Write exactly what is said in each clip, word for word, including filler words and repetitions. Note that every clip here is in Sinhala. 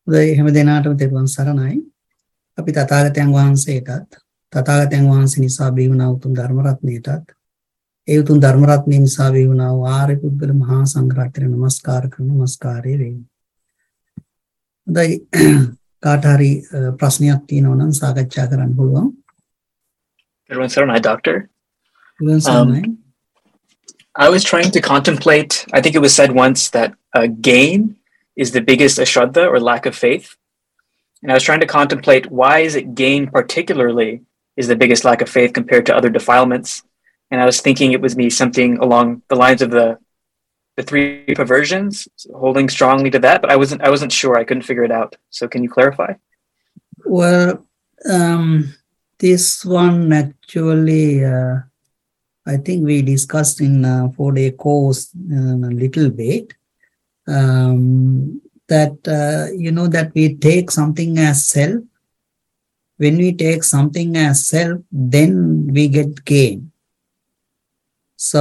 උදේ හැම දිනාටම තෙරුවන් සරණයි. අපි තථාගතයන් වහන්සේටත් තථාගතයන් වහන්සේ නිසා බිහි වුණා උතුම් ධර්ම රත්නයටත් ඒ උතුම් ධර්ම රත්නය නිසා බිහි වුණා වූ ආර්ය පුද්ගල මහා සංඝ රත්නයට නමස්කාර කරන නමස්කාරය වේවි. උදේ කාට හරි ප්‍රශ්නයක් තියෙනවා නම් සාකච්ඡා කරන්න පුළුවන්. Therwan Saranai, Doctor. තෙරුවන් සරණයි. Um, I was trying to contemplate, I think it was said once that uh, gain is the biggest ashraddha or lack of faith. And I was trying to contemplate why is it gain particularly is the biggest lack of faith compared to other defilements. And I was thinking it was me something along the lines of the the three perversions, holding strongly to that, but I wasn't I wasn't sure. I couldn't figure it out. So can you clarify? Well, um, this one actually, uh, I think we discussed in uh, four-day course uh, a little bit. Um, that, uh, you know, that we take something as self. When we take something as self, then we get gain. So,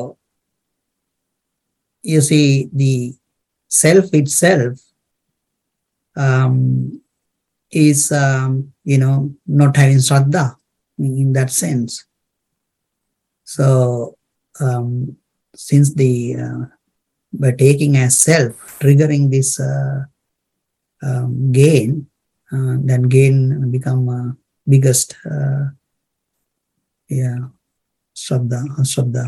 you see, the self itself um, is, um, you know, not having shraddha in that sense. So, um, since the, uh, by taking as self, triggering this uh, um, gain, uh, then gain become uh, biggest, uh, yeah, shraddha, shraddha.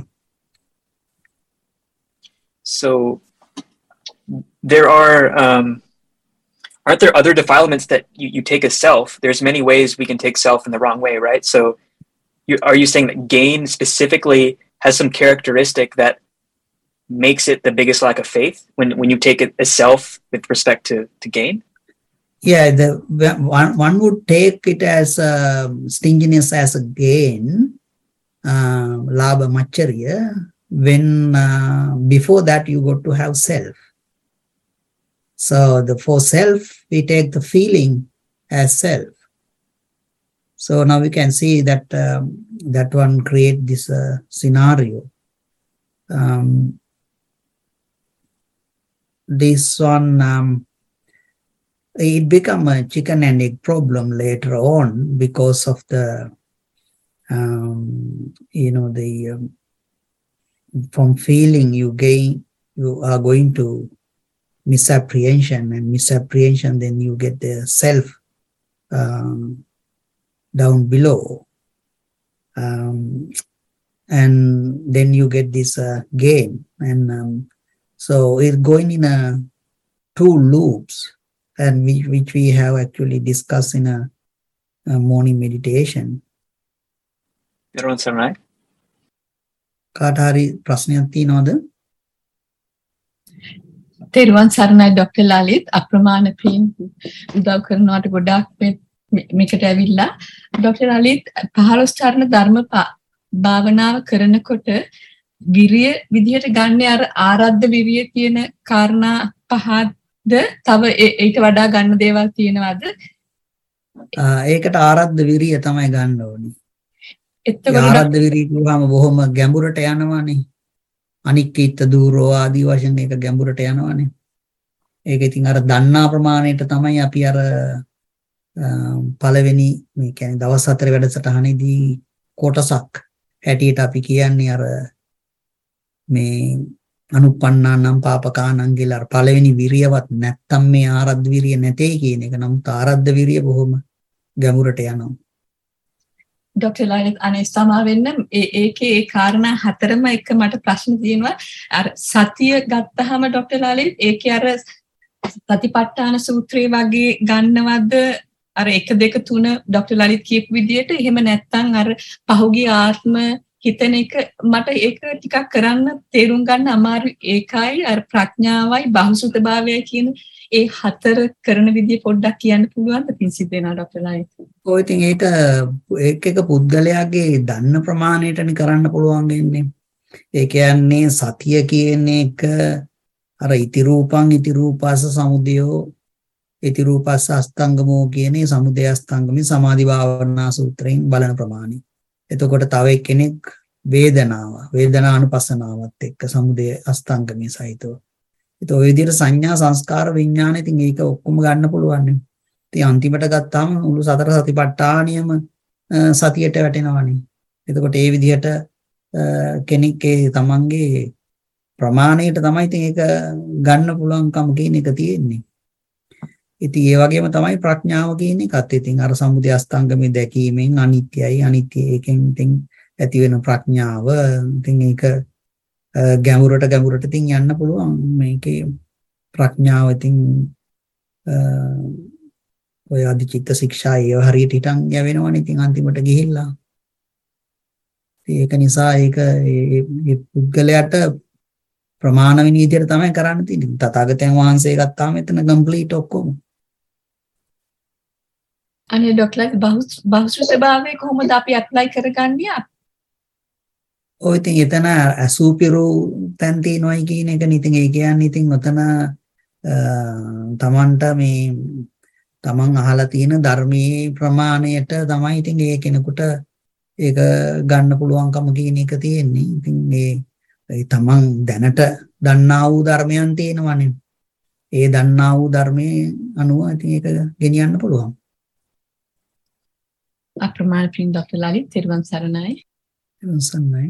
So there are, um, aren't there other defilements that you, you take as self? There's many ways we can take self in the wrong way, right? So you, are you saying that gain specifically has some characteristic that makes it the biggest lack of faith when, when you take it as self with respect to, to gain? Yeah, the one, one would take it as uh, stinginess as a gain, uh, labha macharya, when uh, before that you got to have self. So the for self, we take the feeling as self. So now we can see that um, that one create this uh, scenario. Um, this one, um, it become a chicken and egg problem later on because of the, um, you know, the, um, from feeling you gain, you are going to misapprehension, and misapprehension, then you get the self um, down below. Um, and then you get this uh, gain. And um, so it's going in a two loops, and which, which we have actually discussed in a, a morning meditation. Therwan Saranai. කාට හරි ප්‍රශ්නයක් තියෙනවද? තෙරුවන් සරණයි ડોક્ટર ලලිත්. අප්‍රමාණ පින් උදව් කරනවාට ගොඩාක් මේකට ඇවිල්ලා. ડોક્ટર ලලිත් පහළොස් චරණ ධර්ම භාවනාව කරනකොට විරිය විදියට ගන්න අර ආරද්ධ විරිය කියන කාරණා පහද තව ඊට වඩා ගන්න දේවල් තියෙනවද? ඒකට ආරද්ධ විරිය තමයි ගන්න ඕනේ. එතකොට ආරද්ධ විරිය කියවම බොහොම ගැඹුරට යනවානේ. අනික්කිත දූරෝ ආදී වශයෙන් ඒක ගැඹුරට යනවානේ. ඒක ඉතින් අර දන්නා ප්‍රමාණයට තමයි අපි අර පළවෙනි මේ කියන්නේ දවස් හතර වැඩසටහනේදී කොටසක් හැටියට අපි කියන්නේ අර මේ අනුප්පන්නානම් පාපකානම් කියලා අර පළවෙනි විරියවත් නැත්තම් මේ ආරද්ධ විරිය නැtei කියන එක. නමුත් ආරද්ධ විරිය බොහොම ගැඹුරට යනවා. ડોક્ટર ලලිත් අනේ සමා වෙන්න ඒ ඒකේ ඒ කාරණා හතරම එක මට ප්‍රශ්න තියෙනවා. අර සතිය ගත්තාම ડોક્ટર ලලිත් ඒකේ අර සතිපට්ඨාන සූත්‍රය වගේ ගන්නවද අර එක දෙක තුන ડોક્ટર ලලිත් කියපු විදිහට? එහෙම නැත්නම් අර පහුගිය ආත්ම හිතන එක මට ඒක ටිකක් කරන්න තේරුම් ගන්න අමාරු. ඒකයි අර ප්‍රඥාවයි බහුසුතභාවයයි කියන ඒ හතර කරන විදිය පොඩ්ඩක් කියන්න පුළුවන්ද? පින් සිද්ධ වෙනවා ડોક્ટર ලලිත්. ඔය ඉතින් ඒක එක එක පුද්ගලයාගේ දන්න ප්‍රමාණයටනේ කරන්න පුළුවන් වෙන්නේ. ඒ කියන්නේ සතිය කියන එක අර ඉති රූපං ඉති රූපස්ස සමුදයෝ ඉති රූපස්ස අස්තංගමෝ කියන සමුදය අස්තංගමේ සමාධි භාවනා සූත්‍රයෙන් බලන ප්‍රමාණය. එතකොට තව එක්කෙනෙක් වේදනාව වේදනානුපස්සනාවත් එක්ක සමුදය අස්තංගමේ සහිතව ඒත් ඔය විදිහට සංඥා සංස්කාර විඥාන ඉතින් ඒක ඔක්කොම ගන්න පුළුවන් නේ. ඉතින් අන්තිමට ගත්තාම මුළු සතර සතිපට්ඨානියම සතියට වැටෙනවානේ. එතකොට ඒ විදිහට කෙනෙක් ඒ තමන්ගේ ප්‍රමාණයට තමයි ඉතින් ඒක ගන්න පුළුවන්කම කියන එක තියෙන්නේ. ඉතින් ඒ වගේම තමයි ප්‍රඥාව කියන එකත්. ඉතින් අර සම්මුති අස්තංගමේ දැකීමෙන් අනිත්‍යයි අනිත්‍ය එකෙන් ඉතින් ඇති වෙන ප්‍රඥාව. ඉතින් ඒක ගැඹුරට ගැඹුරට ඉතින් යන්න පුළුවන්. මේකේ ප්‍රඥාව ඉතින් ඔය අධිචිත්ත ශික්ෂා ඒව හරියට හිටන් යවෙනවනේ ඉතින් අන්තිමට ගිහිල්ලා. ඒක නිසා ඒක ඒ පුද්ගලයාට ප්‍රමාණ වෙන විදිහට තමයි කරන්න තියෙන්නේ. තථාගතයන් වහන්සේ ගත්තාම එතන කම්ප්ලීට් ඔක්කොම. අනේ ડોක්ටර් බහුශ්‍ර ස්වභාවය කොහොමද අපි ඇප්ලයි කරගන්නේ? ඔය ඉතින් එතන අසූපිරු තැන් තියෙනවයි කියන එක නේ. ඉතින් ඒ කියන්නේ ඉතින් ඔතන තමන්ට මේ තමන් අහලා තියෙන ධර්මයේ ප්‍රමාණයට තමයි ඉතින් ඒ කෙනෙකුට ඒක ගන්න පුළුවන්කම කියන එක තියෙන්නේ. ඉතින් මේ තමන් දැනට දන්නා වූ ධර්මයන් තියෙනවනේ. ඒ දන්නා වූ ධර්මයේ අනුව ඉතින් ඒක ගෙනියන්න පුළුවන්. අප්‍රමාණ පින් ડોක්ටර් ලලිත් තිරුවන් සරණයි. තිරුවන් සරණයි.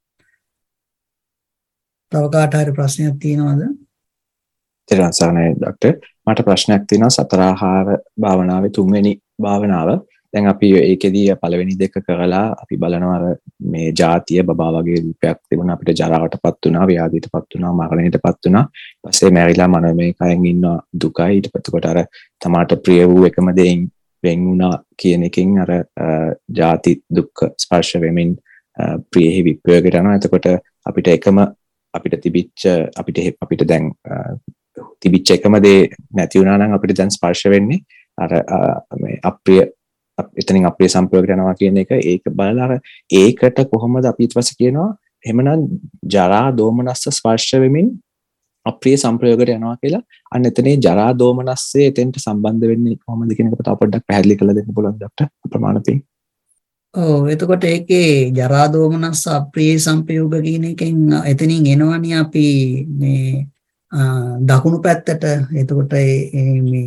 තව කාට හරි ප්‍රශ්නයක් තියෙනවද? තිරුවන් සරණයි ડોක්ටර්. මට ප්‍රශ්නයක් තියෙනවා සතර ආහාර භාවනාවේ තුන්වෙනි භාවනාව. දැන් අපි ඒකෙදී පළවෙනි දෙක කරලා අපි බලනවා අර මේ ජාතිය බබා වගේ රූපයක් තිබුණා අපිට ජරාවටපත් වුණා ව්‍යාධියටපත් වුණා මරණයටපත් වුණා ඊපස්සේ මැරිලා මනෝමය කයෙන් ඉන්න දුකයි ඊට පස්සේ අර තමාට ප්‍රිය වූ එකම දෙයින් වෙන් වුණා කියන එකෙන් අර ජාති දුක්ඛ ස්පර්ශ වෙමින් ප්‍රියෙහි විප්‍රයෝගයට යනවා. එතකොට අපිට එකම අපිට තිබිච්ච අපිට අපිට දැන් තිබිච්ච එකම දේ නැති වුණා නම් අපිට දැන් ස්පර්ශ වෙන්නේ අර මේ අප්‍රිය එතනින් අපේ සම්ප්‍රයෝගයට යනවා කියන එක. ඒක බලලා අර ඒකට කොහොමද අපි ඊට පස්සේ කියනවා එහෙමනම් ජරා දෝමනස්ස ස්පර්ශ වෙමින් අප්‍රිය සම්ප්‍රයෝගයට යනවා කියලා. අන්න එතනේ ජරා දෝමනස්සේ එතෙන්ට සම්බන්ධ වෙන්නේ කොහොමද කියන එක තව පොඩ්ඩක් පැහැදිලි කරලා දෙන්න පුළුවන්ද ડોක්ටර් ප්‍රමාණපින්? ඔව් එතකොට ඒකේ ජරා දෝමනස්ස අප්‍රිය සම්ප්‍රයෝග කියන එකෙන් එතනින් එනවනේ අපි මේ දකුණු පැත්තට. එතකොට මේ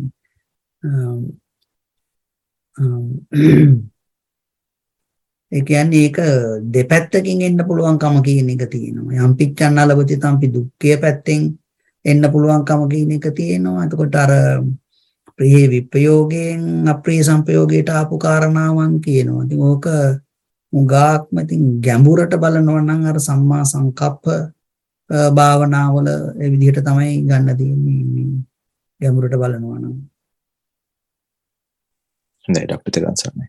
ඒ කියන්නේ ඒක දෙපැත්තකින් එන්න පුළුවන්කම කියන එක තියෙනවා. යම් පිච්ඡන්න ලැබති තම්පි දුක්ඛය පැත්තෙන් එන්න පුළුවන්කම කියන එක තියෙනවා. එතකොට අර ප්‍රිය විප්‍රයෝගයෙන් අප්‍රිය සංපයෝගයට ආපු කාරණාවන් කියනවා. ඉතින් ඕක උගාක්ම ඉතින් ගැඹුරට බලනවා නම් අර සම්මා සංකප්ප භාවනාවල ඒ විදිහට තමයි ගන්න තියෙන්නේ ගැඹුරට බලනවා නම්. හොඳයි ડોක්ටර් තිරුවන් සරණයි.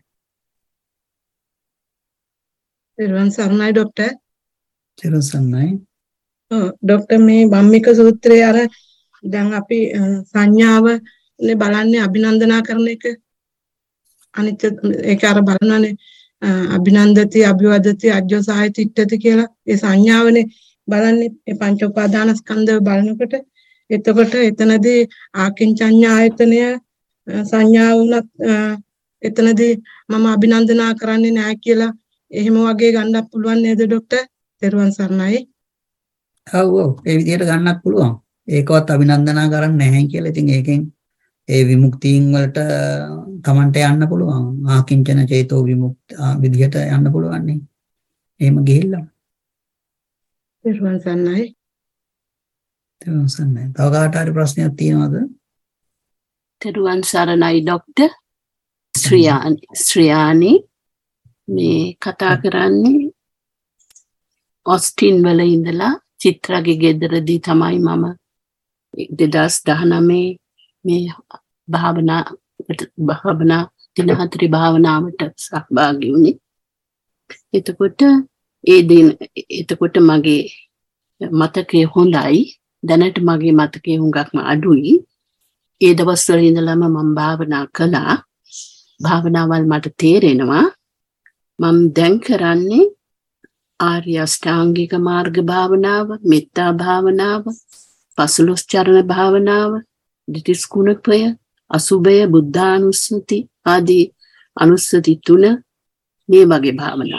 තිරුවන් සරණයි ડોක්ටර්. තිරුවන් සරණයි. ඔව් ડોක්ටර් මේ බම්මික සූත්‍රයේ අර දැන් අපි සංඥාව නේ බලන්නේ අභිනන්දනා කරන එක. අනිත් ඒක අර බලනවානේ අභිනන්දති අභිවදති අජ්ජෝසාය තිට්ඨති කියලා. ඒ සංඥාවනේ බලන්නේ මේ පංච උපාදානස්කන්ධය බලනකොට. එතකොට එතනදී ආකින්චඤ්ඤායතනය සංඥා වුණත් එතනදී මම අභිනන්දනා කරන්නේ නැහැ කියලා එහෙම වගේ ගන්නත් පුළුවන් නේද ડોක්ටර්? තෙරුවන් සරණයි. ඔව් ඔව් ඒ විදිහට ගන්නත් පුළුවන්. ඒකවත් අභිනන්දනා කරන්නේ නැහැ කියලා. ඉතින් ඒකෙන් ඒ විමුක්තියින් වලට Tamante යන්න පුළුවන්. ආකින්චන චේතෝ විමුක්ත විදිහට යන්න පුළුවන් නේ. එහෙම ගිහිල්ලා. තෙරුවන් සරණයි. තෙරුවන් සරණයි. තව කාට හරි ප්‍රශ්නයක් තියෙනවද? තෙරුවන් සරණයි ડોක්ටර්. ශ්‍රියානි ශ්‍රියානි මේ කතා කරන්නේ ඔස්ටින් වල ඉඳලා චිත්‍රාගේ ගෙදරදී තමයි මම දෙදහස් දහනවය මේ භාවනා භාවනා දින හතරේ භාවනාවට සහභාගී වුණේ. එතකොට ඒ දින එතකොට මගේ මතකයේ හොඳයි. දැනට මගේ මතකයේ හුඟක්ම අඩුයි. ඒ දවස්වල ඉඳලම මම භාවනා කළා. භාවනාවල් මට තේරෙනවා. මම දැන් කරන්නේ ආර්ය අෂ්ටාංගික මාර්ග භාවනාව, මෙත්තා භාවනාව, පසළොස් චරණ භාවනාව, දිටිස් කුණපය, අසුභය, බුද්ධානුස්සති ආදී අනුස්සති තුන මේ වගේ භාවනා.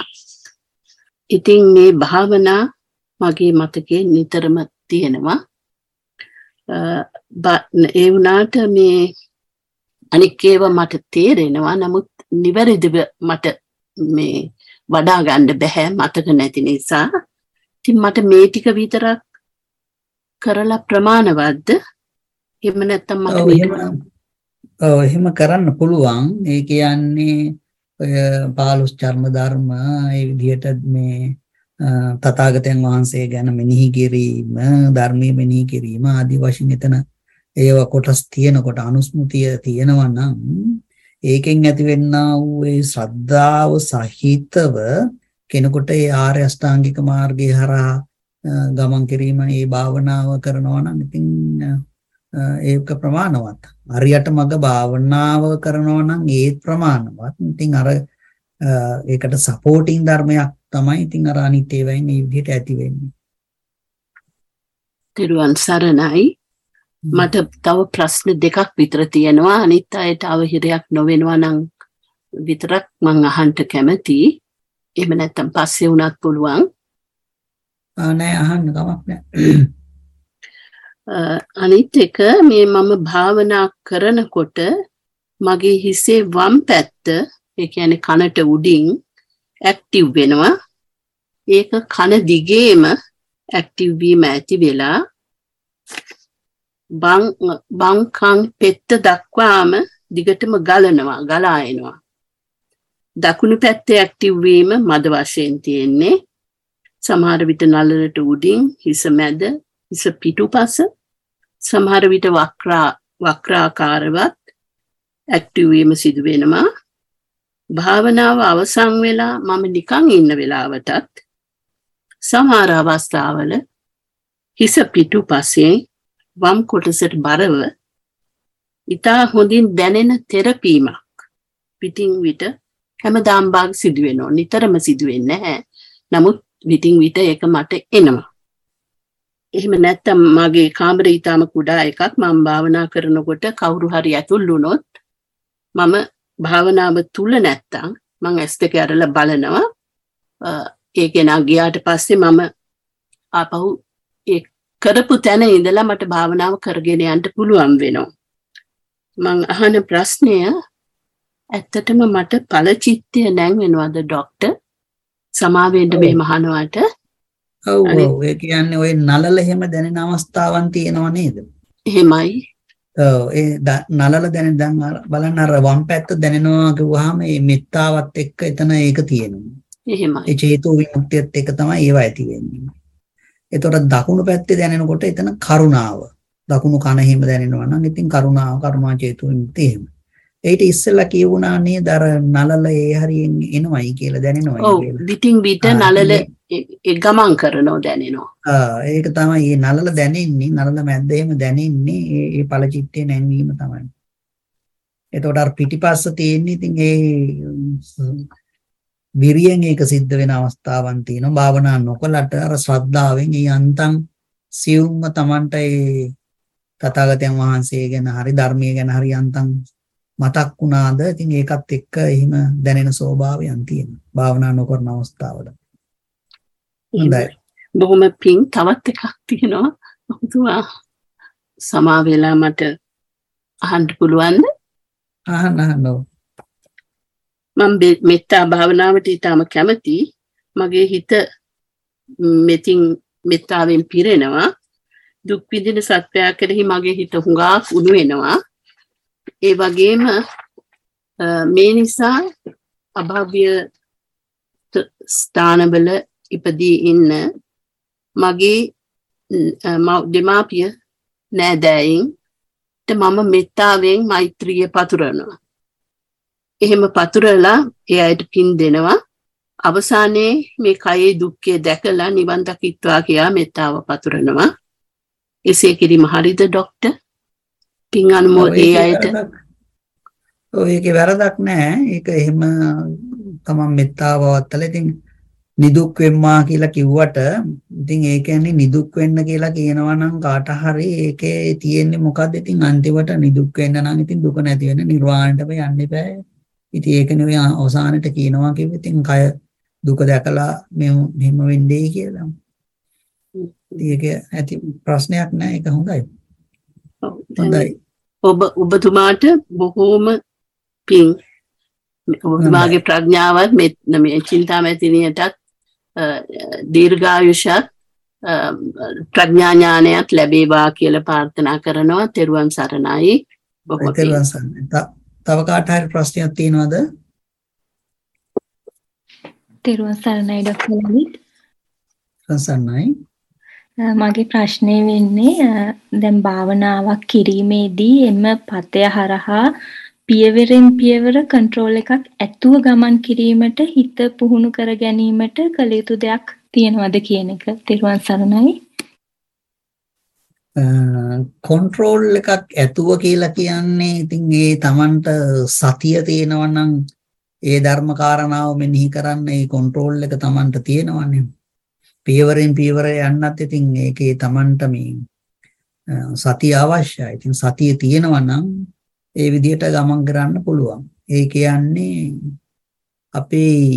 ඉතින් මේ භාවනා මගේ මතකයේ නිතරම තියෙනවා. ඒ වුණාට මේ අනික් ඒවා මට තේරෙනවා. නමුත් නිවැරදිව මට මේ වඩා ගන්න බැහැ මතක නැති නිසා. ඉතින් මට මේ ටික විතරක් කරලා ප්‍රමාණවත්ද? එහෙම නැත්නම් මට ඔව් එහෙම කරන්න පුළුවන්. ඒ කියන්නේ ඔය පාලුස් චර්ම ධර්ම ඒ විදිහට මේ තථාගතයන් වහන්සේ ගැන මෙනෙහි කිරීම, ධර්මයේ මෙනෙහි කිරීම ආදී වශයෙන් එතන ඒව කොටස් තියෙනකොට අනුස්මෘතිය තියෙනවා නම් ඒකෙන් ඇතිවෙනා වූ ඒ ශ්‍රද්ධාව සහිතව කෙනෙකුට ඒ ආර්ය අෂ්ටාංගික මාර්ගය හරහා ගමන් කිරීම, ඒ භාවනාව කරනවා නම් ඉතින් ඒක ප්‍රමාණවත්. හරියට මග භාවනාව කරනවා නම් ඒ ප්‍රමාණවත්. ඉතින් අර ඒකට සපෝටින් ධර්මයක් තමයි ඉතින් අර අනිත් ඒවායින් මේ විදිහට ඇති වෙන්නේ. තිරුවන් සරණයි. මට තව ප්‍රශ්න දෙකක් විතර තියෙනවා. අනිත් අයට අවහිරයක් නොවෙනවා නම් විතරක් මම අහන්න කැමතියි. එහෙම නැත්නම් පස්සේ වුණත් පුළුවන්. නෑ අහන්න කමක් නෑ. අනිත් එක මේ මම භාවනා කරනකොට මගේ හිසේ වම් පැත්ත, ඒ කියන්නේ කනට උඩින් ඇක්ටිව් වෙනවා. ඒක කන දිගේම ඇක්ටිව් වීම ඇති වෙලා බං බංකන් පෙත්ත දක්වාම දිගටම ගලනවා, ගලා එනවා. දකුණු පැත්තේ ඇක්ටිව් වීම මද වශයෙන් තියෙන්නේ. සමහර විට නළලට උඩින්, හිස මැද, හිස පිටුපස, සමහර විට වක්‍රා වක්‍රාකාරවත් ඇක්ටිව් වීම සිදු වෙනවා. භාවනාව අවසන් වෙලා මම නිකන් ඉන්න වෙලාවටත් සමහර අවස්ථාවල හිස පිටුපසේ වම් කොටසට බරව ඉතා හොඳින් දැනෙන තෙරපීමක් පිටින් විට හැමදාම භාග සිදු වෙනවා. නිතරම සිදු වෙන්නේ නැහැ. නමුත් විටින් විට ඒක මට එනවා. එහෙම නැත්නම් මගේ කාමරේ ඊටම කුඩා එකක් මම භාවනා කරනකොට කවුරු හරි ඇතුල් වුණොත් මම භාවනාව තුල නැත්තම් මම ඇස් දෙක අරලා බලනවා. ඒ කෙනා ගියාට පස්සේ මම ආපහු ඒ කරපු තැන ඉඳලා මට භාවනාව කරගෙන යන්න පුළුවන් වෙනවා. මම අහන ප්‍රශ්නය ඇත්තටම මට ඵලචිත්තය නැංවෙනවද ડોක්ටර්? සමාවෙන්න මේ මහනවට. ඔව් ඔව් ඒ කියන්නේ ওই නලල එහෙම දැනෙන අවස්ථාවන් තියෙනව නේද? එහෙමයි. ඔව් ඒ නලල දැනෙන දැන් බලන්න අර වම් පැත්ත දැනෙනවා කිව්වහම මේ මෙත්තාවත් එක්ක එතන ඒක තියෙනවා. එහෙමයි. ඒ චේතෝ විමුක්තියත් එක්ක තමයි ඒව ඇති වෙන්නේ. එතකොට දකුණු පැත්තේ දැනෙනකොට එතන කරුණාව. දකුණු කන හිම දැනෙනවා නම් ඉතින් කරුණාව, කරුණා චේතෝ විමුක්තිය එහෙම. ඒට ඉස්සෙල්ලා කියවුණා නේද අර නලල ඒ හරියෙන් එනවයි කියලා දැනෙනවයි කියලා. ඔව් විටින් විට නලල ඒ ගමන් කරනෝ දැනෙනවා. ආ ඒක තමයි මේ නලල දැනෙන්නේ. නලල මැද්ද එහෙම දැනෙන්නේ ඒ ඵලචිත්තේ නැංවීම තමයි. එතකොට අර පිටිපස්ස තියෙන්නේ ඉතින් ඒ විරියෙන් ඒක සිද්ධ වෙන අවස්ථාවන් තියෙනවා. භාවනා නොකලට අර ශ්‍රද්ධාවෙන් ඒ යන්තම් සියුම්ම Tamanට ඒ තථාගතයන් වහන්සේ ගැන හරි ධර්මයේ ගැන හරි යන්තම් මතක් වුණාද? ඉතින් ඒකත් එක්ක එහෙම දැනෙන ස්වභාවයන් තියෙනවා භාවනා නොකරන අවස්ථාවල. හොඳයි. බොහොම පිං. තවත් එකක් තියෙනවා. ඔබතුමා සමා වෙලා මට අහන්න පුළුවන්ද? අහන්න අහන්න. මම මෙත්තා භාවනාවට ඊටම කැමතියි. මගේ හිත මෙතින් මෙත්තාවෙන් පිරෙනවා. දුක් විඳින සත්‍යය කෙරෙහි මගේ හිත හුඟක් උණු වෙනවා. ඒ වගේම මේ නිසා අභාව්‍ය ස්ථානවල ඉපදී ඉන්න මගේ දෙමාපිය නෑදෑයින්ට මම මෙත්තාවෙන් මෛත්‍රිය පතුරනවා. එහෙම පතුරලා ඒ අයට පින් දෙනවා. අවසානයේ මේ කයේ දුක්ඛය දැකලා නිවන් දකිත්වා කියා මෙත්තාව පතුරනවා. එසේ කිරීම හරිද ડોක්ටර්? පින් අනුමෝදේ අයට. ඔය ඒකේ වැරදක් නෑ. ඒක එහෙම තමන් මෙත්තාව වත්තලා ඉතින් නිදුක් වෙම්මා කියලා කිව්වට ඉතින් ඒ කියන්නේ නිදුක් වෙන්න කියලා කියනවා නම් කාට හරි ඒකේ තියෙන්නේ මොකද්ද? ඉතින් අන්තිමට නිදුක් වෙන්න නම් ඉතින් දුක නැති වෙන නිර්වාණයටම යන්න බෑ. ඉතින් ඒක නෙවෙයි අවසානට කියනවා කිව්වෙ ඉතින් කය දුක දැකලා මෙහෙම වෙන්නේ කියලා. ඒක ඇති ප්‍රශ්නයක් නෑ. ඒක හොඳයි. හොඳයි. ඔබ ඔබතුමාට බොහෝම පිං. ඔබතුමාගේ ප්‍රඥාවත් මේ චින්තාමැතිනියටත් දීර්ඝායුෂත් ප්‍රඥා ඥානයක් ලැබේවා කියලා ප්‍රාර්ථනා කරනවා. තෙරුවන් සරණයි. තෙරුවන් සරණයි. තව කාට හරි ප්‍රශ්නයක් තියෙනවද? තෙරුවන් සරණයි ඩොක්ටර් ලලිත්. සරණයි. මගේ ප්‍රශ්නේ වෙන්නේ දැන් භාවනාවක් කිරීමේදී එම පතය හරහා පියවරෙන් පියවර කන්ට්‍රෝල් එකක් ඇතුව ගමන් කිරීමට හිත පුහුණු කර ගැනීමට කළ යුතු දෙයක් තියෙනවද කියන එක. තෙරුවන් සරණයි. කන්ට්‍රෝල් එකක් ඇතුව කියලා කියන්නේ ඉතින් ඒ Tamanට සතිය තියෙනවා නම් ඒ ධර්ම කාරණාව මෙනෙහි කරන්න ඒ කන්ට්‍රෝල් එක Tamanට තියෙනවනේ. පියවරෙන් පියවර යන්නත් ඉතින් ඒකේ Tamanට මේ සතිය අවශ්‍යයි. ඉතින් සතිය තියෙනවා නම් ඒ විදිහට ගමන් කරන්න පුළුවන්. ඒ කියන්නේ අපේ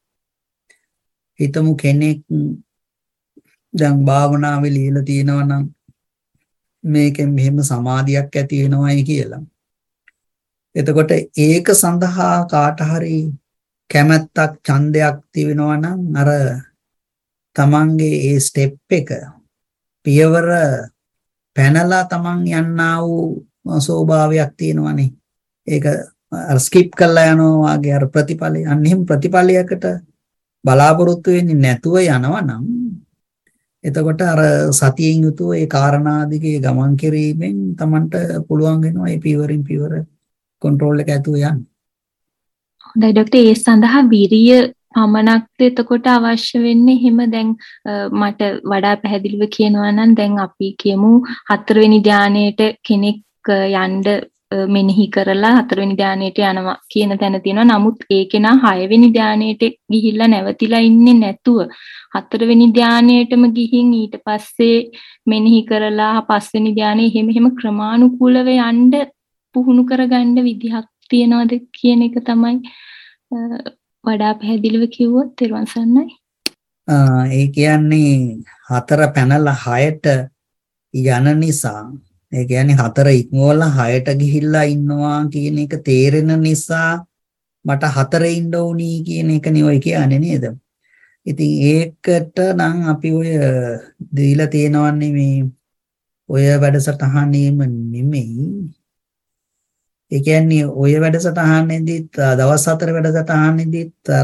හිතමු කෙනෙක් දැන් භාවනාවේ ලියලා තියෙනවා නම් මේකෙන් මෙහෙම සමාධියක් ඇති වෙනවයි කියලා. එතකොට ඒක සඳහා කාට හරි කැමැත්තක් ඡන්දයක් තිබෙනවා නම් අර තමන්ගේ ඒ ස්ටෙප් එක පියවර පැනලා තමන් යන්නා වූ ස්වභාවයක් තියෙනවනේ. ඒක අර ස්කිප් කරලා යනවා වගේ අර ප්‍රතිඵලය. අන්න එහෙම ප්‍රතිඵලයකට බලාපොරොත්තු වෙන්නේ නැතුව යනවා නම් එතකොට අර සතියෙන් යුතුව ඒ කාරණා දිගේ ගමන් කිරීමෙන් තමන්ට පුළුවන් වෙනවා මේ පියවරින් පියවර කන්ට්‍රෝල් එක ඇතුව යන්න. හොඳයි ඩොක්ටර්, ඒ සඳහා විරිය පමණක්ද එතකොට අවශ්‍ය වෙන්නේ? එහෙම දැන් මට වඩා පැහැදිලිව කියනවා නම් දැන් අපි කියමු හතරවෙනි ධානයේට කෙනෙක් යන්න මෙනෙහි කරලා හතරවෙනි ධානයට යනවා කියන තැන තියෙනවා. නමුත් ඒකේ නා හයවෙනි ධානයට ගිහිල්ලා නැවතිලා ඉන්නේ නැතුව හතරවෙනි ධානයටම ගිහින් ඊට පස්සේ මෙනෙහි කරලා පස්වෙනි ධානයේ එහෙම එහෙම ක්‍රමානුකූලව යන්න පුහුණු කරගන්න විදිහක් තියනවාද කියන එක තමයි වඩා පැහැදිලිව කිව්වොත්. තෙරුවන් සරණයි. ඒ කියන්නේ හතර පැනලා හයට යන නිසා, ඒ කියන්නේ හතර ඉක්මවලා හයට ගිහිල්ලා ඉන්නවා කියන එක තේරෙන නිසා මට හතරේ ඉන්න ඕනි කියන එක නේ ඔය කියන්නේ නේද? ඉතින් ඒකට නම් අපි ඔය දීලා තියෙනවන්නේ මේ ඔය වැඩසටහනේම නෙමෙයි. ඒ කියන්නේ ඔය වැඩසටහනේදීත් දවස් හතර වැඩසටහනේදීත් අර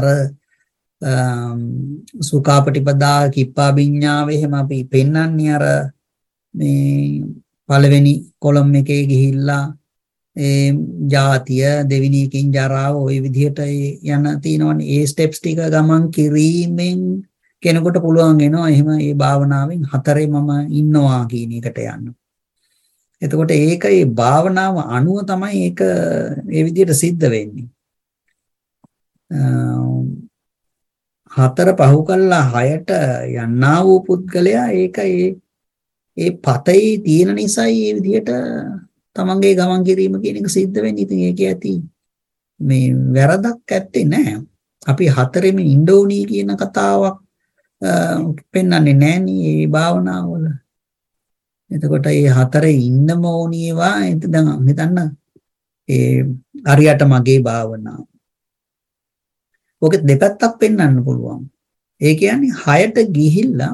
සුඛාපටිපදා කිප්පා විඤ්ඤාව එහෙම අපි පෙන්වන්නේ අර මේ පළවෙනි කොලම් එකේ ගිහිල්ලා ඒ ජාතිය දෙවෙනි එකකින් ජරාව ওই විදිහට යන තියෙනවනේ. ඒ ස්ටෙප්ස් ටික ගමන් කිරීමෙන් කෙනෙකුට පුළුවන් වෙනවා එහෙම මේ භාවනාවෙන් හතරේ මම ඉන්නවා කියන එකට යන්න. එතකොට ඒක ඒ භාවනාව අනුව තමයි ඒක ඒ විදිහට සිද්ධ වෙන්නේ. හතර පහු කළා හයට යන්නා වූ පුද්ගලයා ඒක ඒ ඒ පතේ තියෙන නිසායි ඒ විදිහට තමන්ගේ ගමන් කිරීම කියන එක සිද්ධ වෙන්නේ. ඉතින් ඒක ඇති මේ වැරදක් ඇත්තේ නැහැ. අපි හතරෙම ඉන්න ඕනි කියන කතාවක් පෙන්වන්නේ නැහැ නේ මේ භාවනාවල. එතකොට මේ හතරේ ඉන්නම ඕනි ඒවා දැන් හිතන්න ඒ හරියට මගේ භාවනාව. ඔකේ දෙපැත්තක් පෙන්වන්න පුළුවන්. ඒ කියන්නේ හයට ගිහිල්ලා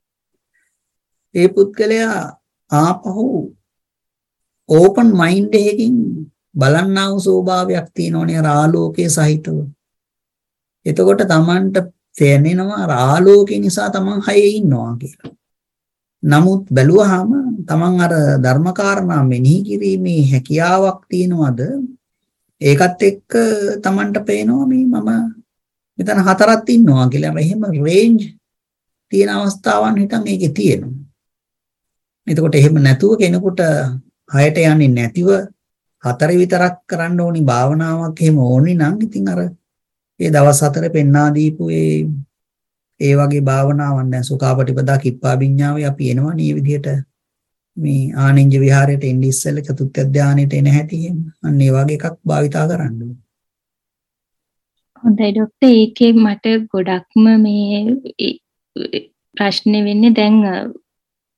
ඒ පුද්ගලයා ආපහු ඕපන් මයින්ඩ් එකකින් බලන්නා වූ ස්වභාවයක් තියෙනවනේ අර ආලෝකයේ සහිතව. එතකොට Tamanට තේරෙනවා අර ආලෝකය නිසා Taman හයේ ඉන්නවා කියලා. නමුත් බැලුවාම Taman අර ධර්මකාරණා මෙනෙහි කිරීමේ හැකියාවක් තියනවාද? ඒකත් එක්ක Tamanට පේනවා මේ මම මෙතන හතරක් ඉන්නවා කියලා. එහෙම රේන්ජ් තියෙන අවස්ථාවන් හිටන් ඒකේ තියෙනවා. එතකොට එහෙම නැතුව කෙනෙකුට හයට යන්නේ නැතිව හතර විතරක් කරන්න ඕනි භාවනාවක් එහෙම ඕනි නම් ඉතින් අර ඒ දවස් හතරේ පෙන්නා දීපු ඒ ඒ වගේ භාවනාවන් දැන් සුඛාපටිපදා කිප්පා විඤ්ඤාවේ අපි එනවා මේ විදිහට මේ ආනින්ජ විහාරයට එන්නේ ඉස්සෙල්ලා චතුත්ථ ධානයට එන හැටි එහෙම අන්න ඒ වගේ එකක් භාවිතා කරන්න ඕනේ. හොඳයි ඩොක්ටර්, ඒකේ මට ගොඩක්ම මේ ප්‍රශ්නේ වෙන්නේ දැන්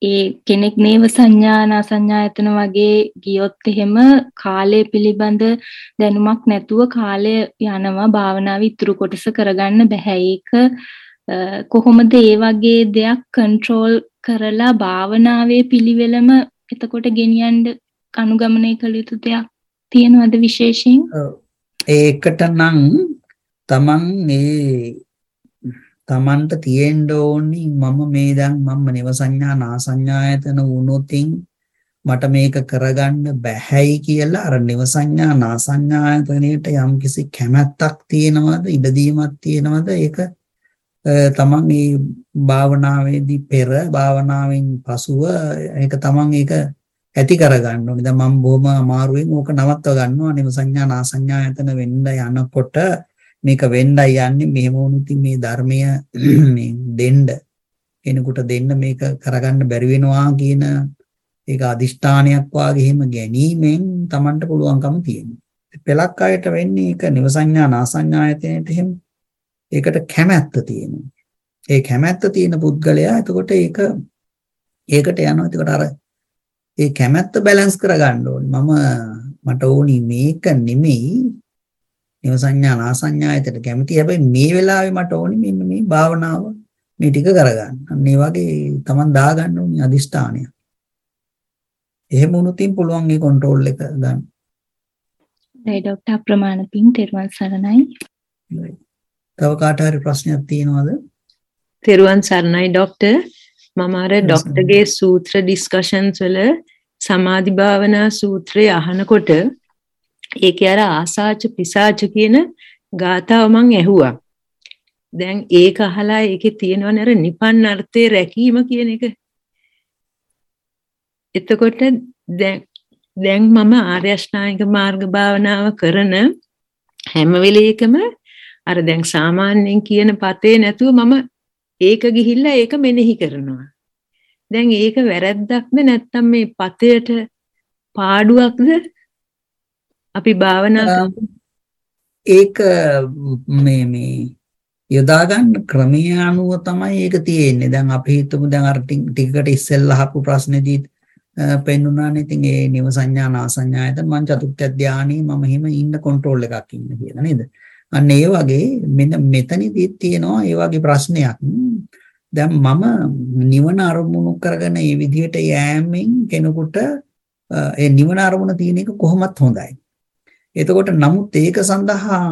ඒ කෙනෙක් නේව සංඥා නාසඤ්ඤායතන වගේ ගියොත් එහෙම කාලය පිළිබඳ දැනුමක් නැතුව කාලය යනවා භාවනාව ඉතුරු කොටස කරගන්න බෑ. ඒක කොහොමද ඒ වගේ දෙයක් කන්ට්‍රෝල් කරලා භාවනාවේ පිළිවෙලම එතකොට ගෙනියන්න අනුගමනය කළ යුතු දෙයක් තියෙනවද විශේෂයෙන්? ඒකට නම් තමන් මේ තමන්ට තියෙන්න ඕනි මම මේ දැන් මම නිව සංඥා නාසඤ්ඤායතන වුණොතින් මට මේක කරගන්න බැහැයි කියලා අර නිව සංඥා නාසඤ්ඤායතනෙට යම්කිසි කැමැත්තක් තියෙනවද ඉඩදීමක් තියෙනවද ඒක තමන් මේ භාවනාවේදී පෙර භාවනාවෙන් පසුව ඒක තමන් ඒක ඇති කරගන්න ඕනේ. දැන් මම බොහොම අමාරුවෙන් ඕක නවත්ව ගන්නවා නිව සංඥා නාසඤ්ඤායතන වෙන්න යනකොට මේක වෙන්නයි යන්නේ මෙහෙම වුණොත් මේ ධර්මය මේ දෙන්න කෙනෙකුට දෙන්න මේක කරගන්න බැරි වෙනවා කියන ඒක අදිෂ්ඨානයක් වාගේ එහෙම ගැනීමෙන් Tamanට පුළුවන්කම තියෙනවා. පෙලක් අයට වෙන්නේ ඒක නිව සංඥා නාසඤ්ඤායතනෙට එහෙම ඒකට කැමැත්ත තියෙනවා. ඒ කැමැත්ත තියෙන පුද්ගලයා එතකොට ඒක ඒකට යනවා. එතකොට අර ඒ කැමැත්ත බැලන්ස් කරගන්න ඕනේ. මම මට ඕනි මේක නෙමෙයි නිව සංඥා නාසඤ්ඤායතට කැමති. හැබැයි මේ වෙලාවේ මට ඕනි මෙන්න මේ භාවනාව මේ ටික කරගන්න. අන්න ඒ වගේ Taman දාගන්න ඕනි අදිෂ්ඨානය. එහෙම වුණොතින් පුළුවන් මේ කන්ට්‍රෝල් එක ගන්න. ඒ ડોක්ටර් ප්‍රමාණ පිං තෙරුවන් සරණයි. තව කාට හරි ප්‍රශ්නයක් තියෙනවද? තෙරුවන් සරණයි ડોක්ටර්. මම අර ડોක්ටර්ගේ සූත්‍ර ඩිස්කෂන්ස් වල සමාධි භාවනා සූත්‍රය අහනකොට ඒකේ අර ආසාච පිසාච කියන ගාථාව මං ඇහුවා. දැන් ඒක අහලා ඒකේ තියෙනවනේ අර නිපන් අර්ථේ රැකීම කියන එක. එතකොට දැන් දැන් මම ආර්ය අෂ්ටාංගික මාර්ග භාවනාව කරන හැම වෙලේකම අර දැන් සාමාන්‍යයෙන් කියන පතේ නැතුව මම ඒක ගිහිල්ලා ඒක මෙනෙහි කරනවා. දැන් ඒක වැරද්දක්ද නැත්නම් මේ පතේට පාඩුවක්ද? අපි භාවනා ඒක මේ මේ යොදා ගන්න ක්‍රමය අනුව තමයි ඒක තියෙන්නේ. දැන් අපි හිතමු දැන් අර ටිකකට ඉස්සෙල්ලා අහපු ප්‍රශ්නේදී පෙන්නුනානේ ඉතින් ඒ නිව සංඥා නාසඤ්ඤායතන මං චතුර්ථ ධානයේ මම හිම ඉන්න කන්ට්‍රෝල් එකක් ඉන්න කියලා නේද? අන්න ඒ වගේ මෙන්න මෙතනදී තියෙනවා ඒ වගේ ප්‍රශ්නයක්. දැන් මම නිවන අරමුණු කරගෙන මේ විදිහට යෑමෙන් කෙනෙකුට ඒ නිවන අරමුණ තියෙන එක කොහොමත් හොඳයි. එතකොට නමුත් ඒක සඳහා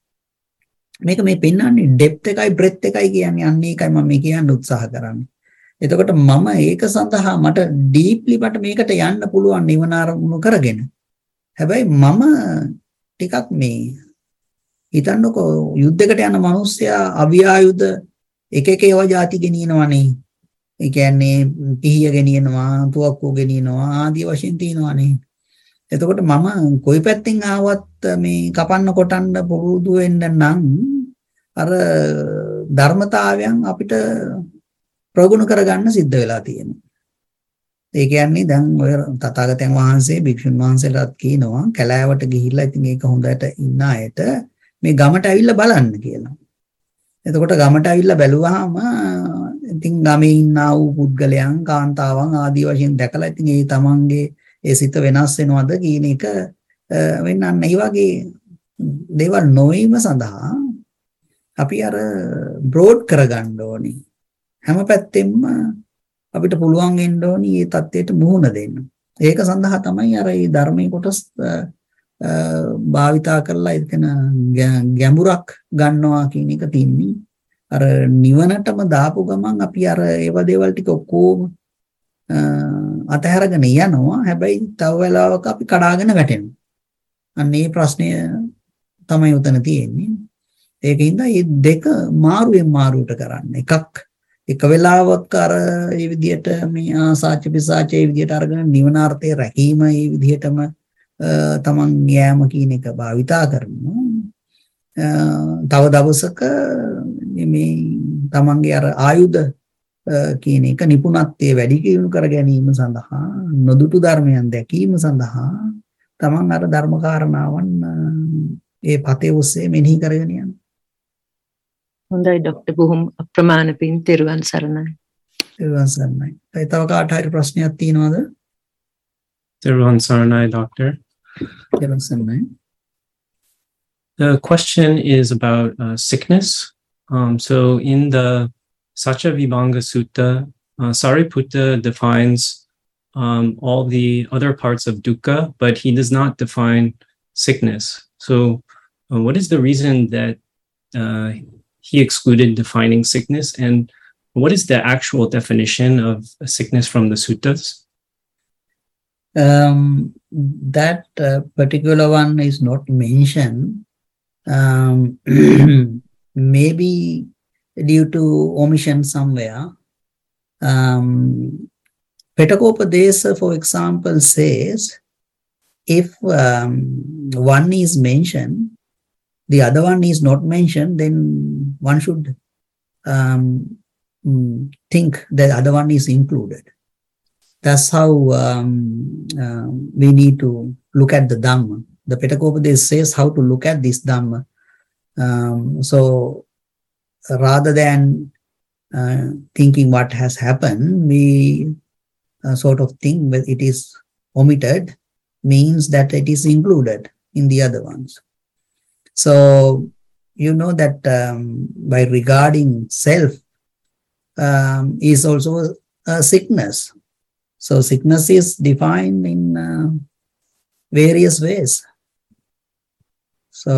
මේක මේ පෙන්වන්නේ ඩෙප්ත් එකයි බ්‍රෙත් එකයි කියන්නේ අන්න ඒකයි මම මේ කියන්න උත්සාහ කරන්නේ. එතකොට මම ඒක සඳහා මට ඩීප්ලි මට මේකට යන්න පුළුවන් නිවන අරමුණු කරගෙන. හැබැයි මම ටිකක් මේ හිතන්නකෝ යුද්ධයකට යන මිනිස්සයා අවියායුධ එක එක ඒවා ಜಾති ගෙනියනවානේ. ඒ කියන්නේ පිහිය ගෙනියනවා, තුවක්කුව ගෙනියනවා ආදී වශයෙන් තියෙනවානේ. එතකොට මම කොයි පැත්තෙන් ආවත් මේ කපන්න කොටන්න පුරුදු වෙන්න නම් අර ධර්මතාවයන් අපිට ප්‍රගුණ කරගන්න සිද්ධ වෙලා තියෙනවා. ඒ කියන්නේ දැන් ඔය තථාගතයන් වහන්සේ භික්ෂුන් වහන්සේලාත් කියනවා කැලෑවට ගිහිල්ලා ඉතින් ඒක හොඳට ඉන්න අයට මේ ගමට ඇවිල්ලා බලන්න කියලා. එතකොට ගමට ඇවිල්ලා බැලුවාම ඉතින් ගමේ ඉන්නා වූ පුද්ගලයන් කාන්තාවන් ආදී වශයෙන් දැකලා ඉතින් ඒ තමන්ගේ ඒ සිත වෙනස් වෙනවද කියන එක වෙන්නන්න. ඒ වගේ දේවල් නොවීම සඳහා අපි අර බ්‍රෝඩ් කරගන්න ඕනේ. හැම පැත්තෙම අපිට පුළුවන් වෙන්න ඕනේ මේ தත්ත්වයට මුහුණ දෙන්න. ඒක සඳහා තමයි අර මේ ධර්මයේ කොටස් භාවිතා කරලා ඉතින් ගැඹුරක් ගන්නවා කියන එක තින්නේ. අර නිවනටම දාපු ගමන් අපි අර ඒව දේවල් ටික ඔක්කොම අතහැරගෙන යනවා. හැබැයි තව වෙලාවක අපි කඩාගෙන වැටෙනවා. අන්න ඒ ප්‍රශ්නය තමයි උතන තියෙන්නේ. ඒකින්ද මේ දෙක මාරුවෙන් මාරුවට කරන්න. එකක් එක වෙලාවක අර මේ විදිහට මේ ආසාච පිසාච මේ විදිහට අරගෙන නිවනාර්ථයේ රැකීම මේ විදිහටම තමන් යෑම කියන එක භාවිතා කරනවා. තව දවසක මේ තමන්ගේ අර ආයුධ කියන එක නිපුණත්වයේ වැඩි දියුණු කර ගැනීම සඳහා නොදුටු ධර්මයන් දැකීම සඳහා තමන් අර ධර්ම කාරණාවන් ඒ පතේ ඔස්සේ මෙනෙහි කරගෙන යනවා. හොඳයි ડોක්ටර් බොහොම අප්‍රමාණ පින් තෙරුවන් සරණයි. තෙරුවන් සරණයි. ඒ තව කාට හරි ප්‍රශ්නයක් තියෙනවද? Therwan Saranai, Doctor. තෙරුවන් සරණයි. The question is about uh, sickness. Um, so in the Sacha Vibhanga Sutta, uh, Sariputta defines um, all the other parts of dukkha, but he does not define sickness. So uh, what is the reason that uh, he excluded defining sickness, and what is the actual definition of sickness from the suttas? Um, that uh, particular one is not mentioned. Um, maybe due to omission somewhere. Um, Petakopadesa, for example, says if um, one is mentioned, the other one is not mentioned, then one should um, think the other one is included. That's how um, uh, we need to look at the Dhamma. The Petakopadesa says how to look at this Dhamma. Um, so rather than uh, thinking what has happened, we uh, sort of think that it is omitted means that it is included in the other ones. So you know that um, by regarding self um, is also a sickness. So sickness is defined in uh, various ways. So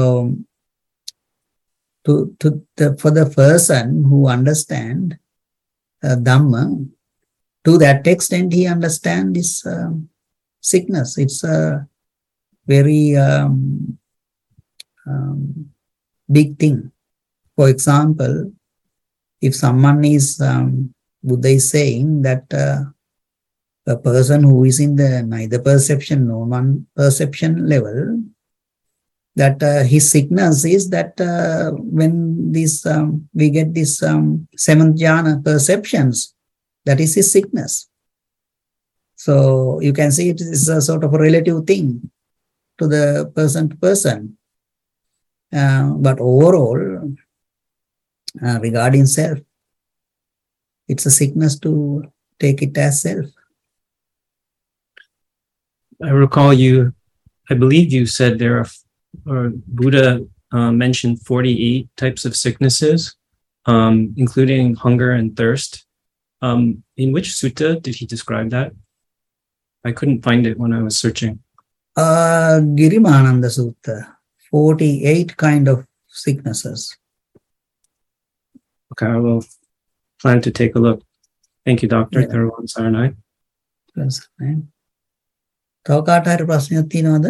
to, to the, for the person who understand uh, Dhamma, to that extent he understands this uh, sickness. It's a very um, um, big thing. For example, if someone is, um, Buddha is saying that uh, a person who is in the neither perception nor non-perception level, that uh, his sickness is that uh, when this um, we get this um, seventh jhana perceptions, that is his sickness. So you can see it is a sort of a relative thing to the person to person. Uh, but overall, uh, regarding self, it's a sickness to take it as self. I recall you, I believe you said there are, or Buddha uh, mentioned forty-eight types of sicknesses, um, including hunger and thirst. Um, in which sutta did he describe that? I couldn't find it when I was searching. Uh, Girimananda Sutta, forty-eight kind of sicknesses. Okay, I will plan to take a look. Thank you, Doctor Yeah. Therwan Saranai. Yes, right. තව කාට හරි ප්‍රශ්නයක් තියෙනවද?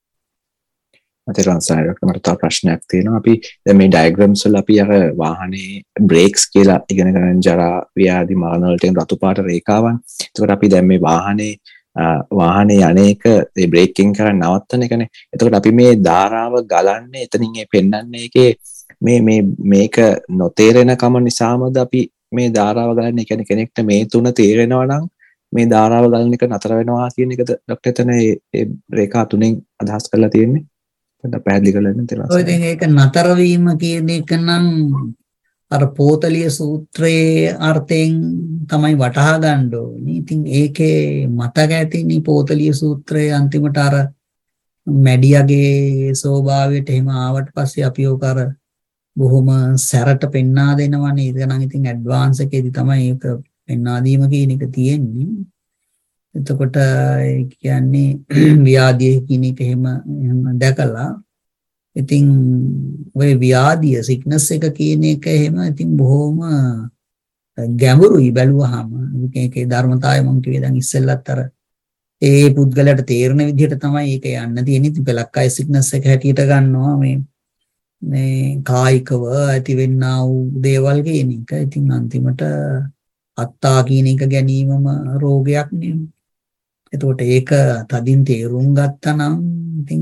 තෙරුවන් සරණයි ඩොක්ටර් මට තව ප්‍රශ්නයක් තියෙනවා. අපි දැන් මේ ඩයග්‍රෑම්ස් වල අපි අර වාහනේ බ්‍රේක්ස් කියලා ඉගෙන ගන්න ජරා ව්‍යාධි මරණ වලට එන රතු පාට රේඛාවන්. එතකොට අපි දැන් මේ වාහනේ වාහනේ අනේක ඒ බ්‍රේකින් කරන් නවත්තන එකනේ. එතකොට අපි මේ ධාරාව ගලන්නේ එතනින් ඒ පෙන්වන්නේ ඒකේ මේ මේ මේක නොතේරෙන කම නිසාමද අපි මේ ධාරාව ගලන්නේ. ඒ කියන්නේ කෙනෙක්ට මේ තුන තේරෙනවා නම් මේ ධාරාව ගලන එක නතර වෙනවා කියන එකද ඩොක්ටර් එතන ඒ රේඛා තුනෙන් අදහස් කරලා තියෙන්නේ. පොඩ්ඩක් පැහැදිලි කරලා දෙන්න තේරෙනවා. ඔය ඉතින් ඒක නතර වීම කියන එක නම් අර පෝතලිය සූත්‍රයේ අර්ථයෙන් තමයි වටහා ගන්න ඕනේ. ඉතින් ඒකේ මතක ඇතිනේ පෝතලිය සූත්‍රයේ අන්තිමට අර මැඩියාගේ ස්වභාවයට එහෙම ආවට පස්සේ අපි ඕක අර බොහොම සැරට පෙන්වා දෙනවනේ. ඒක නම් ඉතින් ඇඩ්වාන්ස් එකේදී තමයි ඒක පෙන්වා දීම කියන එක තියෙන්නේ. එතකොට ඒ කියන්නේ ව්‍යාධිය කියන එක එහෙම එහෙම දැකලා ඉතින් ඔය ව්‍යාධිය සික්නස් එක කියන එක එහෙම ඉතින් බොහොම ගැඹුරුයි බැලුවාම. ඒකේ ධර්මතාවය මම කිව්වේ දැන් ඉස්සෙල්ලත් අර ඒ පුද්ගලයාට තේරෙන විදිහට තමයි ඒක යන්න තියෙන්නේ. ඉතින් පළක් අය සික්නස් එක හැටියට ගන්නවා මේ මේ කායිකව ඇතිවෙනා වූ දේවල් කියන එක. ඉතින් අන්තිමට අත්තා කියන එක ගැනීමම රෝගයක් නේ. එතකොට ඒක තදින් තේරුම් ගත්තා නම් ඉතින්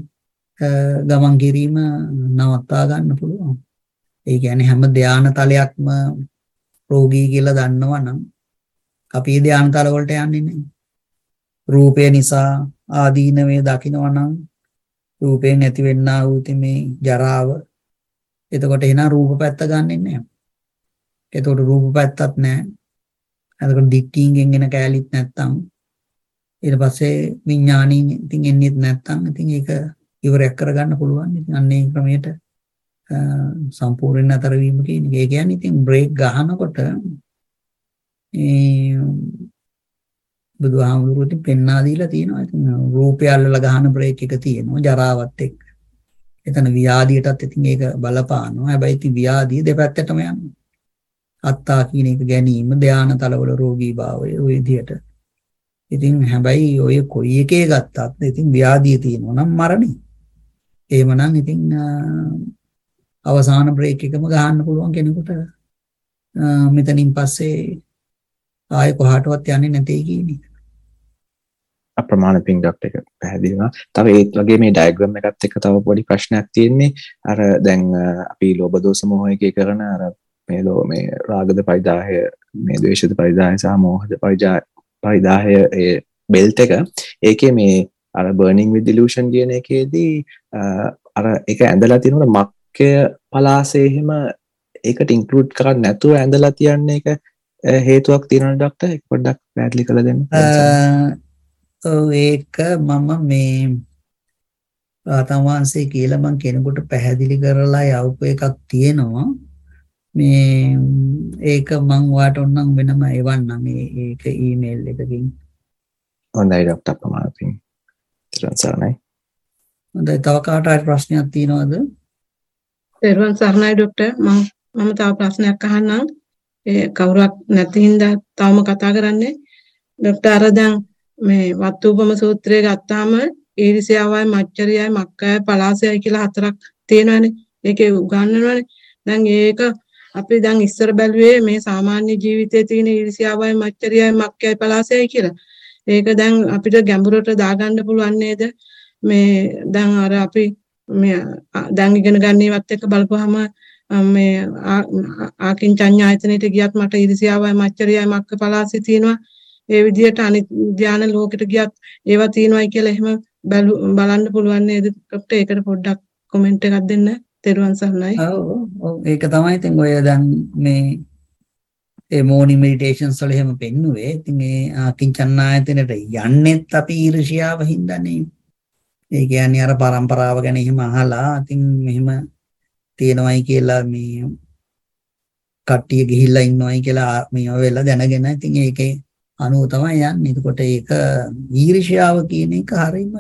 ඒ ගමන් කිරීම නවත්තා ගන්න පුළුවන්. ඒ කියන්නේ හැම ධානා තලයක්ම රෝගී කියලා දන්නවනම් අපි ඒ ධානා තල වලට යන්නේ නැහැ. රූපය නිසා ආදීනවේ දකින්නවනම් රූපයෙන් ඇතිවෙනා වූ මේ ජරාව. එතකොට එන රූප පැත්ත ගන්නෙ නැහැ. එතකොට රූප පැත්තක් නැහැ. එතකොට දිට්ඨියෙන් එන කැලිත් නැත්තම් ඊට පස්සේ විඥාණයෙන් ඉතින් එන්නේත් නැත්තම් ඉතින් ඒක ඉවරයක් කරගන්න පුළුවන්. ඉතින් අන්නේ ක්‍රමයට සම්පූර්ණ අතර වීම කියන්නේ ඒ කියන්නේ ඉතින් බ්‍රේක් ගහනකොට ඒ බුදුහාමුදුරුවෝ පෙන්වා දීලා තියෙනවා. ඉතින් රූපය අල්ලලා ගහන බ්‍රේක් එක තියෙනවා ජරාවත් එක්ක. එතන ව්‍යාධියටත් ඉතින් ඒක බලපානවා. හැබැයි ඉතින් ව්‍යාධිය දෙපැත්තටම යනවා. අත්තා කියන එක ගැනීම ධානා තලවල රෝගී භාවය ඔය විදිහට. ඉතින් හැබැයි ඔය කොයි එකේ ගත්තත් ඉතින් ව්‍යාධිය තියෙනවා නම් මරණය. එහෙමනම් ඉතින් අවසාන බ්‍රේක් එකම ගහන්න පුළුවන් කෙනෙකුට මෙතනින් පස්සේ ආයෙ කොහාටවත් යන්නේ නැtei කියන්නේ. අප්‍රමාණ පිං ડોක්ටර් එක පැහැදිලි වුණා. තව ඒත් වගේ මේ ඩයග්‍රෑම් එකත් එක්ක තව පොඩි ප්‍රශ්නයක් තියෙන්නේ. අර දැන් අපි ලෝභ දෝෂ මොහ එකේ කරන අර මේ ලෝ මේ රාගද පරිදාහය මේ ද්වේෂද පරිදාහය සහ මෝහද පරිදාහය ඒ බෙල්ට් එක ඒකේ මේ අර බර්නිං විත් ඩිලූෂන් කියන එකේදී අර ඒක ඇඳලා තියෙනකොට මක්කය පලාසේ එහෙම ඒකට ඉන්ක්ලූඩ් කරන්නේ නැතුව ඇඳලා තියන්නේ ඒක හේතුවක් තියෙනවද ડોක්ටර්? ඒක පොඩ්ඩක් පැහැදිලි කරලා දෙන්න. ඔව් ඒක මම මේ ආතමාංශේ කියලා මම කෙනෙකුට පැහැදිලි කරලා යවපු එකක් තියෙනවා. මේ ඒක මම වාට උන්නම් වෙනම එවන්නම් ඒක ඊමේල් එකකින්. හොඳයි ડોක්ටර් අප්‍රමාණින්. ත්‍රිවන් සරණයි. හොඳයි තව කාට හරි ප්‍රශ්නයක් තියෙනවද? ත්‍රිවන් සරණයි ડોක්ටර් මම මම තව ප්‍රශ්නයක් අහන්නම්. ඒ කවුරක් නැති හින්දා තාම කතා කරන්නේ. ડોක්ටර් අර දැන් මේ වත්තුපම සූත්‍රය ගත්තාම ඊර්ෂ්‍යාවයි මච්චරියයි මක්කයයි පලාසයයි කියලා හතරක් තියෙනවානේ. ඒකේ උගන්වනවානේ. දැන් ඒක අපි දැන් ඉස්සර බැලුවේ මේ සාමාන්‍ය ජීවිතයේ තියෙන ඊර්ෂ්‍යාවයි මච්චරියයි මක්කයයි පලාසයයි කියලා. ඒක දැන් අපිට ගැඹුරට දාගන්න පුළුවන් නේද? මේ දැන් අර අපි මේ දැන් ඉගෙන ගන්නේවත් එක්ක බලපුවාම මේ ආකින්චඤ්ඤායතනෙට ගියත් මට ඊර්ෂ්‍යාවයි මච්චරියයි මක්ක පලාසය තියෙනවා. ඒ විදිහට අනිත් ධාන ලෝකෙට ගියත් ඒවා තියෙනවායි කියලා එහෙම බලන්න පුළුවන් නේද? ડોක්ටර් ඒකට පොඩ්ඩක් කමෙන්ට් එකක් දෙන්න. තෙරුවන් සරණයි. ඔව් ඔව් ඒක තමයි ඉතින් ඔය දැන් මේ ඒ මෝර්නින් මෙඩිටේෂන්ස් වල එහෙම පෙන්නුවේ. ඉතින් ඒ ආකින්චඤ්ඤායතනෙට යන්නෙත් අපි ඊර්ෂ්‍යාව හින්දානේ. ඒ කියන්නේ අර પરම්පරාව ගැන එහෙම අහලා ඉතින් මෙහෙම තියෙනවයි කියලා මේ කට්ටිය ගිහිල්ලා ඉන්නවයි කියලා මේ වෙලා දැනගෙන ඉතින් ඒකේ අනුව තමයි යන්නේ. එතකොට ඒක ඊර්ෂ්‍යාව කියන එක හරීම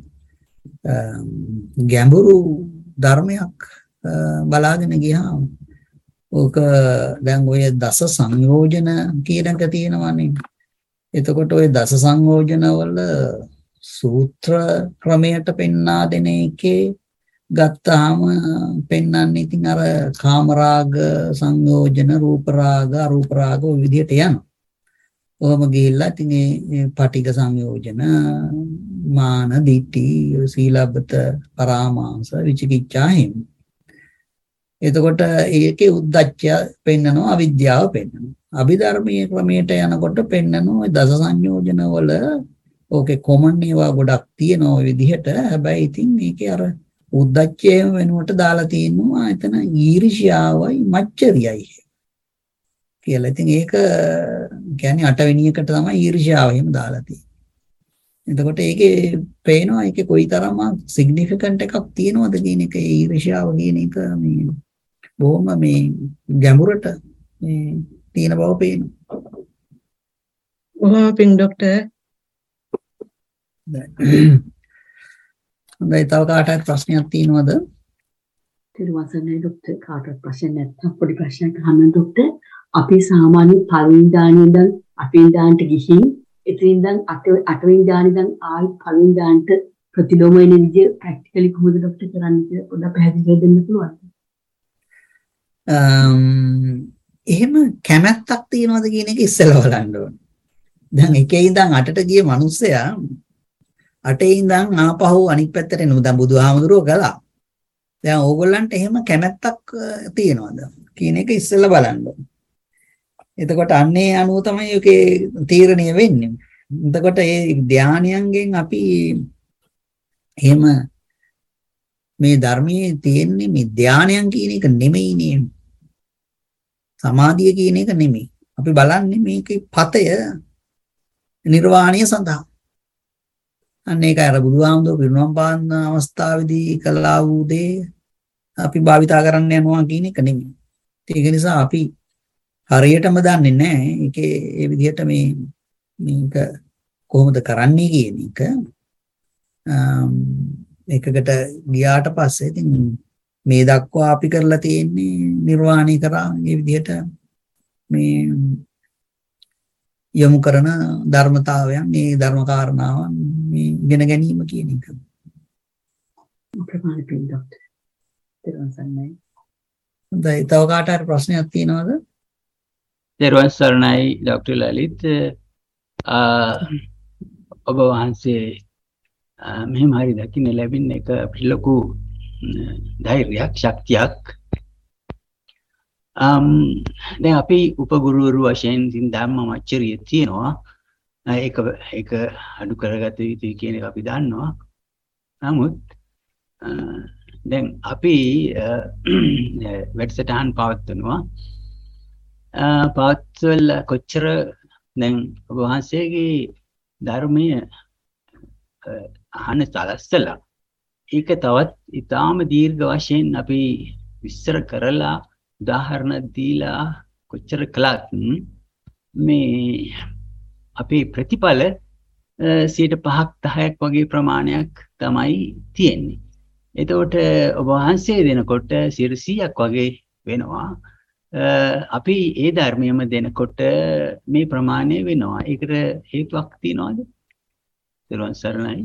ගැඹුරු ධර්මයක් බලාගෙන ගියාම ඕක දැන් ඔය දස සංයෝජන කියන එක තියෙනවානේ. එතකොට ඔය දස සංයෝජන වල සූත්‍ර ක්‍රමයට පෙන්වා දෙන එකේ ගත්තාම පෙන්වන්නේ ඉතින් අර කාමරාග සංයෝජන රූප රාග අරූප රාග ඔය විදිහට යනවා. ඔහම ගිහිල්ලා ඉතින් මේ පටිඝ සංයෝජන මාන දිට්ඨි සීලබ්බත පරාමාස විචිකිච්ඡා හිම. එතකොට ඒකේ උද්දච්චය පෙන්නනවා අවිද්‍යාව පෙන්නනවා. අභිධර්මයේ ක්‍රමයට යනකොට පෙන්නනවා දස සංයෝජන වල ඕකේ කොමන් ඒවා ගොඩක් තියෙනවා ඔය විදිහට. හැබැයි ඉතින් මේකේ අර උද්දච්චයම වෙනුවට දාලා තියෙනවා එතන ඊර්ෂ්‍යාවයි මච්චරියයි කියලා. ඉතින් ඒක කියන්නේ අටවෙනි එකට තමයි ඊර්ෂ්‍යාව එහෙම දාලා තියෙන්නේ. එතකොට ඒකේ පේනවා ඒකේ කොයිතරම් සිග්නිෆිකන්ට් එකක් තියෙනවද කියන එක. ඒ ඊර්ෂ්‍යාව කියන එක මේ බොහොම මේ ගැඹුරට මේ තියෙන බව පේනවා. බොහොම පිං ડોක්ටර්. හොඳයි තව කාට හරි ප්‍රශ්නයක් තියෙනවද? ත්‍රිවන් සරණයි ડોක්ටර්. කාටවත් ප්‍රශ්න නැත්නම් පොඩි ප්‍රශ්නයක් අහන්න ડોක්ටර්. අපි සාමාන්‍ය පළවෙනි දානේ ඉඳන් අටවෙනි දානට ගිහින් එතනින් ඉඳන් අටවෙනි දානේ ඉඳන් ආයි පළවෙනි දානට ප්‍රතිලෝම වෙන විදිය ප්‍රැක්ටිකලි කොහොමද ડોක්ටර් කරන්නේ කියලා පොඩ්ඩක් පැහැදිලි දෙන්න පුළුවන්ද? එහෙම කැමැත්තක් තියනවද කියන එක ඉස්සෙල්ලා බලන්න ඕනේ. දැන් එකේ ඉඳන් අටට ගිය මිනිස්සයා අටේ ඉඳන් ආපහු අනිත් පැත්තට එනවා. දැන් බුදුහාමුදුරුවෝ ගලා. දැන් ඕගොල්ලන්ට එහෙම කැමැත්තක් තියනවද කියන එක ඉස්සෙල්ලා බලන්න ඕනේ. එතකොට අන්නේ අනුව තමයි ඔකේ තීරණය වෙන්නේ. එතකොට මේ ධානයන්ගෙන් අපි එහෙම මේ ධර්මයේ තියෙන්නේ මේ ධානයන් කියන එක නෙමෙයිනේ. සමාධිය කියන එක නෙමෙයි. අපි බලන්නේ මේකේ පතය නිර්වාණය සඳහා. අන්න ඒක අර බුදුහාමුදුරුවෝ පිරිනොම් පාන අවස්ථාවේදී කළා වූ දේ අපි භාවිතා කරන්න යනවා කියන එක නෙමෙයි. ඒක නිසා අපි හරියටම දන්නේ නැහැ ඒකේ ඒ විදිහට මේ මේක කොහොමද කරන්නේ කියන එක. එකකට ගියාට පස්සේ ඉතින් මේ දක්වා අපි කරලා තියෙන්නේ නිර්වාණය කරා මේ විදිහට මේ යොමු කරන ධර්මතාවයන් මේ ධර්ම කාරණාවන් මේ ඉගෙන ගැනීම කියන එක. ප්‍රමාණ පින් ડોක්ටර්. දරුවන් සරණයි. හොඳයි තව කාට හරි ප්‍රශ්නයක් තියෙනවද? දරුවන් සරණයි ડોක්ටර් ලලිත්. ඔබ වහන්සේ මෙහෙම හරි දකින්න ලැබෙන එක අපිට ලොකු ධෛර්යයක් ශක්තියක්. um දැන් අපි උපගුරුවරු වශයෙන් ඉතින් ධම්මමච්චරිය තියෙනවා. ඒක ඒක අඩු කරගත යුතුයි කියන එක අපි දන්නවා. නමුත් දැන් අපි වැඩසටහන් පවත්වනවා. පවත්වල කොච්චර දැන් ඔබ වහන්සේගේ ධර්මයේ අහන සලස්සලා ඒක තවත් ඊටාම දීර්ඝ වශයෙන් අපි විස්තර කරලා උදාහරණ දීලා කොච්චර කළත් මේ අපේ ප්‍රතිඵල සියයට පහක් දහයක් වගේ ප්‍රමාණයක් තමයි තියෙන්නේ. එතකොට ඔබ වහන්සේ දෙනකොට සියයට සීයක් වගේ වෙනවා. අපි ඒ ධර්මයේම දෙනකොට මේ ප්‍රමාණය වෙනවා. ඒකට හේතුවක් තියනවද? දරුවන් සරණයි.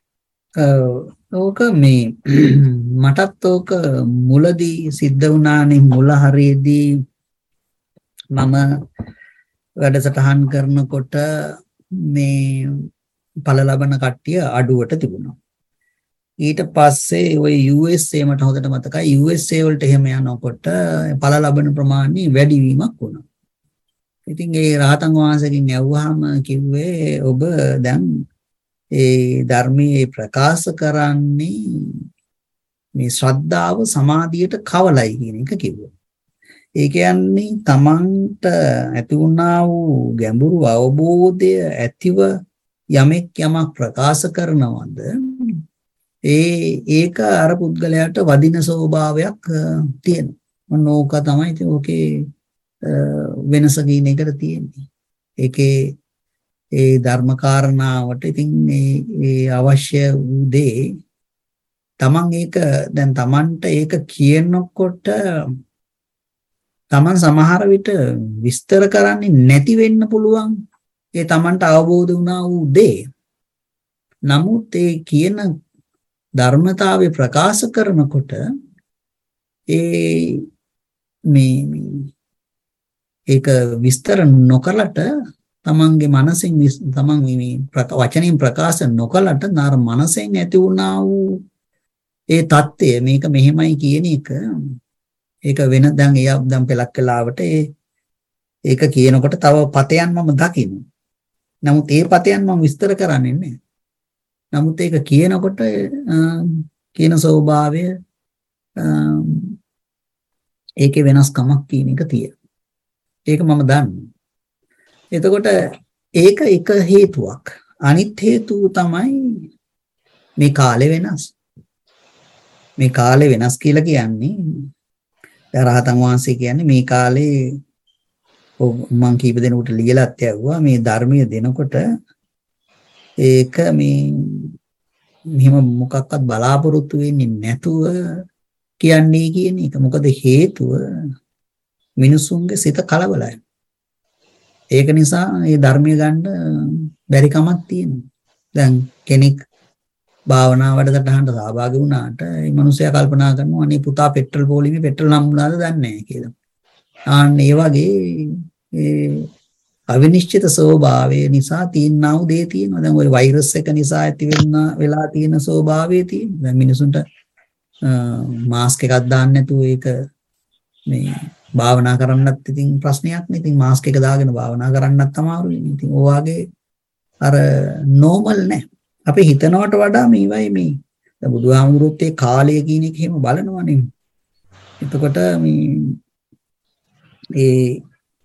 ඕක මේ මටත් ඕක මුලදී සිද්ධ වුණානේ. මුල හරියේදී මම වැඩසටහන් කරනකොට මේ ඵල ලබන කට්ටිය අඩුවට තිබුණා. ඊට පස්සේ ওই යූ එස් ඒ මට හොඳට මතකයි යූ එස් ඒ වලට එහෙම යනකොට ඵල ලබන ප්‍රමාණය වැඩි වීමක් වුණා. ඉතින් ඒ රහතන් වහන්සේගෙන් ඇහුවාම කිව්වේ ඔබ දැන් ඒ ධර්මයේ ප්‍රකාශ කරන්නේ මේ ශ්‍රද්ධාව සමාධියට කවලයි කියන එක කිව්වා. ඒ කියන්නේ තමන්ට ඇති වුණා වූ ගැඹුරු අවබෝධය ඇතිව යමෙක් යමක් ප්‍රකාශ කරනවද ඒ ඒක අර පුද්ගලයාට වදින ස්වභාවයක් තියෙනවා. මොන ඕක තමයි ඉතින් ඕකේ වෙනස කියන එකට තියෙන්නේ. ඒකේ ඒ ධර්ම කාරණාවට ඉතින් මේ අවශ්‍ය වූ දේ තමන් ඒක දැන් තමන්ට ඒක කියනකොට තමන් සමහර විට විස්තර කරන්නේ නැති වෙන්න පුළුවන්. ඒ තමන්ට අවබෝධ වුණා වූ දේ. නමුත් ඒ කියන ධර්මතාවය ප්‍රකාශ කරනකොට ඒ මේ ඒක විස්තර නොකලට තමන්ගේ මනසින් තමන් මේ වචනින් ප්‍රකාශ නොකලට නාර මනසෙන් ඇති වුණා වූ ඒ தත්ත්වය මේක මෙහෙමයි කියන එක ඒක වෙන දැන් එය දැන් පෙලක් කලාවට ඒ ඒක කියනකොට තව පතයන් මම දකින්න. නමුත් ඒ පතයන් මම විස්තර කරන්නේ නැහැ. නමුත් ඒක කියනකොට කියන ස්වභාවය ඒකේ වෙනස්කමක් කියන එක තියෙනවා. ඒක මම දන්නවා. එතකොට ඒක එක හේතුවක්. අනිත් හේතුව තමයි මේ කාලේ වෙනස්. මේ කාලේ වෙනස් කියලා කියන්නේ රහතන් වහන්සේ කියන්නේ මේ කාලේ මම කීප දෙනෙකුට ලියලත් යවුවා මේ ධර්මයේ දෙනකොට ඒක මේ මෙහෙම මොකක්වත් බලාපොරොත්තු වෙන්නේ නැතුව කියන්නේ කියන එක. මොකද හේතුව මිනිසුන්ගේ සිත කලබලයි. ඒක නිසා මේ ධර්මය ගන්න බැරි කමක් තියෙනවා. දැන් කෙනෙක් භාවනා වැඩසටහනට සහභාගී වුණාට මේ මිනිසයා කල්පනා කරනවා අනේ පුතා පෙට්‍රල් පොලිමේ පෙට්‍රල් නම් වුණාද දන්නේ නැහැ කියලා. ආන්න ඒ වගේ ඒ අවිනිශ්චිත ස්වභාවය නිසා තියෙනා වූ දේ තියෙනවා. දැන් ওই වෛරස් එක නිසා ඇති වෙන වෙලා තියෙන ස්වභාවය තියෙනවා. දැන් මිනිසුන්ට මාස්ක් එකක් දාන්න නැතුව ඒක මේ භාවනා කරන්නත් ඉතින් ප්‍රශ්නයක් නේ. ඉතින් මාස්ක් එක දාගෙන භාවනා කරන්නත් අමාරුයි. ඉතින් ඔය වගේ අර නෝමල් නැහැ. අපි හිතනවට වඩා මේවයි මේ දැන් බුදුහාමුදුරුවෝත් ඒ කාලය කියන එක එහෙම බලනවනේ. එතකොට මේ ඒ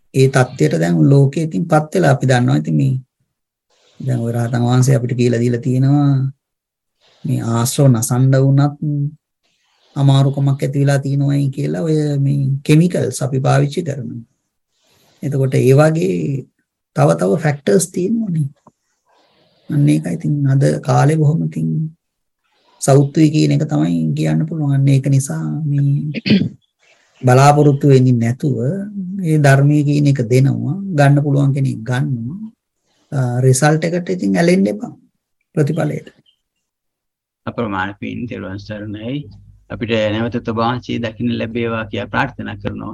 ඒ தත්ත්වයට දැන් ලෝකයේ ඉතින් පත් වෙලා අපි දන්නවා ඉතින් මේ දැන් ඔය රහතන් වහන්සේ අපිට කියලා දීලා තියෙනවා මේ ආශ්‍රව නසන්න වුණත් අමාරුකමක් ඇති වෙලා තියෙනවායි කියලා ඔය මේ කිමිකල්ස් අපි පාවිච්චි කරනවා. එතකොට ඒ වගේ තව තව ෆැක්ටර්ස් තියෙනවානේ. අන්න ඒකයි ඉතින් අද කාලේ බොහොම ඉතින් සෞත්වි කියන එක තමයි කියන්න පුළුවන්. ඒක නිසා මේ බලාපොරොත්තු වෙන්නේ නැතුව මේ ධර්මයේ කියන එක දෙනවා ගන්න පුළුවන් කෙනෙක් ගන්නවා රිසල්ට් එකට ඉතින් ඇලෙන්න එපා ප්‍රතිඵලයට. අප්‍රමාණ පින් තෙරුවන් සරණයි. අපිට නැවත ඔබ වහන්සේ දකින්න ලැබේවා කියලා ප්‍රාර්ථනා කරනවා.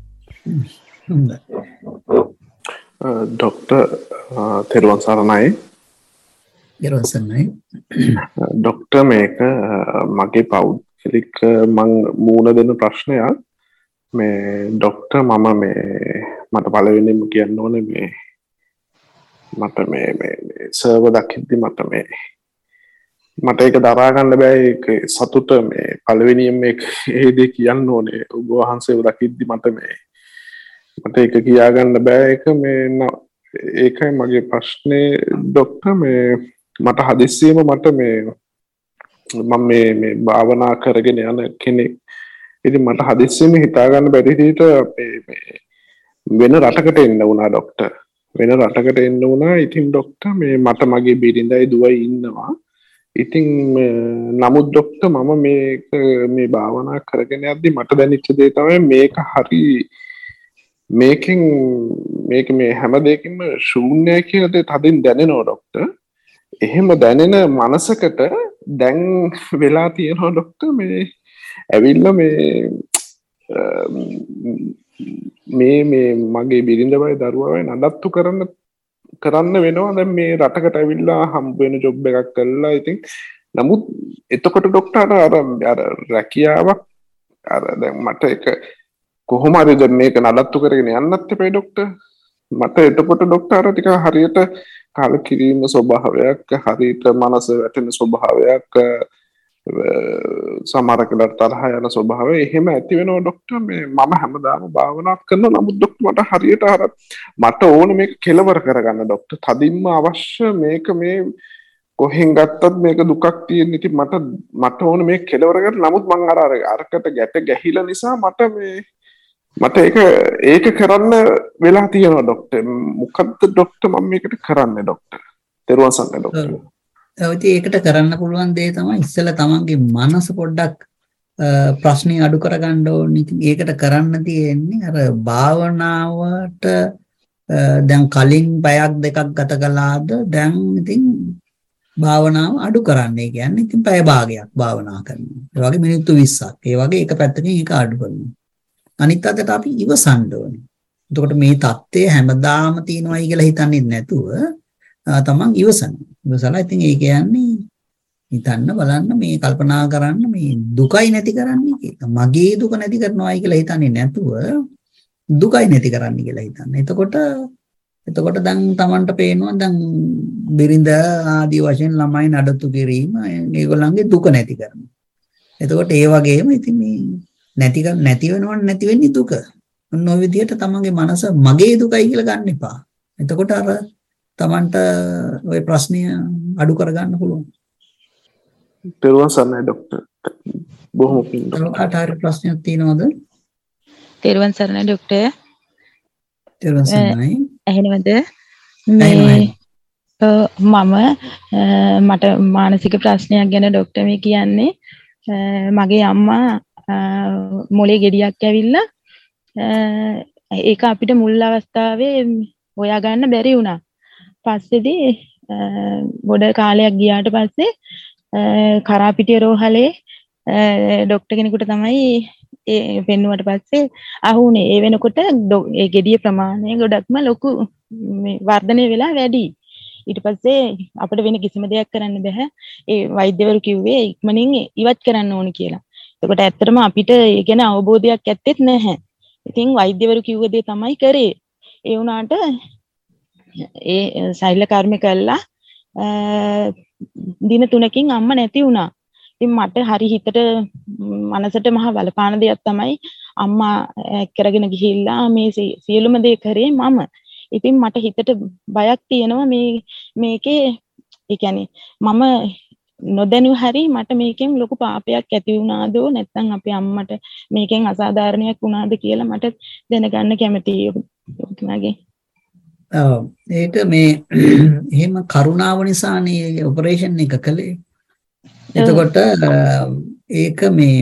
ડોક્ટર තෙරුවන් සරණයි. තෙරුවන් සරණයි. ડોક્ટર මේක මගේ පෞද්ගලික මං මූණ දෙන ප්‍රශ්නයක්. මේ ડોક્ટર මම මේ මට පළවෙනිම කියන්න ඕනේ මේ මට මේ මේ සර්ව දකිද්දි මට මේ මට ඒක දරා ගන්න බෑ. ඒක සතුට මේ පළවෙනියෙන් මේක ඒ දේ කියන්න ඕනේ. ඔබ වහන්සේව දකිද්දි මට මේ මට ඒක කියා ගන්න බෑ. ඒක මේ ඒකයි මගේ ප්‍රශ්නේ ડોક્ટર මේ මට හදිස්සියෙම මට මේ මම මේ මේ භාවනා කරගෙන යන කෙනෙක්. ඉතින් මට හදිස්සියෙම හිතා ගන්න බැරි විදිහට මේ වෙන රටකට එන්න වුණා ડોක්ටර්. වෙන රටකට එන්න වුණා. ඉතින් ડોක්ටර් මේ මට මගේ බිරිඳයි දුවයි ඉන්නවා. ඉතින් නමුත් ડોක්ටර් මම මේක මේ භාවනා කරගෙන යද්දි මට දැනෙච්ච දේ තමයි මේක හරි මේකෙන් මේක මේ හැම දෙයකින්ම ශූන්‍යයි කියලා දේ තදින් දැනෙනවා ડોක්ටර්. එහෙම දැනෙන මනසකට දැන් වෙලා තියෙනවා ડોක්ටර් මේ ඇවිල්ලා මේ මේ මේ මගේ බිරිඳවයි දරුවවයි නඩත්තු කරන්න කරන්න වෙනවා. දැන් මේ රටකට ඇවිල්ලා හම්බ වෙන ජොබ් එකක් කරලා ඉතින් නමුත් එතකොට ડોක්ටර් අර අර රැකියාවක් අර දැන් මට ඒක කොහොම හරි දැන් මේක නඩත්තු කරගෙන යන්නත් එපා ડોක්ටර්. මට එතකොට ડોක්ටර් අර ටික හරියට කලකිරීම ස්වභාවයක් හරියට මනස වැටෙන ස්වභාවයක් සමහරකට තරහ යන ස්වභාවය එහෙම ඇති වෙනවා ડોක්ටර්. මේ මම හැමදාම භාවනා කරනවා. නමුත් ડોක්ටර් මට හරියට අර මට ඕන මේක කෙලවර කරගන්න ડોක්ටර්. තදින්ම අවශ්‍ය මේක මේ කොහෙන් ගත්තත් මේක දුකක් තියෙන. ඉතින් මට මට ඕන මේක කෙලවර කරගන්න. නමුත් මං අර අරකට ගැට ගැහිලා නිසා මට මේ මට ඒක ඒක කරන්න වෙලා තියෙනවා ડોක්ටර්. මොකද්ද ડોක්ටර් මම මේකට කරන්නේ ડોක්ටර්? තෙරුවන් සරණයි ડોක්ටර්. ඒකට කරන්න පුළුවන් දේ තමයි ඉස්සෙල්ලා තමන්ගේ මනස පොඩ්ඩක් ප්‍රශ්නේ අඩු කරගන්න ඕනේ. ඉතින් ඒකට කරන්න තියෙන්නේ අර භාවනාවට දැන් කලින් පැයක් දෙකක් ගත කළාද දැන් ඉතින් භාවනාව අඩු කරන්න. ඒ කියන්නේ ඉතින් පැය භාගයක් භාවනා කරනවා. ඒ වගේ මිනිත්තු විස්සක්. ඒ වගේ එක පැත්තකින් ඒක අඩු කරනවා. අනිත් අතට අපි ඉවසන්න ඕනේ. එතකොට මේ தත්ත්වය හැමදාම තියෙනවයි කියලා හිතන්නේ නැතුව තමන් ඉවසනවා. ඉවසලා ඉතින් ඒ කියන්නේ හිතන්න බලන්න මේ කල්පනා කරන්න මේ දුකයි නැති කරන්නේ කියලා. මගේ දුක නැති කරනවායි කියලා හිතන්නේ නැතුව දුකයි නැති කරන්න කියලා හිතන්න. එතකොට එතකොට දැන් තමන්ට පේනවා දැන් බිරිඳ ආදී වශයෙන් ළමයි නඩත්තු කිරීම ඒගොල්ලන්ගේ දුක නැති කරනවා. එතකොට ඒ වගේම ඉතින් මේ නැති නැති වෙනවන්න නැති වෙන්නේ දුක. ඔන්න ඔය විදිහට තමන්ගේ මනස මගේ දුකයි කියලා ගන්න එපා. එතකොට අර තමන්ට ওই ප්‍රශ්නය අඩු කරගන්න පුළුවන්. තෙරුවන් සරණයි ડોක්ටර්. බොහොම පිං ડોක්ටර්. කාට හරි ප්‍රශ්නයක් තියෙනවද? තෙරුවන් සරණයි ડોක්ටර්. තෙරුවන් සරණයි. ඇහෙනවද? මේ මම මට මානසික ප්‍රශ්නයක් ගැන ડોක්ටර් මේ කියන්නේ මගේ අම්මා මොලේ ගෙඩියක් ඇවිල්ලා ඒක අපිට මුල් අවස්ථාවේ හොයා ගන්න බැරි වුණා. පස්සේදී ගොඩ කාලයක් ගියාට පස්සේ කරාපිටිය රෝහලේ ડોක්ටර් කෙනෙකුට තමයි ඒ පෙන්නුවට පස්සේ අහුනේ. ඒ වෙනකොට ඒ ගෙඩිය ප්‍රමාණය ගොඩක්ම ලොකු වර්ධනය වෙලා වැඩි. ඊට පස්සේ අපිට වෙන කිසිම දෙයක් කරන්න බෑ. ඒ වෛද්‍යවරු කිව්වේ ඉක්මනින් ඉවත් කරන්න ඕන කියලා. එතකොට ඇත්තටම අපිට ඒ ගැන අවබෝධයක් ඇත්තෙත් නැහැ. ඉතින් වෛද්‍යවරු කිව්ව දේ තමයි කරේ. ඒ වුණාට ඒ ශෛල කර්ම කළා දින තුනකින් අම්මා නැති වුණා. ඉතින් මට හරි හිතට මනසට මහ බලපාන දෙයක් තමයි අම්මා කරගෙන ගිහිල්ලා මේ සියලුම දේ කරේ මම. ඉතින් මට හිතට බයක් තියෙනවා මේ මේකේ ඒ කියන්නේ මම නොදැනු හැරි මට මේකෙන් ලොකු පාපයක් ඇති වුණාද නැත්නම් අපේ අම්මට මේකෙන් අසාධාරණයක් වුණාද කියලා මට දැනගන්න කැමතියි ඔබතුමාගේ. ඔව් ඒක මේ එහෙම කරුණාව නිසානේ ඔපරේෂන් එක කළේ. එතකොට ඒක මේ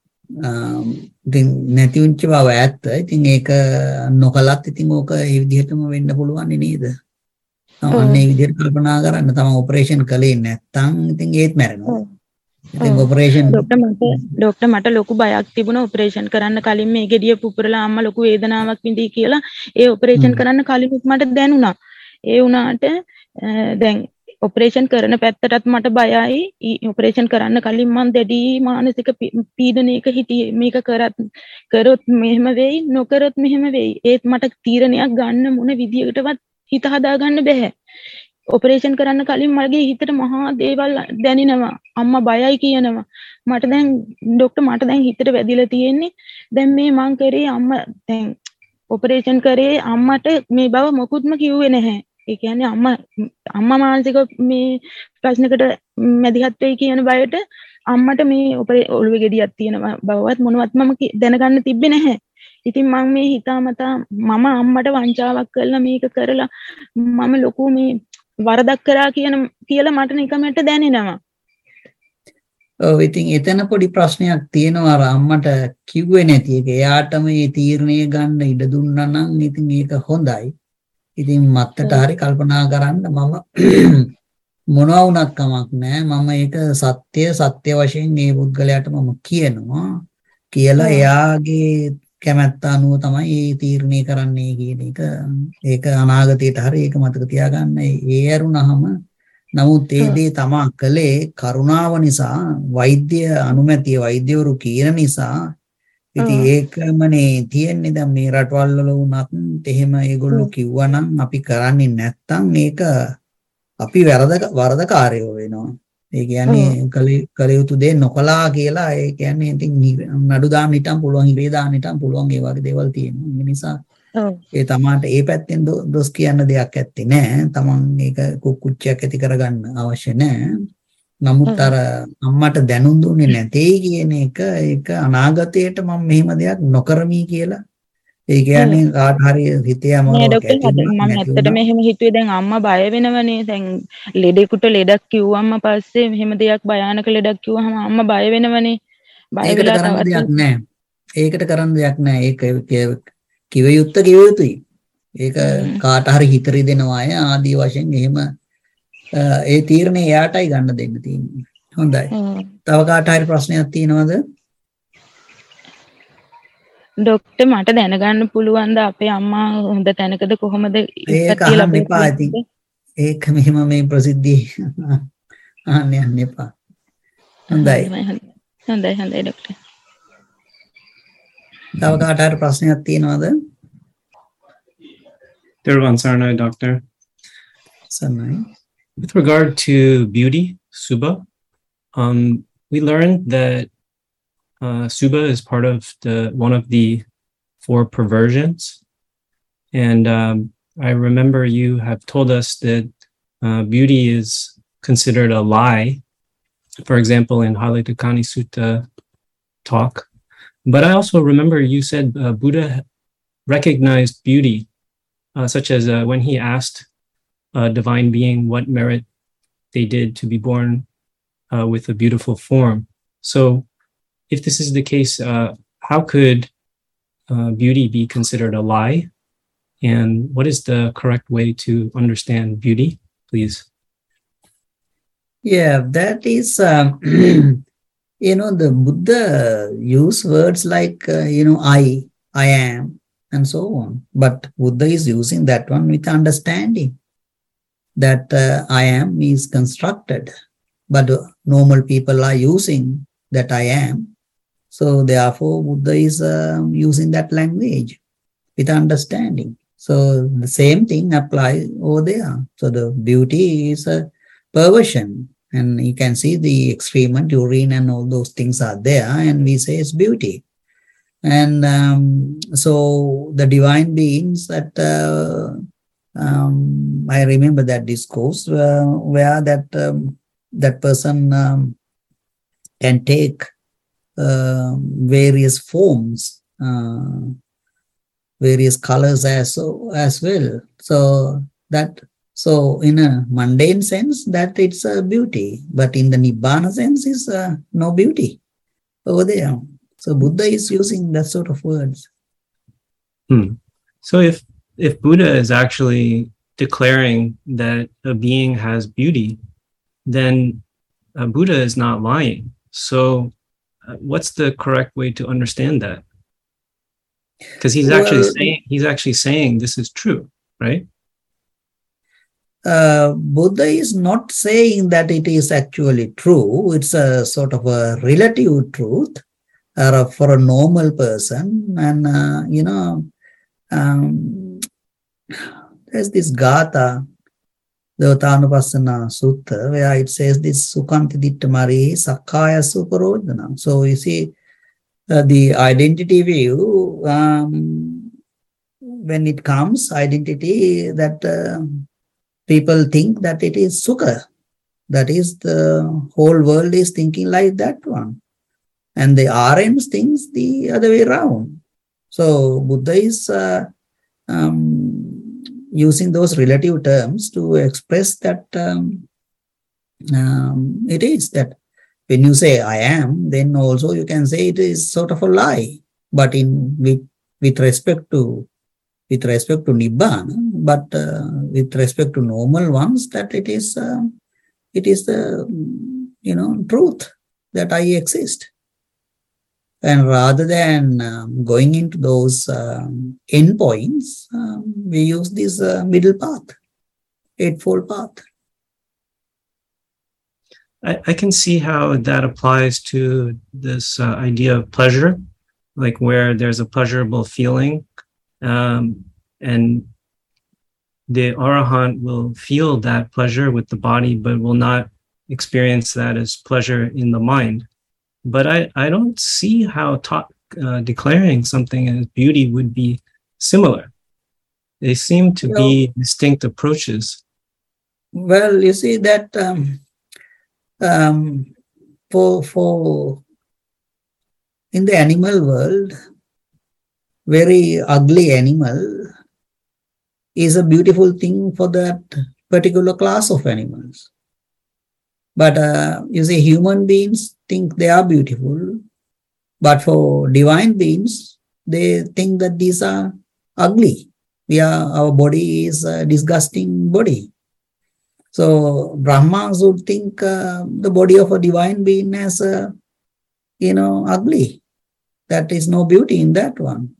ඉතින් නැති වුණච්ච බව ඇත්ත. ඉතින් ඒක නොකලත් ඉතින් ඕක ඒ විදිහටම වෙන්න පුළුවන් නේද? අන්න ඒ විදිහට කල්පනා කරන්න තමයි ඔපරේෂන් කළේ නැත්තම් ඉතින් ඒත් මැරෙනවා. ඉතින් ඔපරේෂන් ડોක්ටර් මට ડોක්ටර් මට ලොකු බයක් තිබුණා ඔපරේෂන් කරන්න කලින් මේ ගෙඩිය පුපුරලා අම්මා ලොකු වේදනාවක් විඳී කියලා. ඒ ඔපරේෂන් කරන්න කලින් මට දැනුණා. ඒ වුණාට දැන් ඔපරේෂන් කරන පැත්තටත් මට බයයි. ඔපරේෂන් කරන්න කලින් මම දැඩි මානසික පීඩනයක හිටියේ. මේක කරත් කරොත් මෙහෙම වෙයි නොකරොත් මෙහෙම වෙයි. ඒත් මට තීරණයක් ගන්න මොන විදියකටවත් හිත හදා ගන්න බැහැ. ඔපරේෂන් කරන්න කලින් මගේ හිතට මහා දේවල් දැනෙනවා. අම්මා බයයි කියනවා. මට දැන් ડોක්ටර් මට දැන් හිතට වැදිලා තියෙන්නේ දැන් මේ මං කරේ අම්මා දැන් ඔපරේෂන් කරේ අම්මට මේ බව මොකුත්ම කිව්වේ නැහැ. ඒ කියන්නේ අම්මා අම්මා මානසික මේ ප්‍රශ්නකට මැදිහත් වෙයි කියන බයට අම්මට මේ ඔළුවේ ගෙඩියක් තියෙන බවවත් මොනවත් මම දැනගන්න තිබ්බේ නැහැ. ඉතින් මම මේ හිතාමතා මම අම්මට වංචාවක් කරලා මේක කරලා මම ලොකු මේ වරදක් කරා කියන කියලා මට නිකමට දැනෙනවා. ඔව් ඉතින් එතන පොඩි ප්‍රශ්නයක් තියෙනවා අර අම්මට කිව්වේ නැති එක. එයාටම මේ තීරණය ගන්න ඉඩ දුන්නා නම් ඉතින් ඒක හොඳයි. ඉතින් මත්තට හරි කල්පනා කරන්න මම මොනවා වුණත් කමක් නැහැ. මම ඒක සත්‍ය සත්‍ය වශයෙන් මේ පුද්ගලයාට මම කියනවා කියලා එයාගේ කැමැත්ත අනුව තමයි මේ තීරණය කරන්නේ කියන එක. ඒක අනාගතයට හරි ඒක මතක තියාගන්න. ඒ ඇරුණාම නමුත් ඒ දේ තමා කළේ කරුණාව නිසා, වෛද්‍ය අනුමැතිය වෛද්‍යවරු කියන නිසා. ඉතින් ඒකමනේ තියෙන්නේ දැන් මේ රටවල් වල වුණත් එහෙම ඒගොල්ලෝ කිව්වනම් අපි කරන්නේ නැත්තම් ඒක අපි වරද වරදකාරයෝ වෙනවා. ඒ කියන්නේ කල යුතු දේ නොකලා කියලා ඒ කියන්නේ ඉතින් නඩු දාන්න හිටම් පුළුවන්, ඉරේ දාන්න හිටම් පුළුවන් ඒ වගේ දේවල් තියෙනවා. ඒ නිසා ඒ තමාට ඒ පැත්තෙන් දොස් කියන්න දෙයක් ඇත්තේ නැහැ. තමන් ඒක කුක්කුච්චයක් ඇති කරගන්න අවශ්‍ය නැහැ. නමුත් අර අම්මට දැනුම් දුන්නේ නැtei කියන එක ඒක අනාගතයට මම මෙහෙම දෙයක් නොකරමි කියලා. ඒ කියන්නේ කාට හරි හිතේ අමාරුවක් ඇති මම ඇත්තට මෙහෙම හිතුවේ දැන් අම්මා බය වෙනවනේ. දැන් ලෙඩෙකුට ලෙඩක් කිව්වම පස්සේ මෙහෙම දෙයක් භයානක ලෙඩක් කිව්වම අම්මා බය වෙනවනේ. බය වෙලා කරන්න දෙයක් නැහැ. ඒකට කරන්න දෙයක් නැහැ. ඒක කිව යුත්ත කිව යුතුයි. ඒක කාට හරි හිත රිදෙනවා අය ආදී වශයෙන් එහෙම ඒ තීරණය එයාටයි ගන්න දෙන්න තියෙන්නේ. හොඳයි. තව කාට හරි ප්‍රශ්නයක් තියෙනවද? ડોක්ටර් මට දැනගන්න පුළුවන් ද අපේ අම්මා හොඳ තැනකද කොහොමද ඒක අහන්න එපා. ඉතින් ඒක මෙහෙම මේ ප්‍රසිද්ධිය අහන්න යන්න එපා. හොඳයි. හොඳයි හොඳයි ડોක්ටර්. තව කාට හරි ප්‍රශ්නයක් තියෙනවද? Thirvan Sarnai, Doctor. Sarnai. With regard to beauty, Subha, um, we learned that uh, Subha is part of the one of the four perversions, and um, I remember you have told us that uh, beauty is considered a lie. For example, in Halitakani Sutta talk. But I also remember you said uh, Buddha recognized beauty, uh, such as uh, when he asked a divine being what merit they did to be born uh, with a beautiful form. So if this is the case, uh, how could uh, beauty be considered a lie? And what is the correct way to understand beauty, please? Yeah, that is... Um, you know, the Buddha use words like, uh, you know, I, I am, and so on. But Buddha is using that one with understanding that uh, I am is constructed. But uh, normal people are using that I am. So therefore, Buddha is uh, using that language with understanding. So the same thing applies over there. So the beauty is a perversion. And you can see the excrement, urine and all those things are there and we say it's beauty. And um, so the divine beings that uh, um, I remember that discourse uh, where that um, that person um, can take uh, various forms, uh, various colors as so as well. So that so in a mundane sense that it's a beauty, but in the Nibbana sense is uh, no beauty over there. So Buddha is using that sort of words. Hmm. So if if Buddha is actually declaring that a being has beauty, then uh, Buddha is not lying. So uh, what's the correct way to understand that? Because he's actually Well, saying he's actually saying this is true, right? Uh, Buddha is not saying that it is actually true. It's a sort of a relative truth uh, for a normal person. And, uh, you know, um, there's this Gatha, the Devatanupassana Sutta, where it says this Sukanti Ditta Mari Sakkaya Suparodhana. So you see, uh, the identity view, um, when it comes, identity that uh, people think that it is Sukha. That is, the whole world is thinking like that one. And the R Ms thinks the other way around. So Buddha is uh, um, using those relative terms to express that um, um, it is that when you say I am, then also you can say it is sort of a lie. But in with, with respect to with respect to Nibbana, but uh, with respect to normal ones, that it is uh, it is the you know truth that I exist. And rather than um, going into those um, endpoints, um, we use this uh, middle path, eightfold path. I, I can see how that applies to this uh, idea of pleasure, like where there's a pleasurable feeling, um, and the Arahant will feel that pleasure with the body, but will not experience that as pleasure in the mind. But I, I don't see how talk, uh, declaring something as beauty would be similar. They seem to Well, be distinct approaches. Well, you see that um, um, for for in the animal world, very ugly animal is a beautiful thing for that particular class of animals. But uh, you see, human beings think they are beautiful, but for divine beings, they think that these are ugly. We are, our body is a disgusting body. So Brahmas would think uh, the body of a divine being as, uh, you know, ugly. That is no beauty in that one.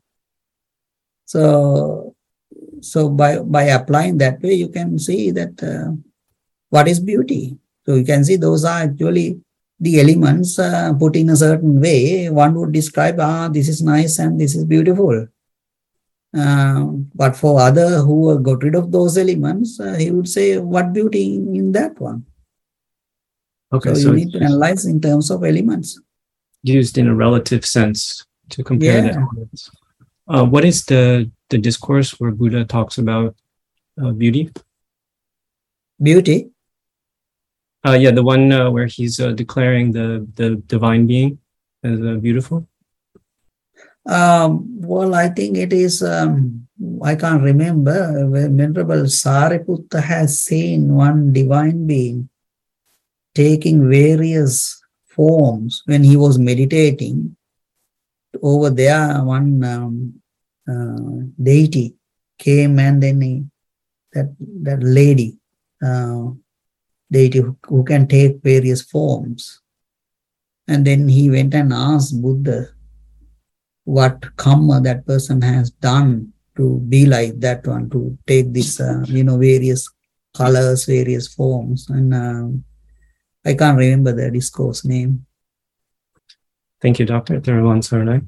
So, so by by applying that way, you can see that uh, what is beauty. So you can see those are actually the elements uh, put in a certain way. One would describe, ah, this is nice and this is beautiful. Uh, but for other who got rid of those elements, uh, he would say, what beauty in, in that one? Okay, so, so you need to analyze in terms of elements. Used in a relative sense to compare the Yeah. elements. Uh, what is the, the discourse where Buddha talks about uh, beauty? Beauty? Uh, yeah, the one uh, where he's uh, declaring the, the divine being as uh, beautiful. Um, well, I think it is, um, I can't remember, where Venerable Sariputta has seen one divine being taking various forms when he was meditating. Over there, one um, uh, deity came and then he, that, that lady, uh, deity who, who can take various forms. And then he went and asked Buddha what karma that person has done to be like that one, to take this, uh, you know, various colors, various forms. And uh, I can't remember the discourse name. Thank you, Doctor Therawan Saranai.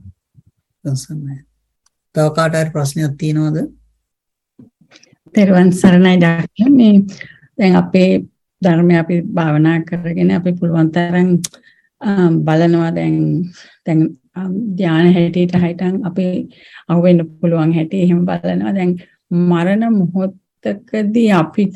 තව කාට හරි ප්‍රශ්නයක් තියෙනවද? තෙරුවන් සරණයි ඩාක්ටර්. මේ දැන් අපේ ධර්මය අපි භාවනා කරගෙන අපි පුළුවන් තරම් බලනවා දැන් දැන් ධානය හැටියට හිටන් අපේ අහුවෙන්න පුළුවන් හැටි එහෙම බලනවා. දැන් මරණ මොහොතකදී අපිට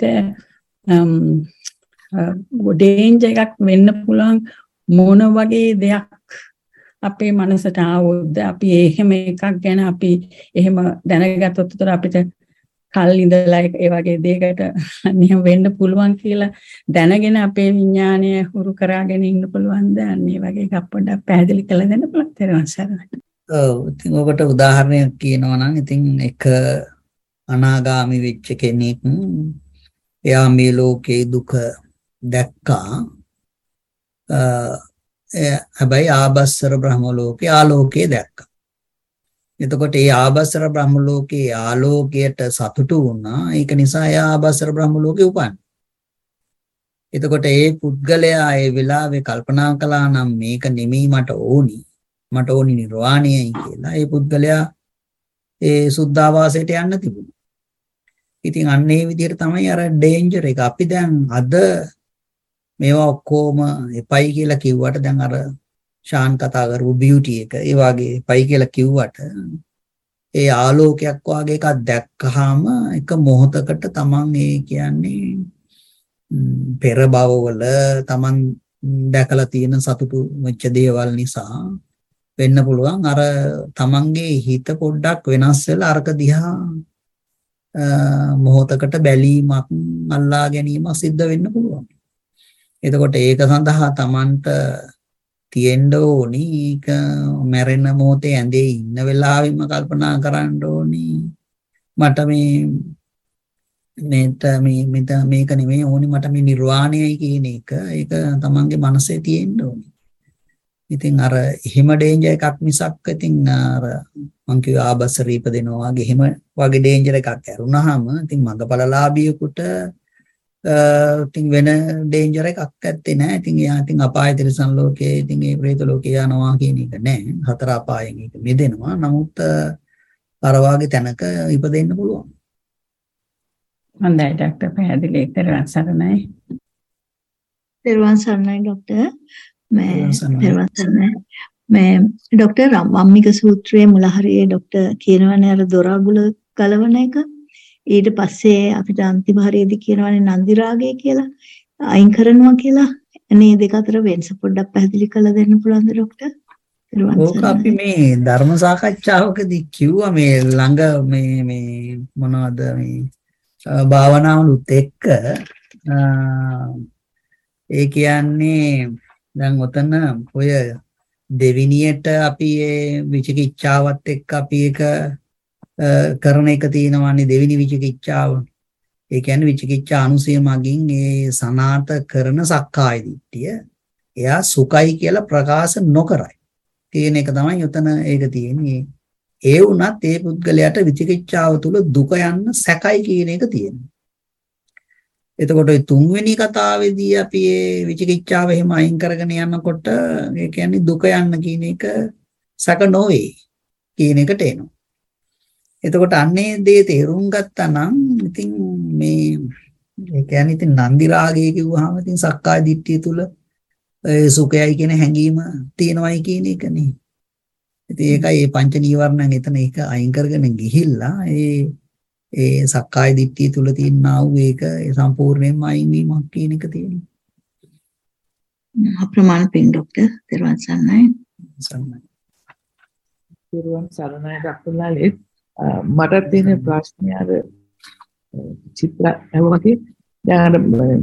ඩේන්ජර් එකක් වෙන්න පුළුවන් මොන වගේ දෙයක් අපේ මනසට ආවොත් අපි එහෙම එකක් ගැන අපි එහෙම දැනගත්තොත් උතර අපිට කල් ඉඳලා ඒ වගේ දෙයකට නියම වෙන්න පුළුවන් කියලා දැනගෙන අපේ විඥානය හුරු කරාගෙන ඉන්න පුළුවන්ද? මේ වගේ එකක් පොඩ්ඩක් පැහැදිලි කරලා දෙන්න පුළුවන් තේරුම් ගන්න. ඔව් ඉතින් ඔකට උදාහරණයක් කියනවා නම් ඉතින් එක අනාගාමි වෙච්ච කෙනෙක් එයා මේ ලෝකේ දුක දැක්කා. හැබැයි ආබස්සර බ්‍රහ්ම ලෝකේ ආලෝකයේ දැක්කා. එතකොට ඒ ආබස්සර බ්‍රහ්ම ලෝකයේ ආලෝකයට සතුටු වුණා. ඒක නිසා එයා ආබස්සර බ්‍රහ්ම ලෝකේ උපන්. එතකොට ඒ පුද්ගලයා ඒ වෙලාවේ කල්පනා කළා නම් මේක නෙමෙයි මට ඕනි. මට ඕනි නිර්වාණයයි කියලා. ඒ පුද්ගලයා ඒ සුද්ධාවාසයට යන්න තිබුණා. ඉතින් අන්න ඒ විදිහට තමයි අර ඩේන්ජර් එක. අපි දැන් අද මේවා ඔක්කොම එපයි කියලා කිව්වට දැන් අර ශාන් කතා කරපු බියුටි එක ඒ වගේ එපයි කියලා කිව්වට ඒ ආලෝකයක් වගේ එකක් දැක්කහම එක මොහොතකට තමන් ඒ කියන්නේ පෙර භවවල තමන් දැකලා තියෙන සතුටු වෙච්ච දේවල් නිසා වෙන්න පුළුවන් අර තමන්ගේ හිත පොඩ්ඩක් වෙනස් වෙලා අරක දිහා මොහොතකට බැලීමක් අල්ලා ගැනීමක් සිද්ධ වෙන්න පුළුවන්. එතකොට ඒක සඳහා තමන්ට තියෙන්න ඕනි ඒක මැරෙන මොහොතේ ඇඳේ ඉන්න වෙලාවෙම කල්පනා කරන්න ඕනි මට මේ මේත මේ මෙත මේක නෙමෙයි ඕනි මට මේ නිර්වාණයයි කියන එක ඒක තමන්ගේ මනසේ තියෙන්න ඕනි. ඉතින් අර එහෙම ඩේන්ජර් එකක් මිසක් ඉතින් අර මං කිව්ව ආබස්සර ඉපදෙනවා වගේ එහෙම වගේ ඩේන්ජර් එකක් ඇරුණාම ඉතින් මඟපලලාභියෙකුට ඉතින් වෙන ඩේන්ජර් එකක් ඇත්තේ නැහැ. ඉතින් එයා ඉතින් අපාය තිරසන් ලෝකේ ඉතින් ඒ ප්‍රේත ලෝකේ යනවා කියන එක නෑ. හතර අපායෙන් ඒක මිදෙනවා. නමුත් අර වාගේ තැනක ඉපදෙන්න පුළුවන්. හොඳයි ඩොක්ටර් පැහැදිලි තෙරුවන් සරණයි. තෙරුවන් සරණයි ඩොක්ටර්. මේ තෙරුවන් සරණයි. මේ ඩොක්ටර් වම්මික සූත්‍රයේ මුල හරියේ ඩොක්ටර් කියනවනේ අර දොරාගුල ගලවන එක. ඊට පස්සේ අපිට අන්තිම හරියේදී කියනවනේ නන්දි රාගය කියලා අයින් කරනවා කියලා. මේ දෙක අතර වෙනස පොඩ්ඩක් පැහැදිලි කරලා දෙන්න පුළුවන්ද ඩොක්ටර්? ඕක අපි මේ ධර්ම සාකච්ඡාවකදී කිව්වා මේ ළඟ මේ මේ මොනවද මේ භාවනාවලුත් එක්ක ඒ කියන්නේ දැන් ඔතන ඔය දෙවිනියට අපි ඒ විචිකිච්ඡාවත් එක්ක අපි ඒක කරන එක තියෙනවානේ දෙවිනි විචිකිච්ඡාව. ඒ කියන්නේ විචිකිච්ඡා අනුසය මගින් ඒ සනාත කරන සක්කාය දිට්ඨිය එයා සුඛයි කියලා ප්‍රකාශ නොකරයි කියන එක තමයි උතන ඒක තියෙන්නේ. ඒ වුණත් ඒ පුද්ගලයාට විචිකිච්ඡාව තුළ දුක යන්න සැකයි කියන එක තියෙනවා. එතකොට ඔය තුන්වෙනි කතාවේදී අපි මේ විචිකිච්ඡාව එහෙම අයින් කරගෙන යනකොට ඒ කියන්නේ දුක යන්න කියන එක සැක නොවේ කියන එකට එනවා. එතකොට අන්නේ දේ තේරුම් ගත්තා නම් ඉතින් මේ ඒ කියන්නේ ඉතින් නන්දි රාගය කිව්වහම ඉතින් සක්කාය දිට්ඨිය තුල ඒ සුඛයයි කියන හැඟීම තියෙනවයි කියන එකනේ. ඉතින් ඒකයි මේ පංච නීවරණන් එතන ඒක අයින් කරගෙන ගිහිල්ලා ඒ ඒ සක්කාය දිට්ඨිය තුල තියෙනා වූ ඒක ඒ සම්පූර්ණයෙන්ම අයින් වීමක් කියන එක තියෙනවා. අප්‍රමාණ පින් ඩොක්ටර් තෙරුවන් සරණයි. සරණයි. තෙරුවන් සරණයි ඩොක්ටර් ලලිත්. මට තියෙන ප්‍රශ්නේ අර චිත්‍ර ඇහුවාගේ දැන් මේ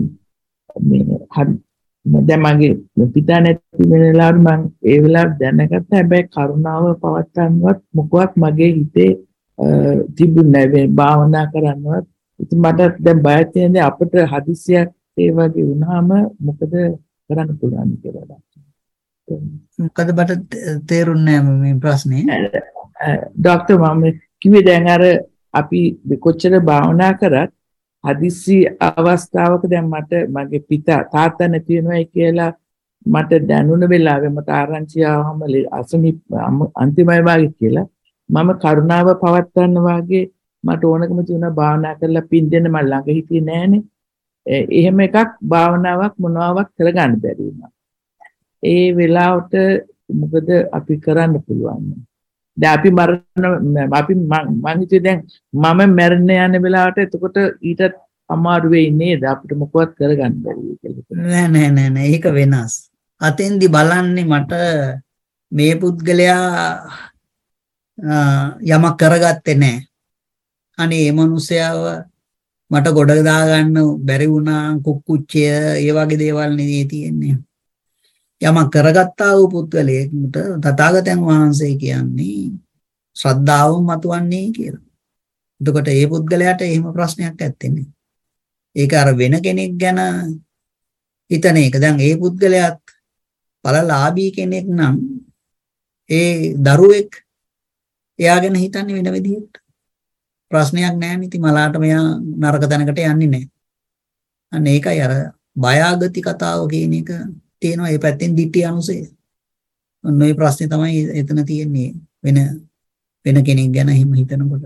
දැන් මගේ පිටා නැති වෙන වෙලාවට මම ඒ වෙලාවට දැනගත්තා. හැබැයි කරුණාව පවත්වන්නවත් මොකවත් මගේ හිතේ තිබුණේ නැහැ භාවනා කරන්නවත්. ඉතින් මට දැන් බය තියෙන්නේ අපිට හදිසියක් ඒ වගේ වුණාම මොකද කරන්න පුළුවන් කියලා. මොකද බට තේරුන්නේ නැහැ මේ ප්‍රශ්නේ. ඩොක්ටර් මම කිව්වේ දැන් අර අපි කොච්චර භාවනා කරත් හදිසි අවස්ථාවක දැන් මට මගේ පිතා තාත්තා නැති වෙනවයි කියලා මට දැනුණ වෙලාවෙ මට ආරංචි ආවම අසනීප අන්තිමයි වාගේ කියලා මම කරුණාව පවත්වන්න වාගේ මට ඕනකම තියුණා භාවනා කරලා පින් දෙන්න මම ළඟ හිටියේ නෑනේ. එහෙම එකක් භාවනාවක් මොනවාවක් කරගන්න බැරි වුණා. ඒ වෙලාවට මොකද අපි කරන්න පුළුවන්? දැන් අපි මරණ අපි මම හිතුවේ දැන් මම මැරෙන්න යන වෙලාවට එතකොට ඊට අමාරු වෙයි නේද අපිට මොකවත් කරගන්න බැරි කියලා. නෑ නෑ නෑ නෑ ඒක වෙනස්. අතෙන්දි බලන්නේ මට මේ පුද්ගලයා යමක් කරගත්තේ නෑ. අනේ මේ මිනිස්යාව මට ගොඩ දාගන්න බැරි වුණා කුක්කුච්චය ඒ වගේ දේවල් නෙදී තියෙන්නේ. යමක් කරගත්තා වූ පුද්ගලයෙකුට තථාගතයන් වහන්සේ කියන්නේ ශ්‍රද්ධාවම මතුවන්නේ කියලා. එතකොට ඒ පුද්ගලයාට එහෙම ප්‍රශ්නයක් නැත්තේ නේ. ඒක අර වෙන කෙනෙක් ගැන හිතන එක. දැන් ඒ පුද්ගලයාත් බලලාභී කෙනෙක් නම් ඒ දරුවෙක් එයා ගැන හිතන්නේ වෙන විදිහට. ප්‍රශ්නයක් නැහැ නේ. ඉතින් මලාට මෙයා නරක තැනකට යන්නේ නැහැ. අන්න ඒකයි අර බයාගති කතාව කියන එක තියෙනවා. ඒ පැත්තෙන් දිට්ඨි අනුසය. ඔන්න ඔය ප්‍රශ්නේ තමයි එතන තියෙන්නේ. වෙන වෙන කෙනෙක් ගැන එහෙම හිතනකොට.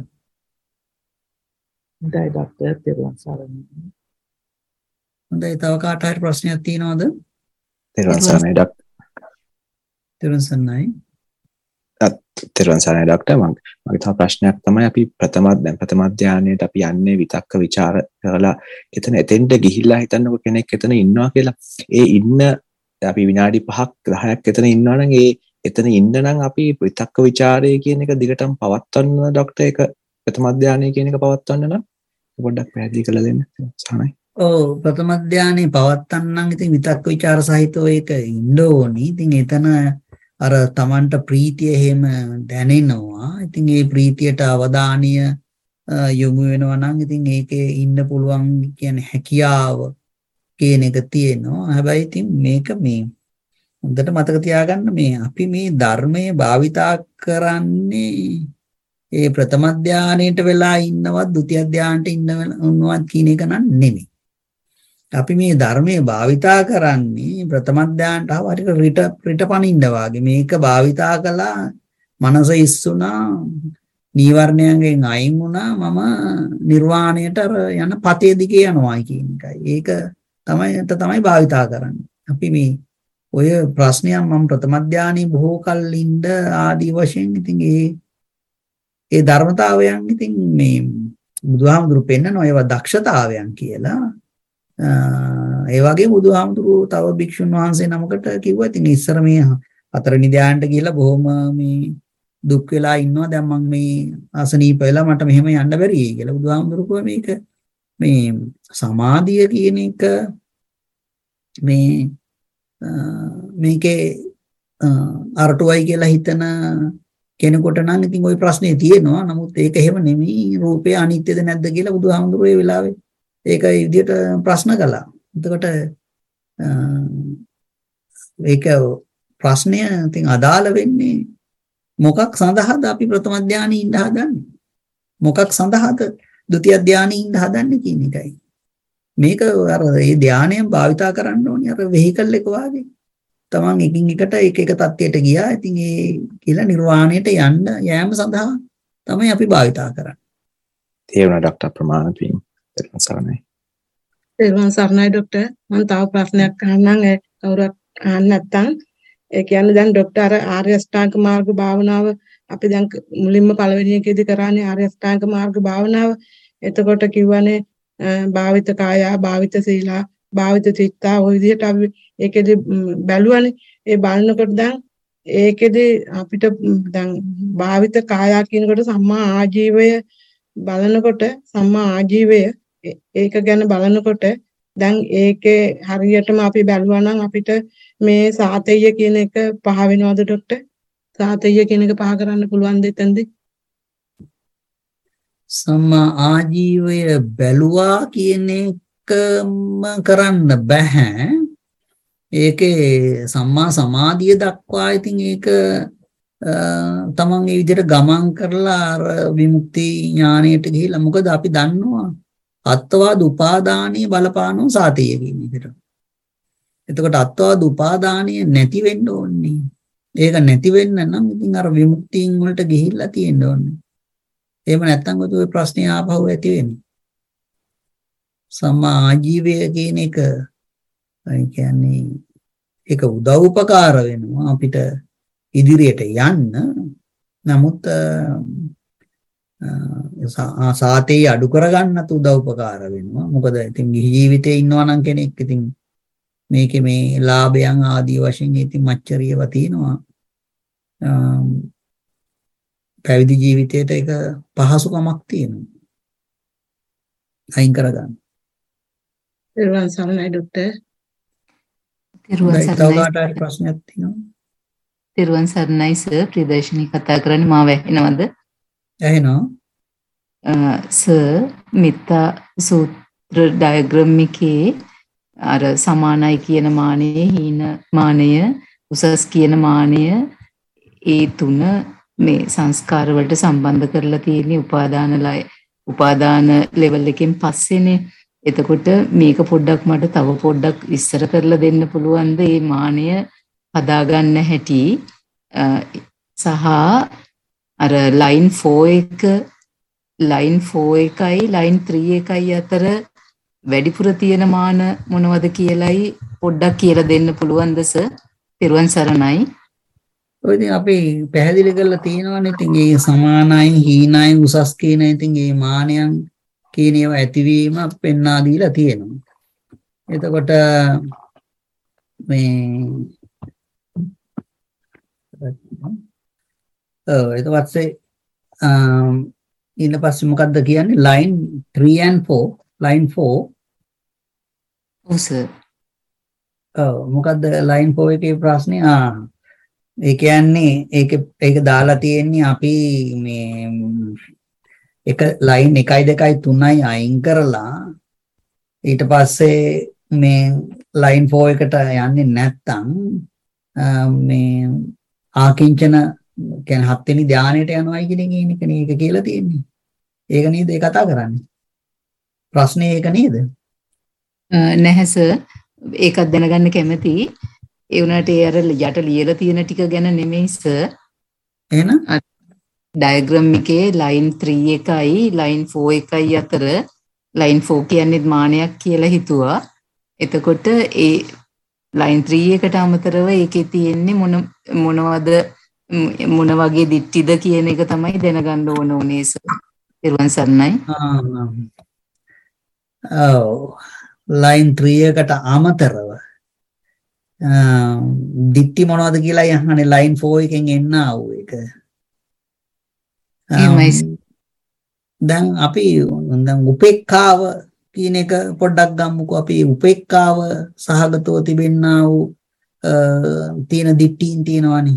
හොඳයි ડોක්ටර් තෙරුවන් සරණයි. හොඳයි තව කාට හරි ප්‍රශ්නයක් තියෙනවද? තෙරුවන් සරණයි ડોක්ටර්. තෙරුවන් සරණයි. තෙරුවන් සරණයි ડોක්ටර්. මම මගේ තව ප්‍රශ්නයක් තමයි අපි ප්‍රථම දැන් ප්‍රථම ධානයේට අපි යන්නේ විතක්ක ਵਿਚාර කරලා එතන එතෙන්ට ගිහිල්ලා හිතන්නකො කෙනෙක් එතන ඉන්නවා කියලා. ඒ ඉන්න අපි විනාඩි පහක් දහයක් එතන ඉන්නවා නම් ඒ එතන ඉන්න නම් අපි විතක්ක ਵਿਚාරය කියන එක දිගටම පවත්වන්න ડોක්ටර් ඒක ප්‍රථම ධානය කියන එක පවත්වන්න නම් පොඩ්ඩක් පැහැදිලි කරලා දෙන්න. සහනයි. ඔව් ප්‍රථම ධානයේ පවත්වන්න නම් ඉතින් විතක්ක ਵਿਚාර සහිතව ඒක ඉන්න ඕනි. ඉතින් එතන අර තමන්ට ප්‍රීතිය එහෙම දැනෙනවා. ඉතින් ඒ ප්‍රීතියට අවධානය යොමු වෙනවා නම් ඉතින් ඒකේ ඉන්න පුළුවන් කියන්නේ හැකියාව කියන එක තියෙනවා. හැබැයි ඉතින් මේක මේ හොඳට මතක තියාගන්න මේ අපි මේ ධර්මයේ භාවිතා කරන්නේ ඒ ප්‍රථම ධානයේට වෙලා ඉන්නවත් ဒုတိ ය ධානයට ඉන්නවත් කියන එක නන් නෙමෙයි. අපි මේ ධර්මයේ භාවිතා කරන්නේ ප්‍රථම ධානයට හරියට රිට රිටපනින්න වාගේ. මේක භාවිතා කළා මනස ඉස්සුණා නීවරණයන්ගෙන් අයින් වුණා මම නිර්වාණයට යන පතේ දිගේ යනවා කියන එකයි. ඒක තමයි තමයි භාවිතා කරන්නේ. අපි මේ ඔය ප්‍රශ්නයක් මම ප්‍රථම ධානයේ බොහෝ කල් ඉඳ ආදී වශයෙන් ඉතින් ඒ ඒ ධර්මතාවයන් ඉතින් මේ බුදුහාමුදුරු පෙන්නන ඒවා දක්ෂතාවයන් කියලා. ඒ වගේ බුදුහාමුදුරු තව භික්ෂුන් වහන්සේ නමකට කිව්වා ඉතින් ඉස්සර මේ හතරවෙනි ධානයට ගිහලා බොහොම මේ දුක් වෙලා ඉන්නවා. දැන් මම මේ අසනීප වෙලා මට මෙහෙම යන්න බැරි කියලා බුදුහාමුදුරු කිව්වා මේක මේ සමාධිය කියන එක මේ මේකේ අරටුවයි කියලා හිතන කෙනෙකුට නම් ඉතින් ওই ප්‍රශ්නේ තියෙනවා. නමුත් ඒක එහෙම නෙමෙයි. රූපය අනිත්‍යද නැද්ද කියලා බුදුහාමුදුරුවෝ ඒ වෙලාවේ ඒක ඒ විදිහට ප්‍රශ්න කළා. එතකොට ඒක ප්‍රශ්නය ඉතින් අදාළ වෙන්නේ මොකක් සඳහාද අපි ප්‍රථම ධානයේ ඉඳ හදන්නේ? මොකක් සඳහාද ဒုတိ ය ධානයේ ඉඳ හදන්නේ කියන එකයි. මේක අර මේ ධානයෙන් භාවිතා කරන්න ඕනේ අර වෙහිකල් එක වාගේ. තමන් එකින් එකට එක එක තත්ත්වයට ගියා. ඉතින් ඒ කියලා නිර්වාණයට යන්න යෑම සඳහා තමයි අපි භාවිතා කරන්නේ. තේරුණා ડોක්ටර් ප්‍රමාණවත් වීම. තෙරුවන් සරණයි. තෙරුවන් සරණයි ડોක්ටර්. මම තව ප්‍රශ්නයක් අහන්නම් ඒ කවුරුත් අහන්න නැත්නම් ඒ කියන්නේ දැන් ડોක්ටර් අර ආර්ය අෂ්ටාංග මාර්ග භාවනාව අපි දැන් මුලින්ම පළවෙනි එකේදී කරන්නේ ආර්ය අෂ්ටාංග මාර්ග භාවනාව. එතකොට කිව්වනේ භාවිත කායා භාවිත සීලා භාවිත චිත්තා ඔය විදිහට අපි ඒකෙදි බැලුවානේ. ඒ බලනකොට දැන් ඒකෙදි අපිට දැන් භාවිත කායා කියනකොට සම්මා ආජීවය බලනකොට සම්මා ආජීවය ඒක ගැන බලනකොට දැන් ඒකේ හරියටම අපි බැලුවා නම් අපිට මේ සාතේය කියන එක පහ වෙනවද ડોක්ටර්? සාතේය කියන එක පහ කරන්න පුළුවන් දෙතෙන්දී? සම්මා ආජීවය බැලුවා කියන එකම කරන්න බෑ. ඒකේ සම්මා සමාධිය දක්වා ඉතින් ඒක තමන් ඒ විදිහට ගමන් කරලා අර විමුක්ති ඥානයට ගිහිලා මොකද අපි දන්නවා අත්වාද උපාදානීය බලපානෝ සාතේය කියන එකට. එතකොට අත්වාද උපාදානීය නැති වෙන්න ඕනේ. ඒක නැති වෙන්න නම් ඉතින් අර විමුක්තියෙන් වලට ගිහිල්ලා තියෙන්න ඕනේ. එහෙම නැත්නම් ඔය ප්‍රශ්නේ ආපහු ඇති වෙන්නේ. සම්මා ආජීවය කියන එක ඒ කියන්නේ ඒක උදව් උපකාර වෙනවා අපිට ඉදිරියට යන්න. නමුත් සාතේ අඩු කරගන්නත් උදව් උපකාර වෙනවා. මොකද ඉතින් ගිහි ජීවිතේ ඉන්නවා නම් කෙනෙක් ඉතින් මේකේ මේ ලාභයන් ආදී වශයෙන් ඉතින් මච්චරියව තියෙනවා. පැවිදි ජීවිතයට ඒක පහසුකමක් තියෙනවා. අයින් කරගන්න. තෙරුවන් සරණයි ડોක්ටර්. තෙරුවන් සරණයි. තව කාට ප්‍රශ්නයක් තියෙනවද? තෙරුවන් සරණයි සර්. ප්‍රියදර්ශිනී කතා කරන්නේ මාව ඇහෙනවද? ඇහෙනවා. සර් මිත්තා සූත්‍ර ඩයග්‍රෑම් එකේ අර සමානයි කියන මානය, හීන මානය, උසස් කියන මානය ඒ තුන මේ සංස්කාර වලට සම්බන්ධ කරලා තියෙන උපාදාන ලය උපාදාන ලෙවල් එකෙන් පස්සේනේ. එතකොට මේක පොඩ්ඩක් මට තව පොඩ්ඩක් විස්තර කරලා දෙන්න පුළුවන්ද මේ මානය හදාගන්න හැටි සහ අර ලයින් ෆෝර් එක ලයින් ෆෝර් එකයි ලයින් ත්‍රී එකයි අතර වැඩිපුර තියෙන මාන මොනවද කියලායි පොඩ්ඩක් කියලා දෙන්න පුළුවන්ද සර්? පිරුවන් සරණයි. ඔය ඉතින් අපි පැහැදිලි කරලා තියෙනවානේ. ඉතින් මේ සමානයි, හීනයි, උසස් කියන ඉතින් මේ මානයන් කියන ඒවා ඇතිවීම පෙන්වා දීලා තියෙනවා. එතකොට මේ ඔව් ඊට පස්සේ ඊට පස්සේ මොකද්ද කියන්නේ? line three and four line four ඔව් සර්. ඔව් මොකද්ද line four එකේ ප්‍රශ්නේ? ආ ඒ කියන්නේ ඒක ඒක දාලා තියෙන්නේ අපි මේ එක line එකයි දෙකයි තුනයි අයින් කරලා ඊට පස්සේ මේ line four එකට යන්නේ නැත්තම් මේ ආකින්චන කියන්නේ හත් වෙනි ධානයට යනවායි කියන එකනේ ඒක කියලා තියෙන්නේ. ඒක නේද ඒ කතා කරන්නේ? ප්‍රශ්නේ ඒක නේද? නැහැ සර්. ඒකත් දැනගන්න කැමතියි. ඒ වුණාට ඒ අර යට ලියලා තියෙන ටික ගැන නෙමෙයි සර්. එහෙනම් ඩයග්‍රෑම් එකේ ලයින් ත්‍රී එකයි ලයින් ෆෝර් එකයි අතර ලයින් ෆෝර් කියන්නේ මානයක් කියලා හිතුවා. එතකොට ඒ ලයින් ත්‍රී එකට අමතරව ඒකේ තියෙන්නේ මොන මොනවද මොන වගේ දිට්ටිද කියන එක තමයි දැනගන්න ඕන උනේ සර්. පිරුවන් සරණයි. ඔව් ලයින් ත්‍රී එකට අමතරව දිට්ටි මොනවද කියලා යහනේ ලයින් ෆෝර් එකෙන් එන්න ආව එක. දැන් අපි දැන් උපේක්ඛාව කියන එක පොඩ්ඩක් ගමුකෝ. අපි උපේක්ඛාව සහගතව තිබෙන්නා වූ තියෙන දිට්ඨීන් තියෙනවානේ.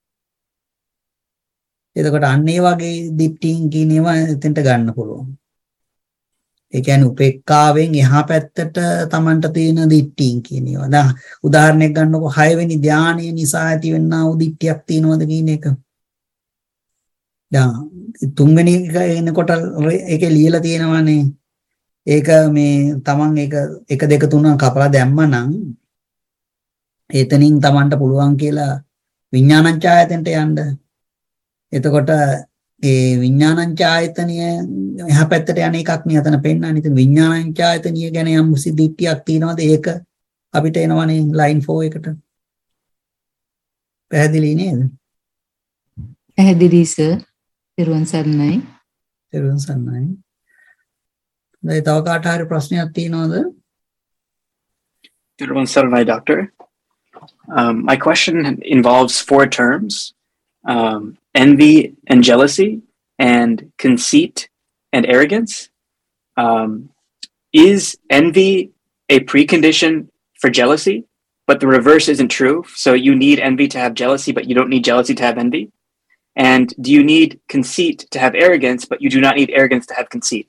එතකොට අන්න ඒ වගේ දිට්ඨීන් කියන ඒවා එතෙන්ට ගන්න පුළුවන්. ඒ කියන්නේ උපේක්ඛාවෙන් එහා පැත්තට Tamanට තියෙන දිට්ඨීන් කියන ඒවා. දැන් උදාහරණයක් ගන්නකො හය වෙනි ධානය නිසා ඇතිවෙනා වූ දිට්ඨියක් තියෙනවද කියන එක. දැන් තුන්වෙනි එක එනකොට ඒකේ ලියලා තියෙනවානේ. ඒක මේ Taman ඒක එක දෙක තුන කපලා දැම්මනම් එතනින් Tamanට පුළුවන් කියලා විඥානංචායතනට යන්න. එතකොට ඒ විඥානංචායතනිය එහා පැත්තට යන එකක් නේ අතන පෙන්නන්නේ. ඉතින් විඥානංචායතනිය ගැන යම් සිද්ධියක් තියෙනවද? ඒක අපිට එනවනේ ලයින් ෆෝර් එකට. පැහැදිලි නේද? පැහැදිලි සර්. පිරුවන් සරණයි. පිරුවන් සරණයි. දැන් තව කාට හරි ප්‍රශ්නයක් තියෙනවද? Piruvan Saranai, Doctor. Um, my question involves four terms. Um, envy and jealousy, and conceit and arrogance. Um, is envy a precondition for jealousy, but the reverse isn't true? So you need envy to have jealousy, but you don't need jealousy to have envy? And do you need conceit to have arrogance, but you do not need arrogance to have conceit?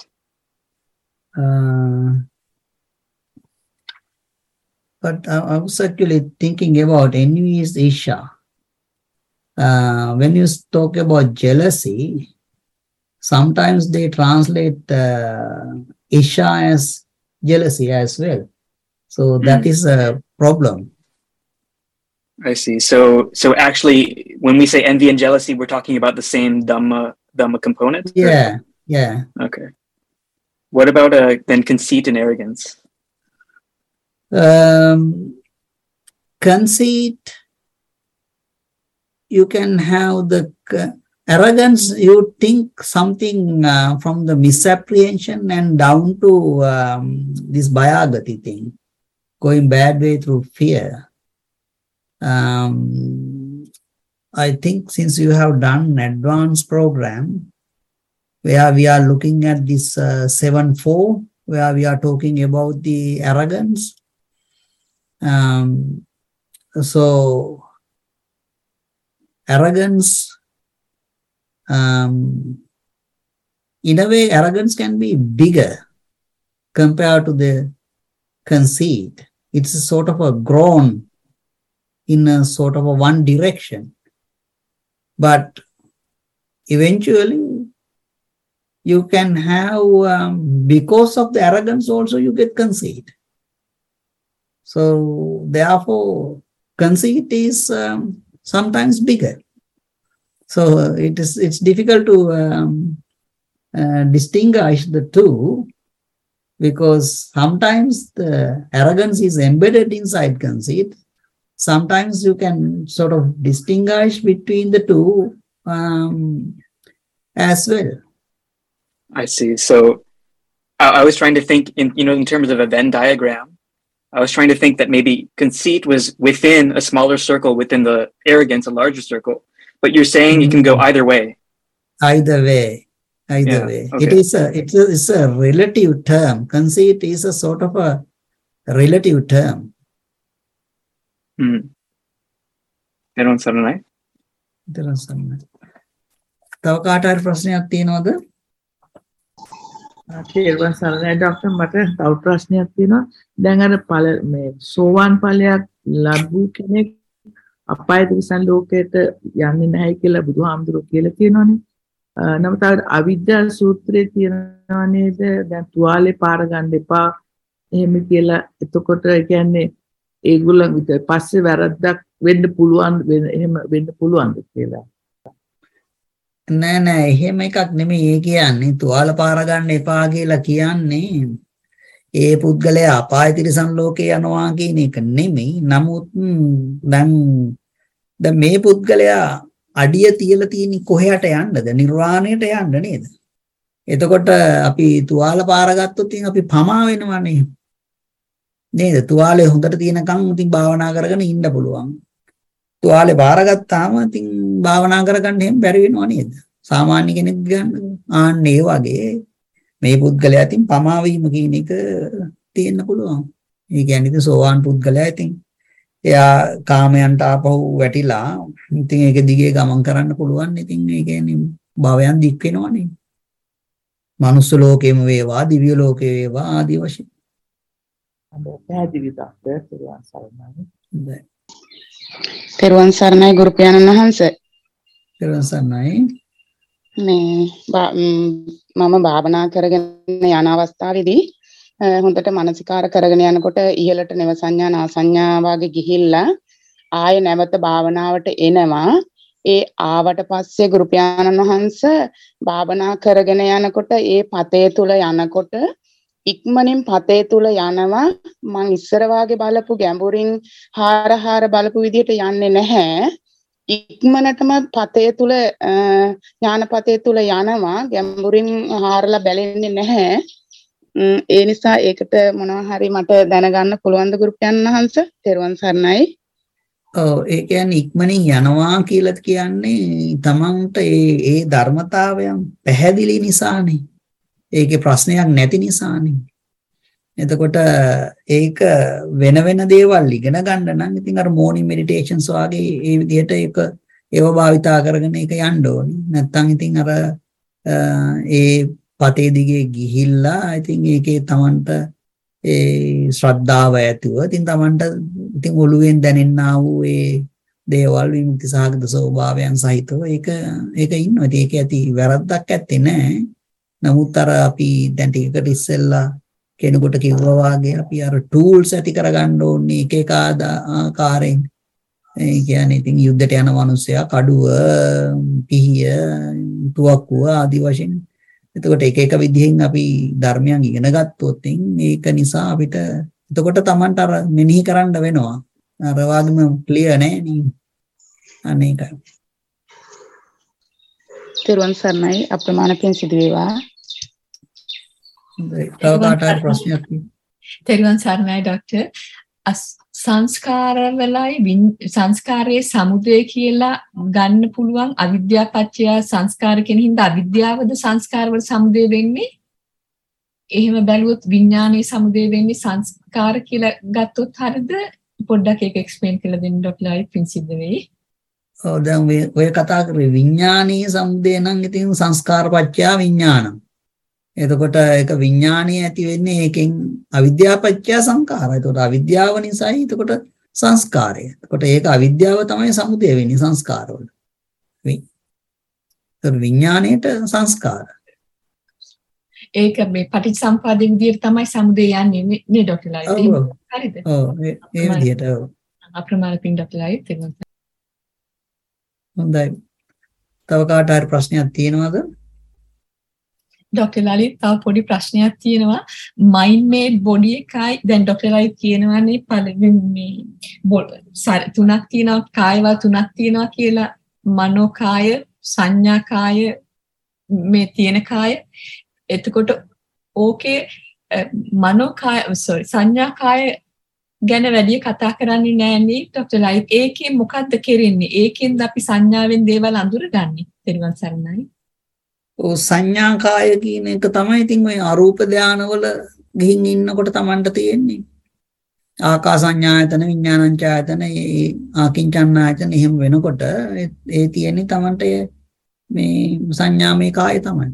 Uh, but I, I was actually thinking about envy is Isha. Uh, when you talk about jealousy, sometimes they translate uh, Isha as jealousy as well. So that mm. is a problem. I see. So, so actually, when we say envy and jealousy, we're talking about the same Dhamma, Dhamma component? Yeah, or? yeah. Okay. What about uh, then conceit and arrogance? Um, conceit, you can have the arrogance, you think something uh, from the misapprehension and down to um, this Bhayagati thing, going bad way through fear. Um, I think since you have done an advanced program where we are looking at this uh, seven four, where we are talking about the arrogance. Um, so, arrogance, um, in a way, arrogance can be bigger compared to the conceit. It's a sort of a grown in a sort of a one direction. But eventually, you can have, um, because of the arrogance also, you get conceit. So, therefore, conceit is um, sometimes bigger. So, uh, it is, it's difficult to um, uh, distinguish the two, because sometimes the arrogance is embedded inside conceit. Sometimes you can sort of distinguish between the two um, as well. I see. So I, I was trying to think in, you know, in terms of a Venn diagram. I was trying to think that maybe conceit was within a smaller circle, within the arrogance, a larger circle. But you're saying mm-hmm. it can go either way. Either way. Either yeah, way. Okay. It is a, it's a, it's a relative term. Conceit is a sort of a relative term. Hmm. Teruwan saranai. Teruwan saranai. තව කාට හරි ප්‍රශ්නයක් තියෙනවද? තේරුවන් සරණයි ડોක්ටර් මට තව ප්‍රශ්නයක් තියෙනවා. දැන් අර ඵල මේ සෝවාන් ඵලයක් ලැබු කෙනෙක් අපාය තිරිසන් ලෝකයට යන්නේ නැහැ කියලා බුදුහාමුදුරුවෝ කියලා කියනවනේ. නමුත් අවිද්‍යා සූත්‍රයේ තියෙනවා නේද? දැන් තුවාලේ පාර ගන්න එපා එහෙම කියලා. එතකොට කියන්නේ ඒගොල්ලන් විතර පස්සේ වැරද්දක් වෙන්න පුළුවන් එහෙම වෙන්න පුළුවන්ද කියලා. නෑ නෑ එහෙම එකක් නෙමෙයි ඒ කියන්නේ. තුවාල පාර ගන්න එපා කියලා කියන්නේ ඒ පුද්ගලයා අපාය තිරිසන් ලෝකේ යනවා කියන එක නෙමෙයි. නමුත් දැන් දැන් මේ පුද්ගලයා අඩිය තියලා තියෙන්නේ කොහයට යන්නද? නිර්වාණයට යන්න නේද? එතකොට අපි තුවාල පාර ගත්තොත් ඉතින් අපි පමා වෙනවනේ. නේද? තුවාලේ හොඳට තියෙනකන් ඉතින් භාවනා කරගෙන ඉන්න පුළුවන්. තුවාලේ බාර ගත්තාම ඉතින් භාවනා කරගන්න එහෙම බැරි වෙනව නේද? සාමාන්‍ය කෙනෙක් ගන්න. ආන්න ඒ වගේ මේ පුද්ගලයා ඉතින් පමා වීම කියන එක තියෙන්න පුළුවන්. ඒ කියන්නේ ඉතින් සෝවාන් පුද්ගලයා ඉතින් එයා කාමයන්ට ආපහු වැටිලා ඉතින් ඒක දිගේ ගමන් කරන්න පුළුවන්. ඉතින් ඒ කියන්නේ භවයන් දික් වෙනවනේ. මනුස්ස ලෝකෙම වේවා, දිව්‍ය ලෝකේ වේවා ආදී වශයෙන්. පැහැදිලි ඩොක්ටර්. තෙරුවන් සරණයි. තෙරුවන් සරණයි ගුරු පියාණන් වහන්සේ. තෙරුවන් සරණයි. මේ මම භාවනා කරගෙන යන අවස්ථාවේදී හොඳට මානසිකාර කරගෙන යනකොට ඉහළට නව සංඥා නා සංඥා වගේ ගිහිල්ලා ආය නැවත භාවනාවට එනවා. ඒ ආවට පස්සේ ගුරු පියාණන් වහන්සේ භාවනා කරගෙන යනකොට ඒ පතේ තුල යනකොට ඉක්මනින් පතේ තුල යනවා. මං ඉස්සර වාගේ බලපු ගැඹුරින් හාර හාර බලපු විදිහට යන්නේ නැහැ. ඉක්මනටම පතේ තුල ඥානපතේ තුල යනවා. ගැඹුරින් හාරලා බැලෙන්නේ නැහැ. ඒ නිසා ඒකට මොනවා හරි මට දැනගන්න පුළුවන් ද ගුරු පියාණන් වහන්සේ? තෙරුවන් සරණයි. ඔව් ඒ කියන්නේ ඉක්මනින් යනවා කියලා කියන්නේ තමන්ට ඒ ඒ ධර්මතාවයන් පැහැදිලි නිසානේ. ඒකේ ප්‍රශ්නයක් නැති නිසානේ. එතකොට ඒක වෙන වෙන දේවල් ඉගෙන ගන්න නම් ඉතින් අර morning meditations වගේ ඒ විදිහට ඒක ඒව භාවිතා කරගෙන ඒක යන්න ඕනේ. නැත්තම් ඉතින් අර ඒ පතේ දිගේ ගිහිල්ලා ඉතින් ඒකේ තමන්ට ඒ ශ්‍රද්ධාව ඇතුව ඉතින් තමන්ට ඉතින් ඔළුවෙන් දැනෙන්නා වූ ඒ දේවල් විමුක්ති සහගත ස්වභාවයන් සහිතව ඒක ඒක ඉන්නවා. ඉතින් ඒක ඇති වැරද්දක් ඇත්තේ නැහැ. නමුත් අර අපි දැන් ටිකකට ඉස්සෙල්ලා කෙනෙකුට කිව්වා වාගේ අපි අර ටූල්ස් ඇති කරගන්න ඕනේ එක එක ආකාරයෙන්. ඒ කියන්නේ ඉතින් යුද්ධයට යන මිනිස්සයා කඩුව, පිහිය, තුවක්කුව ආදී වශයෙන්. එතකොට එක එක විදිහෙන් අපි ධර්මයන් ඉගෙන ගත්තොත් ඒක නිසා අපිට එතකොට Tamanට අර මෙනෙහි කරන්න වෙනවා. අර වගේම ක්ලියර් නෑ නේ. අනේකයි. තෙරුවන් සරණයි අප්‍රමාණ පින් සිදු වේවා. තව කාට හරි ප්‍රශ්නයක් තියෙනවා? තෙරුවන් සරණයි ડોක්ටර්. සංස්කාර වලයි සංස්කාරයේ සමුදය කියලා ගන්න පුළුවන් අවිද්‍යාව පත්‍ය සංස්කාර කියන හින්දා අවිද්‍යාවද සංස්කාර වල සමුදය වෙන්නේ? එහෙම බැලුවොත් විඥානයේ සමුදය වෙන්නේ සංස්කාර කියලා ගත්තොත් හරියද? පොඩ්ඩක් ඒක එක්ස්ප්ලেইন කරලා දෙන්න ડોක්ටර් ලයි පින් සිද්ධ වෙයි. ඔව් දැන් ඔය කතා කරේ විඥානීය සමුදය නම් ඉතින් සංස්කාර පත්‍ය විඥානං. එතකොට ඒක විඥානීය ඇති වෙන්නේ ඒකෙන් අවිද්‍යාව පත්‍ය සංඛාරය. එතකොට අවිද්‍යාව නිසායි එතකොට සංස්කාරය. එතකොට ඒක අවිද්‍යාව තමයි සමුදය වෙන්නේ සංස්කාර වල. එතකොට විඥාණයට සංස්කාර. ඒක මේ පටිච්චසමුප්පාදේ විදියට තමයි සමුදය යන්නේ නේ ડોක්ටර් ලයි. හරිද? ඔව් ඒ විදියට ඔව්. අප්‍රමාණ පින් ડોක්ටර් ලයි. හොඳයි. තව කාට හරි ප්‍රශ්නයක් තියෙනවද? ડોක්ටර් ලලිත් තව පොඩි ප්‍රශ්නයක් තියෙනවා. මයින්ඩ් මේඩ් බොඩි එකයි දැන් ડોක්ටර් ලලිත් කියනවානේ පළවෙනි තුනක් තියෙනවා කායවල තුනක් තියෙනවා කියලා මනෝ කාය සංඥා කාය මේ තියෙන කාය. එතකොට ඕකේ මනෝ කාය sorry සංඥා කාය ගැන වැඩි කතා කරන්නේ නෑනේ ડોක්ටර් ලලිත්. ඒකේ මොකද්ද කරන්නේ? ඒකෙන්ද අපි සංඥාවෙන් දේවල් අඳුරගන්නේ? තෙරුවන් සරණයි. ඔව් සංඥා කාය කියන එක තමයි ඉතින් ඔය අරූප ධානවල ගිහින් ඉන්නකොට Tamanට තියෙන්නේ. ආකාසඤ්ඤායතන විඥානඤ්ඤායතන ඒ ආකින්චඤ්ඤායතන එහෙම වෙනකොට ඒ තියෙන්නේ Tamanට මේ සංඥාමය කාය තමයි.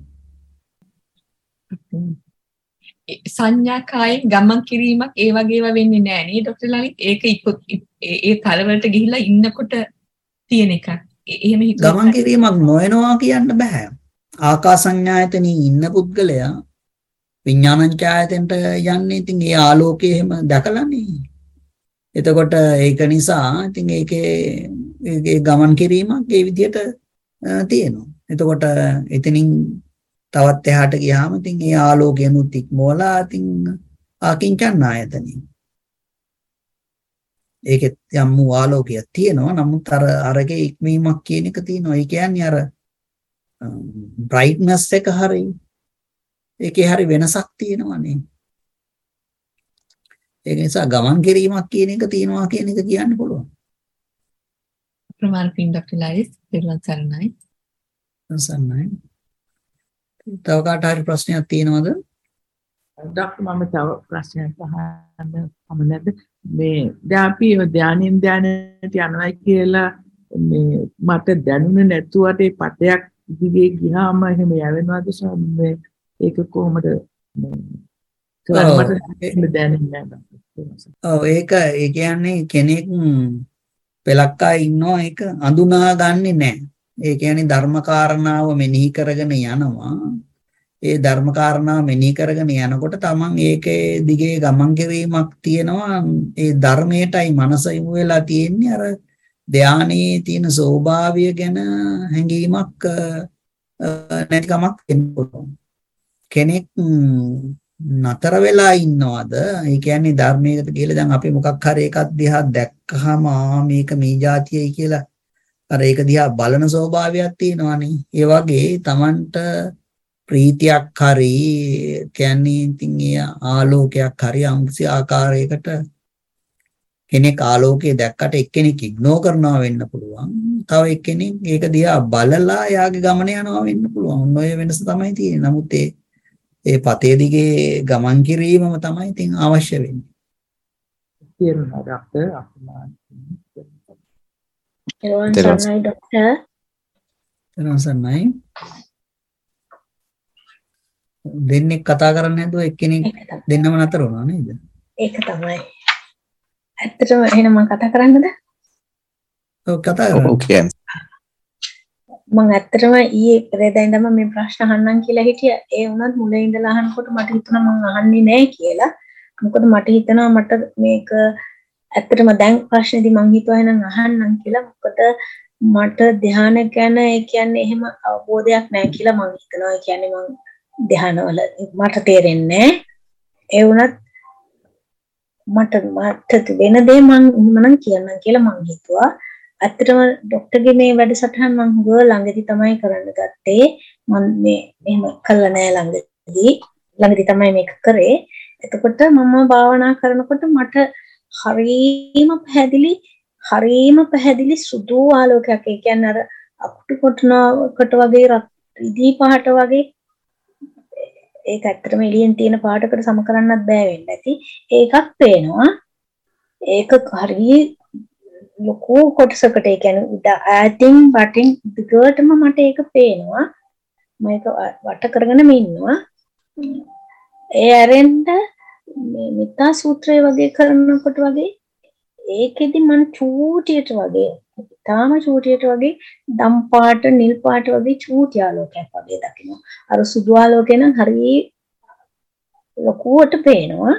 සංඥා කායෙන් ගමන් කිරීමක් ඒ වගේව වෙන්නේ නෑ නේ ડોක්ටර් ලලිත්. ඒක ඒ තලවලට ගිහිලා ඉන්නකොට තියෙන එකක්. එහෙම ගමන් කිරීමක් නොවනවා කියන්න බෑ. ආකාසඤ්ඤායතනේ ඉන්න පුද්ගලයා විඥානඤ්ඤායතෙන්ට යන්නේ ඉතින් ඒ ආලෝකයේ එහෙම දැකලානේ. එතකොට ඒක නිසා ඉතින් ඒකේ ඒ ගමන් කිරීමක් ඒ විදිහට තියෙනවා. එතකොට එතනින් තවත් එහාට ගියාම ඉතින් ඒ ආලෝකයනුත් ඉක්මවලා ඉතින් ආකින්චඤ්ඤායතනෙ. ඒකෙත් යම් ආලෝකයක් තියෙනවා. නමුත් අර අරගේ ඉක්මීමක් කියන එක තියෙනවා. ඒ කියන්නේ අර brightness එක හරි ඒකේ හරි වෙනසක් තියෙනවානේ. ඒක නිසා ගමන් කිරීමක් කියන එක තියෙනවා කියන එක කියන්න පුළුවන්. ප්‍රමාණ පින් ડોක්ටර් ලයිස් පෙරවන් සරණයි. සරණයි. තව කාට හරි ප්‍රශ්නයක් තියෙනවද? ડોක්ටර් මම තව ප්‍රශ්නයක් අහන්න කමන්නද? මේ දැන් අපි ධානයෙන් ධානයට යනවා කියලා මේ මට දැනුනේ නැතුවට ඒ පටයක් දිගේ ගියාම එහෙම යවෙනවද සම්මේ ඒක කොහොමද කරන්නේ දැනෙන්නේ නැහැ. ඔව් ඒක ඒ කියන්නේ කෙනෙක් පෙලක්කා ඉන්නවා ඒක අඳුනා ගන්නෙ නැහැ. ඒ කියන්නේ ධර්ම කාරණාව මෙනෙහි කරගෙන යනවා. ඒ ධර්ම කාරණාව මෙනෙහි කරගෙන යනකොට තමන් ඒකේ දිගේ ගමන් කිරීමක් තියෙනවා. ඒ ධර්මයටයි මනස යොමු වෙලා තියෙන්නේ. අර ධානයේ තියෙන ස්වභාවය ගැන හැඟීමක් නැතිකමක් වෙනවා. කෙනෙක් නතර වෙලා ඉන්නවද? ඒ කියන්නේ ධර්මයකට කියලා දැන් අපි මොකක් හරි එකක් දිහා දැක්කහම මේක මේ જાතියයි කියලා අර ඒක දිහා බලන ස්වභාවයක් තියෙනවානේ. ඒ වගේ Tamanට ප්‍රීතියක් හරි කියන්නේ ඉතින් ඒ ආලෝකයක් හරි අංශි ආකාරයකට කෙනෙක් ආලෝකය දැක්කට එක්කෙනෙක් ඉග්නෝර් කරනවා වෙන්න පුළුවන්. තව එක්කෙනෙක් ඒක දිහා බලලා යාගේ ගමන යනවා වෙන්න පුළුවන්. ඔය වෙනස තමයි තියෙන්නේ. නමුත් ඒ ඒ පතේ දිගේ ගමන් කිරීමම තමයි ඉතින් අවශ්‍ය වෙන්නේ. තේරුණා ડોක්ටර් අප්‍රමාණ. තෙරුවන් සරණයි ડોක්ටර්. තෙරුවන් සරණයි. දෙන්නෙක් කතා කරන්නේ නැතුව එක්කෙනෙක් දෙන්නම නතර වුණා නේද? ඒක තමයි. ඇත්තටම එහෙනම් මම කතා කරන්නද? ඔව් කතා කරන්න. ඕකේ. මම ඇත්තටම ඊයේ පෙරේදා ඉඳන්ම මේ ප්‍රශ්න අහන්නම් කියලා හිටියා. ඒ වුණත් මුලින් ඉඳලා අහනකොට මට හිතුණා මම අහන්නේ නැහැ කියලා. මොකද මට හිතෙනවා මට මේක ඇත්තටම දැන් ප්‍රශ්නේදී මම හිතුවා එහෙනම් අහන්නම් කියලා. මොකද මට ධ්‍යාන ගැන ඒ කියන්නේ එහෙම අවබෝධයක් නැහැ කියලා මම හිතනවා. ඒ කියන්නේ මම ධ්‍යානවල මට තේරෙන්නේ නැහැ. ඒ වුණත් මට මට වෙන දේ මම මනම් කියන්නම් කියලා මං හිතුවා. ඇත්තටම ડોක්ටර්ගේ මේ වැඩසටහන මං හුඟ ළඟදී තමයි කරන්න ගත්තේ. මම මේ එහෙම කළා නෑ ළඟදී. ළඟදී තමයි මේක කරේ. එතකොට මම භාවනා කරනකොට මට හරීම පැහැදිලි හරීම පැහැදිලි සුදු ආලෝකයක්. ඒ කියන්නේ අර අකුටු කොටනකට වගේ රිදී පහට වගේ ඒක ඇත්තටම එළියෙන් තියෙන පාටකට සම කරන්නත් බෑ වෙන්නේ නැති. ඒකක් පේනවා. ඒක හරිය ලොකු කොටසකට ඒ කියන්නේ උඩ ඈතින් වටින් දිගටම මට ඒක පේනවා. මම ඒක වට කරගෙනම ඉන්නවා. ඒ ඇරෙන්න මේ මිත්‍යා සූත්‍රය වගේ කරනකොට වගේ ඒකෙදි මම චූටියට වගේ තාම චූටියට වගේ දම් පාට නිල් පාට වගේ චූටි ආලෝකයක් වගේ දකිනවා. අර සුදු ආලෝකේ නම් හරිය ලොකුවට පේනවා.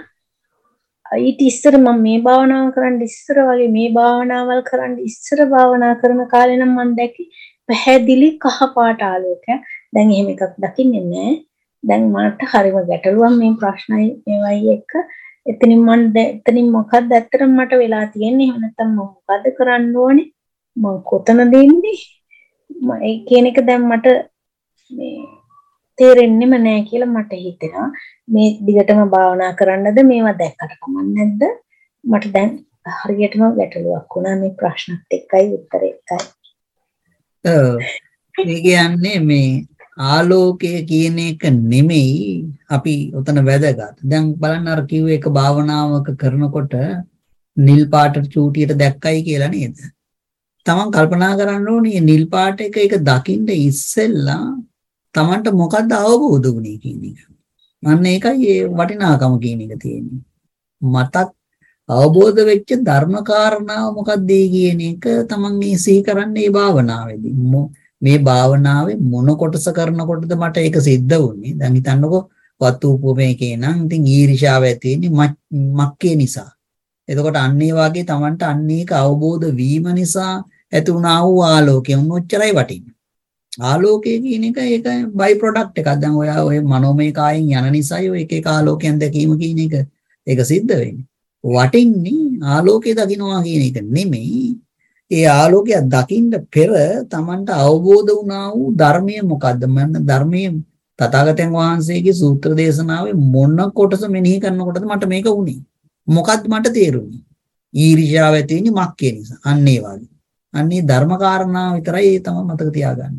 ඊට ඉස්සර මම මේ භාවනාව කරන්න ඉස්සර වගේ මේ භාවනාවල් කරන්න ඉස්සර භාවනා කරන කාලේ නම් මම දැක්කේ පැහැදිලි කහ පාට ආලෝකයක්. දැන් එහෙම එකක් දකින්නේ නැහැ. දැන් මට හරිම ගැටලුවක් මේ ප්‍රශ්නයි මේවයි එක්ක. එතනින් මම එතනින් මොකක්ද ඇත්තටම මට වෙලා තියෙන්නේ? එහෙම නැත්නම් මම මොකද්ද කරන්න ඕනේ? මම කොතනද ඉන්නේ? මම ඒ කියන එක දැන් මට මේ තේරෙන්නෙම නැහැ කියලා මට හිතෙනවා. මේ දිගටම භාවනා කරන්නද මේවා දැක්කට කමක් නැද්ද? මට දැන් හරියටම ගැටලුවක් වුණා මේ ප්‍රශ්නත් එක්කයි උත්තරේ එකයි. ඔව්. මේ කියන්නේ මේ ආලෝකය කියන එක නෙමෙයි අපි උතන වැදගත්. දැන් බලන්න අර කිව්ව එක භාවනාවක කරනකොට නිල් පාට චූටියට දැක්කයි කියලා නේද? තමන් කල්පනා කරන්න ඕනේ නිල් පාට එක එක දකින්න ඉස්සෙල්ලා තමන්ට මොකද්ද අවබෝධ වුනේ කියන එක. අන්න ඒකයි ඒ වටිනාකම කියන එක තියෙන්නේ. මතක් අවබෝධ වෙච්ච ධර්ම කාරණාව මොකක්ද කියන එක තමන් මේ සිහි කරන්නේ මේ භාවනාවේදී. මේ භාවනාවේ මොන කොටස කරනකොටද මට ඒක සිද්ධ වුනේ? දැන් හිතන්නකෝ වත්තු උපමේකේ නම් ඉතින් ඊර්ෂ්‍යාව ඇති වෙන්නේ මක්කේ නිසා. එතකොට අන්න ඒ වගේ Tamanට අන්න ඒක අවබෝධ වීම නිසා ඇති වුණා වූ ආලෝකය උන්නොච්චරයි වටින්නේ. ආලෝකය කියන එක ඒක බයි ප්‍රොඩක්ට් එකක්. දැන් ඔය ඔය මනෝමය කායෙන් යන නිසායි ඔය එක එක ආලෝකයන් දැකීම කියන එක ඒක සිද්ධ වෙන්නේ. වටින්නේ ආලෝකය දකින්නවා කියන එක නෙමෙයි. ඒ ආලෝකය දකින්න පෙර Tamanට අවබෝධ වුණා වූ ධර්මය මොකද්ද? මම ධර්මයේ තථාගතයන් වහන්සේගේ සූත්‍ර දේශනාවේ මොන කොටස මෙනෙහි කරනකොටද මට මේක වුනේ? මොකක්ද මට තේරුනේ? ඊර්ෂ්‍යාව ඇති වෙන්නේ මක්කේ නිසා. අන්න ඒ වගේ. අන්නේ ධර්ම කාරණා විතරයි තමයි මතක තියාගන්න.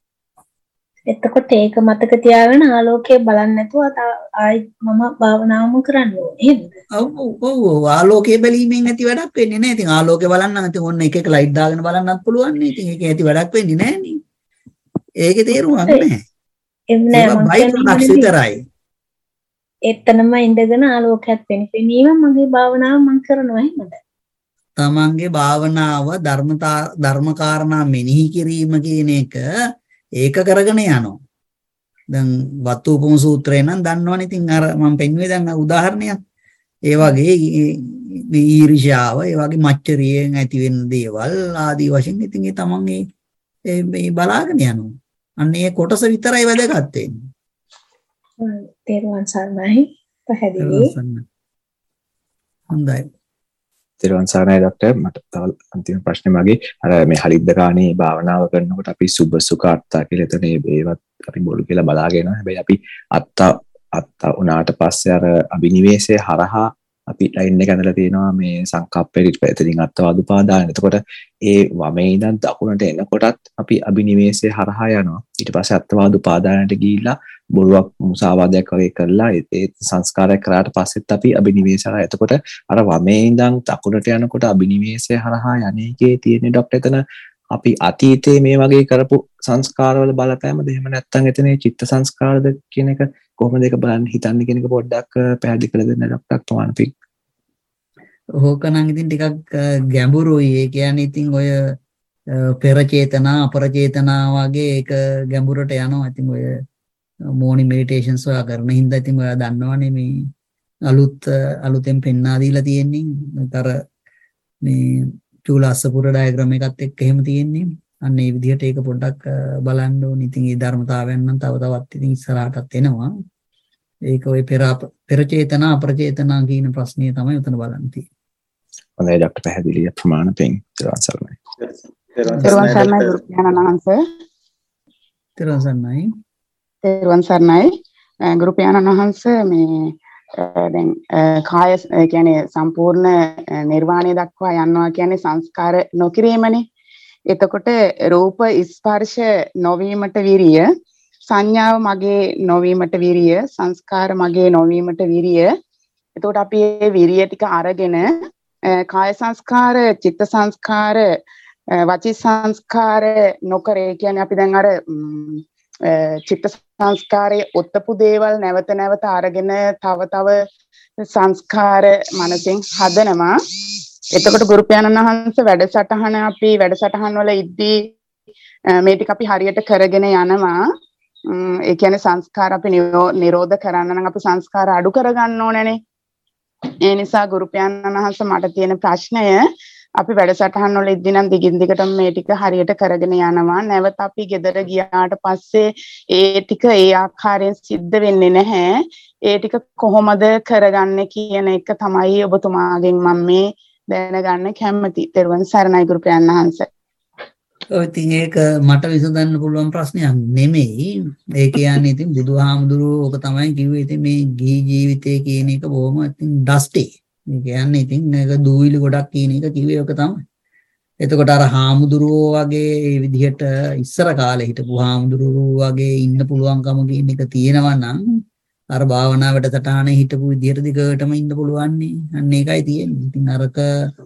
එතකොට ඒක මතක තියාගෙන ආලෝකය බලන්න නැතුව ආයි මම භාවනාවම කරන්න ඕනේ. ඔව් ඔව් ආලෝකය බැලීමෙන් ඇති වැඩක් වෙන්නේ නැහැ. ඉතින් ආලෝකය බලන්න නම් ඉතින් ඔන්න එක එක ලයිට් දාගෙන බලන්නත් පුළුවන් නේ. ඉතින් ඒකේ ඇති වැඩක් වෙන්නේ නැහැ නේ. ඒකේ තේරුමක් නැහැ. එන්නේ මම විතරයි. එතනම ඉඳගෙන ආලෝකයක් පෙනීම මගේ භාවනාව මම කරනවා එහෙමද? තමන්ගේ භාවනාව ධර්මතා ධර්ම කාරණා මෙනෙහි කිරීම කියන එක ඒක කරගෙන යනවා. දැන් වත්තු උපම සූත්‍රය නම් දන්නවනේ. ඉතින් අර මම පෙන්වුවේ දැන් උදාහරණයක්. ඒ වගේ ඊර්ෂ්‍යාව, ඒ වගේ මච්චරියෙන් ඇති වෙන දේවල් ආදී වශයෙන් ඉතින් ඒ තමන් මේ බලාගෙන යනවා. අන්න ඒ කොටස විතරයි වැදගත් වෙන්නේ. තේරුවන් සරණයි. පැහැදිලි. හොඳයි. තෙරුවන් සරණයි ડોක්ටර්. මට තව අන්තිම ප්‍රශ්නේ මගේ අර මේ හලිද්දකාණේ භාවනාව කරනකොට අපි සුබ සුඛ අත්තා කියලා එතන ඒවත් අපි බොරු කියලා බලාගෙන යනවා. හැබැයි අපි අත්තා අත්තා උනාට පස්සේ අර අභිනිවේෂය හරහා අපි ලයින් එක ඇඳලා තියෙනවා මේ සංකප්පේ ඊට පස්සේ අත්වාද උපාදාන. එතකොට ඒ වමේ ඉඳන් දකුණට එනකොටත් අපි අභිනිවේෂය හරහා යනවා. ඊට පස්සේ අත්වාද උපාදානට ගිහිල්ලා බොරුවක් මුසාවාදයක් වගේ කරලා ඒ සංස්කාරයක් කරාට පස්සෙත් අපි අභිනිවේෂය හරහා. එතකොට අර වමේ ඉඳන් දකුණට යනකොට අභිනිවේෂය හරහා යන්නේකේ තියෙන ડોක්ටර් එතන අපි අතීතයේ මේ වගේ කරපු සංස්කාරවල බලපෑමද එහෙම නැත්නම් එතන චිත්ත සංස්කාරද කියන එක කොහොමද ඒක බලන්න හිතන්නේ කියන එක පොඩ්ඩක් පැහැදිලි කරලා දෙන්න ડોක්ටර් තෝමන්පි. ඕකනම් ඉතින් ටිකක් ගැඹුරුයි. ඒ කියන්නේ ඉතින් ඔය පෙර චේතනා අපර චේතනා වගේ ඒක ගැඹුරට යනවා. ඉතින් ඔය මෝනි මෙඩිටේෂන්ස් ඔයා කරන හින්දා ඉතින් ඔයා දන්නවනේ මේ අලුත් අලුතෙන් පෙන්වා දීලා තියෙන්නේ. අර මේ චූලාසපුර ඩයග්‍රෑම් එකත් එක්ක එහෙම තියෙන්නේ. අන්න ඒ විදිහට ඒක පොඩ්ඩක් බලන්න ඕනේ. ඉතින් මේ ධර්මතාවයන් නම් තව තවත් ඉතින් ඉස්සරහටත් එනවා. ඒක ඔය පෙර පෙර චේතනා අපර චේතනා කියන ප්‍රශ්නය තමයි උතන බලන්න තියෙන්නේ. හොඳයි ડોක්ටර් පැහැදිලිය ප්‍රමාණ පිං තෙරුවන් සරණයි. තෙරුවන් සරණයි ගුරු පියාණන් වහන්සේ. තෙරුවන් සරණයි. තෙරුවන් සරණයි ගුරු පියාණන් වහන්සේ මේ දැන් කාය ඒ කියන්නේ සම්පූර්ණ නිර්වාණය දක්වා යනවා කියන්නේ සංස්කාර නොකිරීමනේ. එතකොට රූප ස්පර්ශ නොවීමට විරිය, සංඥාව මගේ නොවීමට විරිය, සංස්කාර මගේ නොවීමට විරිය. එතකොට අපි මේ විරිය ටික අරගෙන කාය සංස්කාර, චිත්ත සංස්කාර, වචී සංස්කාර නොකර ඒ කියන්නේ අපි දැන් අර චිත්ත සංස්කාරයේ ඔත්තපු දේවල් නැවත නැවත අරගෙන තව තව සංස්කාර මනසෙන් හදනවා. එතකොට ගුරු පියාණන් වහන්සේ වැඩසටහන අපි වැඩසටහන් වල ඉද්දී මේ ටික අපි හරියට කරගෙන යනවා. ඒ කියන්නේ සංස්කාර අපි නිරෝධ කරන්න නම් අපි සංස්කාර අඩු කරගන්න ඕනනේ. ඒ නිසා ගුරු පියාණන් වහන්සේ මට තියෙන ප්‍රශ්නය අපි වැඩසටහන් වල ඉද්දී නම් දිගින් දිගටම මේ ටික හරියට කරගෙන යනවා. නැවත අපි ගෙදර ගියාට පස්සේ ඒ ටික ඒ ආකාරයෙන් සිද්ධ වෙන්නේ නැහැ. ඒ ටික කොහොමද කරගන්නේ කියන එක තමයි ඔබතුමාගෙන් මම මේ දැනගන්න කැමති. තෙරුවන් සරණයි ගුරු පියාණන් වහන්සේ. ඔය ඉතින් ඒක මට විසඳන්න පුළුවන් ප්‍රශ්නයක් නෙමෙයි. ඒ කියන්නේ ඉතින් බුදුහාමුදුරුවෝ ඔක තමයි කිව්වේ. ඉතින් මේ ගිහි ජීවිතය කියන එක බොහොම ඉතින් ඩස්ටි. ඒ කියන්නේ ඉතින් ඒක දූවිලි ගොඩක් කියන එක කිව්වේ ඔක තමයි. එතකොට අර හාමුදුරුවෝ වගේ මේ විදිහට ඉස්සර කාලේ හිටපු හාමුදුරුවෝ වගේ ඉන්න පුළුවන්කම කියන එක තියෙනවා නම් අර භාවනා වැඩසටහනේ හිටපු විදිහට දිගටම ඉන්න පුළුවන් නේ. අන්න ඒකයි තියෙන්නේ. ඉතින් අරක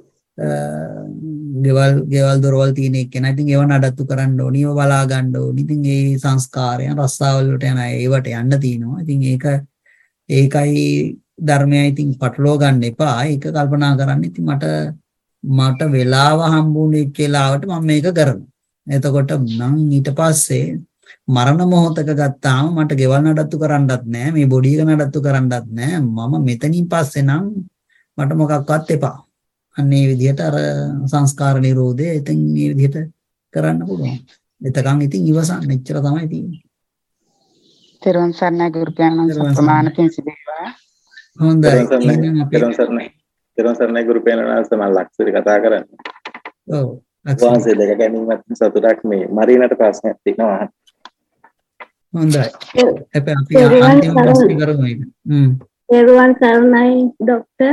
ගෙවල් ගෙවල් දොරවල් තියෙන එක්කෙනා ඉතින් ඒව නඩත්තු කරන්න ඕනි, ඒව බලා ගන්න ඕනි. ඉතින් ඒ සංස්කාරයන් රස්සාවල් වලට යන ඒවට යන්න තියෙනවා. ඉතින් ඒක ඒකයි ධර්මයයි ඉතින් පටලවා ගන්න එපා. ඒක කල්පනා කරන්න. ඉතින් මට මට වෙලාව හම්බුනේ වෙලාවට මම මේක කරනවා. එතකොට නම් ඊට පස්සේ මරණ මොහොතක ගත්තාම මට ගෙවල් නඩත්තු කරන්නත් නැහැ, මේ බොඩි එක නඩත්තු කරන්නත් නැහැ. මම මෙතනින් පස්සේ නම් මට මොකක්වත් එපා. අන්න ඒ විදිහට අර සංස්කාර නිරෝධය ඉතින් මේ විදිහට කරන්න පුළුවන්. එතකන් ඉතින් ඉවසන්න එච්චර තමයි තියෙන්නේ. තෙරුවන් සරණයි ගුරු පියාණන් වහන්සේ ප්‍රමාණ පිං සිදේවා. හොඳයි. එහෙනම් අපි තෙරුවන් සරණයි. තෙරුවන් සරණයි ගුරු පියාණන් වහන්සේ මම ලක්ෂරි කතා කරන්නේ. ඔව්. වහන්සේ දෙක ගැනීමත් සතුටක් මේ මරීනට ප්‍රශ්නයක් තියෙනවා. හොඳයි. හැබැයි අපි අන්තිම ප්‍රශ්නේ කරමු ඒක. හ්ම්. තෙරුවන් සරණයි ડોක්ටර්.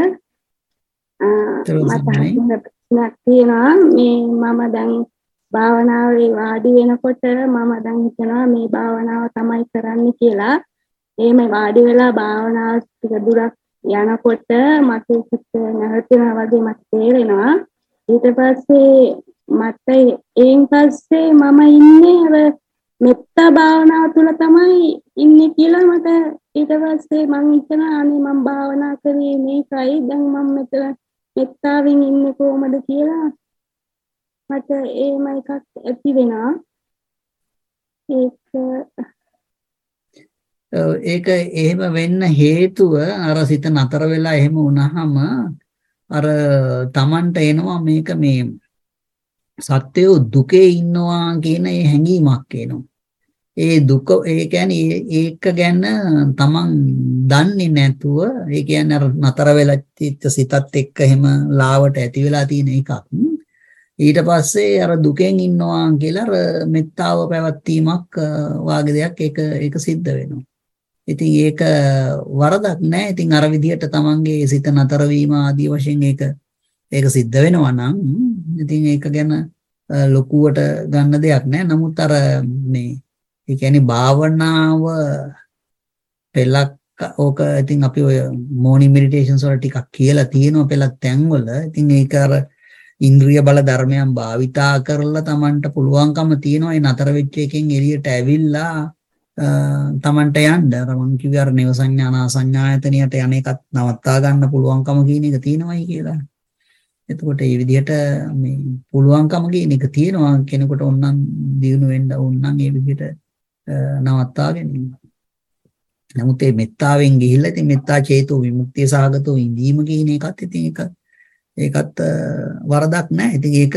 මට තියෙනවා මේ මම දැන් භාවනාවේ වාඩි වෙනකොට මම දැන් හිතනවා මේ භාවනාව තමයි කරන්න කියලා. එහෙම වාඩි වෙලා භාවනාව ටික දුරක් යනකොට මට සිත නැවතුණා වගේ මට තේරෙනවා. ඊට පස්සේ මට ඒන් පස්සේ මම ඉන්නේ අර මෙත්තා භාවනාව තුළ තමයි ඉන්නේ කියලා මට ඊට පස්සේ මම හිතනවා අනේ මම භාවනා කරේ මේකයි දැන් මම මෙතන මෙත්තාවෙන් ඉන්නේ කොහමද කියලා මට එහෙම එකක් ඇති වෙනවා. ඒක ඒක එහෙම වෙන්න හේතුව අර සිත නතර වෙලා එහෙම වුණාම අර Tamanට එනවා මේක මේ සත්‍යෝ දුකේ ඉන්නවා කියන ඒ හැඟීමක් එනවා. ඒ දුක ඒ කියන්නේ ඒක ගැන Taman දන්නේ නැතුව ඒ කියන්නේ අර නතර වෙලා සිතත් එක්ක එහෙම ලාවට ඇති වෙලා තියෙන එකක්. ඊට පස්සේ අර දුකෙන් ඉන්නවා කියලා අර මෙත්තාව පැවැත්වීමක් වාගේ දෙයක් ඒක ඒක සිද්ධ වෙනවා. ඉතින් ඒක වරදක් නෑ. ඉතින් අර විදිහට තමන්ගේ සිත නතර වීම ආදී වශයෙන් ඒක ඒක සිද්ධ වෙනවා නම් ඉතින් ඒක ගැන ලොකුවට ගන්න දෙයක් නෑ. නමුත් අර මේ ඒ කියන්නේ භාවනාව පෙළක් ඕක ඉතින් අපි ඔය මොර්නින් මෙඩිටේෂන්ස් වල ටිකක් කියලා තියෙනවා පෙළක් තැන්වල. ඉතින් ඒක අර ඉන්ද්‍රිය බල ධර්මයන් භාවිතා කරලා තමන්ට පුළුවන්කම තියෙනවා ඒ නතර වෙච්ච එකෙන් එළියට ඇවිල්ලා තමන්ට යන්න අර මං කිව්වේ අර නේව සංඥානා සංඥායතනියට යන එකත් නවත්තා ගන්න පුළුවන්කම කියන එක තියෙනවයි කියලා. එතකොට මේ විදිහට මේ පුළුවන්කම කියන එක තියෙනවා කෙනෙකුට ඕනනම් දිනු වෙන්න ඕනනම් මේ විදිහට නවත්තා ගැනීම. නමුත් මේ මෙත්තාවෙන් ගිහිල්ලා ඉතින් මෙත්තා චේතෝ විමුක්තිය සහගතව ඉඳීම කියන එකත් ඉතින් ඒක ඒකත් වරදක් නැහැ. ඉතින් ඒක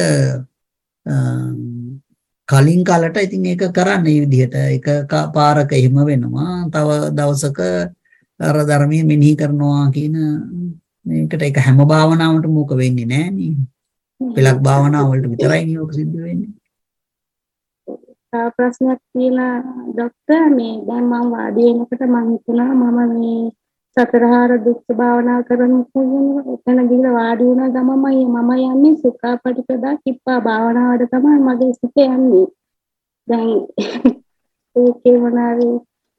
කලින් කාලට ඉතින් ඒක කරන්න මේ විදිහට එක පාරක එහෙම වෙනවා. තව දවසක අර ධර්මයේ මෙනෙහි කරනවා කියන මේකට ඒක හැම භාවනාවකටම මොක වෙන්නේ නැහැ නේ. පෙළක් භාවනාව වලට විතරයි නියෝග සිද්ධ වෙන්නේ. තව ප්‍රශ්නයක් තියෙනවා ડોක්ටර් මේ දැන් මම වාඩි වෙනකොට මම හිතනවා මම මේ සතරහාර දුක්ඛ භාවනා කරනකොට එතන ගිහලා වාඩි වුණා ගමම මම යන්නේ සුඛාපටිපදා කිප්පා භාවනාවට තමයි මගේ සිත යන්නේ. දැන් ඒකේ මොනවාරි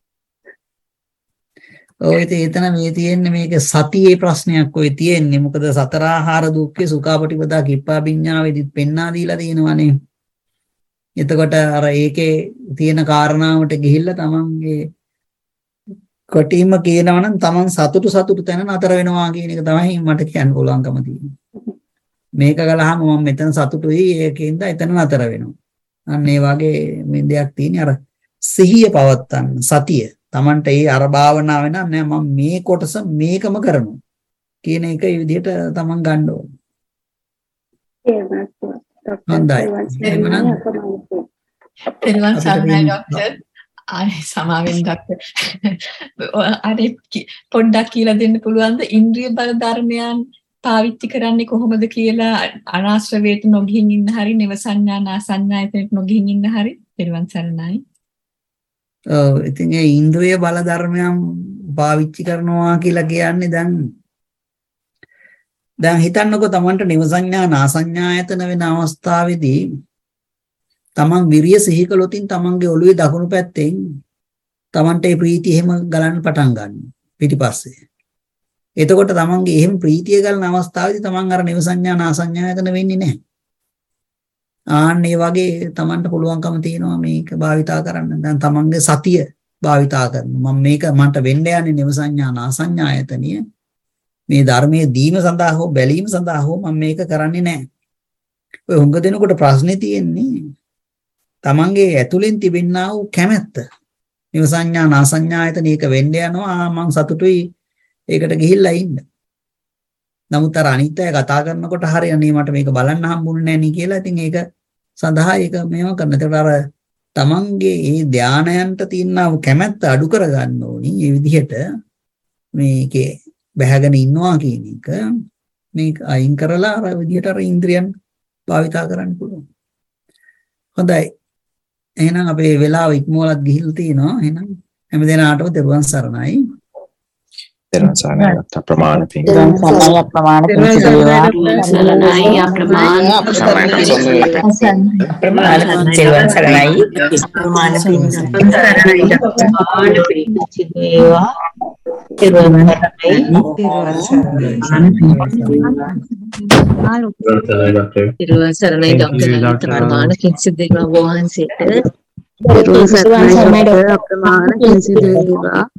ඔය එතන මේ තියෙන්නේ මේක සතියේ ප්‍රශ්නයක් ඔය තියෙන්නේ. මොකද සතර ආහාර දුක්ඛේ සුඛාපටිපදා කිප්පා විඤ්ඤාවේදීත් පෙන්වා දීලා තියෙනවානේ. එතකොට අර ඒකේ තියෙන කාරණාවට ගිහිල්ලා තමන්ගේ කොටිම කියනවා නම් තමන් සතුටු සතුටු තැන නතර වෙනවා කියන එක තමයි මට කියන්න පුළුවන්කම තියෙන්නේ. මේක ගලහම මම මෙතන සතුටුයි ඒකෙන්ද එතන නතර වෙනවා. අන්න ඒ වගේ මේ දෙයක් තියෙන්නේ අර සිහිය පවත්තන්න සතිය. තමන්ට ඒ අර භාවනාව වෙනා නෑ මම මේ කොටස මේකම කරනවා කියන එක ඒ විදිහට තමන් ගන්න ඕනේ. හොඳයි. එහෙමනම් පෙරවන් සර්ණයි ડોක්ටර්. ආයි සමාවෙන් ડોක්ටර්. අර පොඩ්ඩක් කියලා දෙන්න පුළුවන්ද ඉන්ද්‍රිය බල ධර්මයන් පාවිච්චි කරන්නේ කොහොමද කියලා අනාශ්‍රවයට නොගිහින් ඉන්න හරි නව සංඥා නා සංඥායතනට නොගිහින් ඉන්න හරි පෙරවන් සර්ණයි. ඔව් ඉතින් ඒ ඉන්ද්‍රිය බල ධර්මයන් පාවිච්චි කරනවා කියලා කියන්නේ දැන් දැන් හිතන්නකෝ තමන්ට නිව සංඥා නා සංඥායතන වෙන අවස්ථාවේදී තමන් විරිය සිහි කළොතින් තමන්ගේ ඔළුවේ දකුණු පැත්තෙන් තමන්ට ඒ ප්‍රීතිය එහෙම ගලන්න පටන් ගන්නවා පිටිපස්සේ. එතකොට තමන්ගේ එහෙම ප්‍රීතිය ගලන අවස්ථාවේදී තමන් අර නිව සංඥා නා සංඥායතන වෙන්නේ නැහැ. ආන්න ඒ වගේ තමන්ට පුළුවන්කම තියෙනවා මේක භාවිතා කරන්න. දැන් තමන්ගේ සතිය භාවිතා කරනවා. මම මේක මන්ට වෙන්න යන්නේ නිව සංඥා නා සංඥායතනිය. මේ ධර්මයේ දීම සඳහා හෝ බැලීම සඳහා හෝ මම මේක කරන්නේ නැහැ. ඔය හුඟ දෙනකොට ප්‍රශ්නේ තියෙන්නේ තමන්ගේ ඇතුලෙන් තිබෙනා වූ කැමැත්ත. නිව සංඥා නා සංඥායතනියක වෙන්න යනවා මම සතුටුයි ඒකට ගිහිල්ලා ඉන්න. නමුත් අර අනිත් අය කතා කරනකොට හරි අනේ මට මේක බලන්න හම්බුනේ නැහැ නේ කියලා. ඉතින් ඒක සඳහා ඒක මේව කරන. ඒකට අර තමන්ගේ මේ ධානයන්ට තියෙන කැමැත්ත අඩු කරගන්න ඕනි. මේ විදිහට මේකේ බැහැගෙන ඉන්නවා කියන එක මේක අයින් කරලා අර විදිහට අර ඉන්ද්‍රියන් භාවිතා කරන්න පුළුවන්. හොඳයි. එහෙනම් අපේ වෙලාව ඉක්මවලත් ගිහිල්ලා තිනවා. එහෙනම් හැමදෙනාටම තෙරුවන් සරණයි. තෙරුවන් සරණයි. අප්‍රමාණ පිං. තෙරුවන් සරණයි අප්‍රමාණ පිං සේවා. සරණයි අප්‍රමාණ අප්‍රමාණ තෙරුවන් සරණයි. අප්‍රමාණ පිං සරණයි. අප්‍රමාණ පිං සේවා. තෙරුවන් සරණයි ડોක්ටර් අප්‍රමාණ පිං සේවා වහන්සේට. තෙරුවන් සරණයි ડોක්ටර් අප්‍රමාණ පිං සේවා.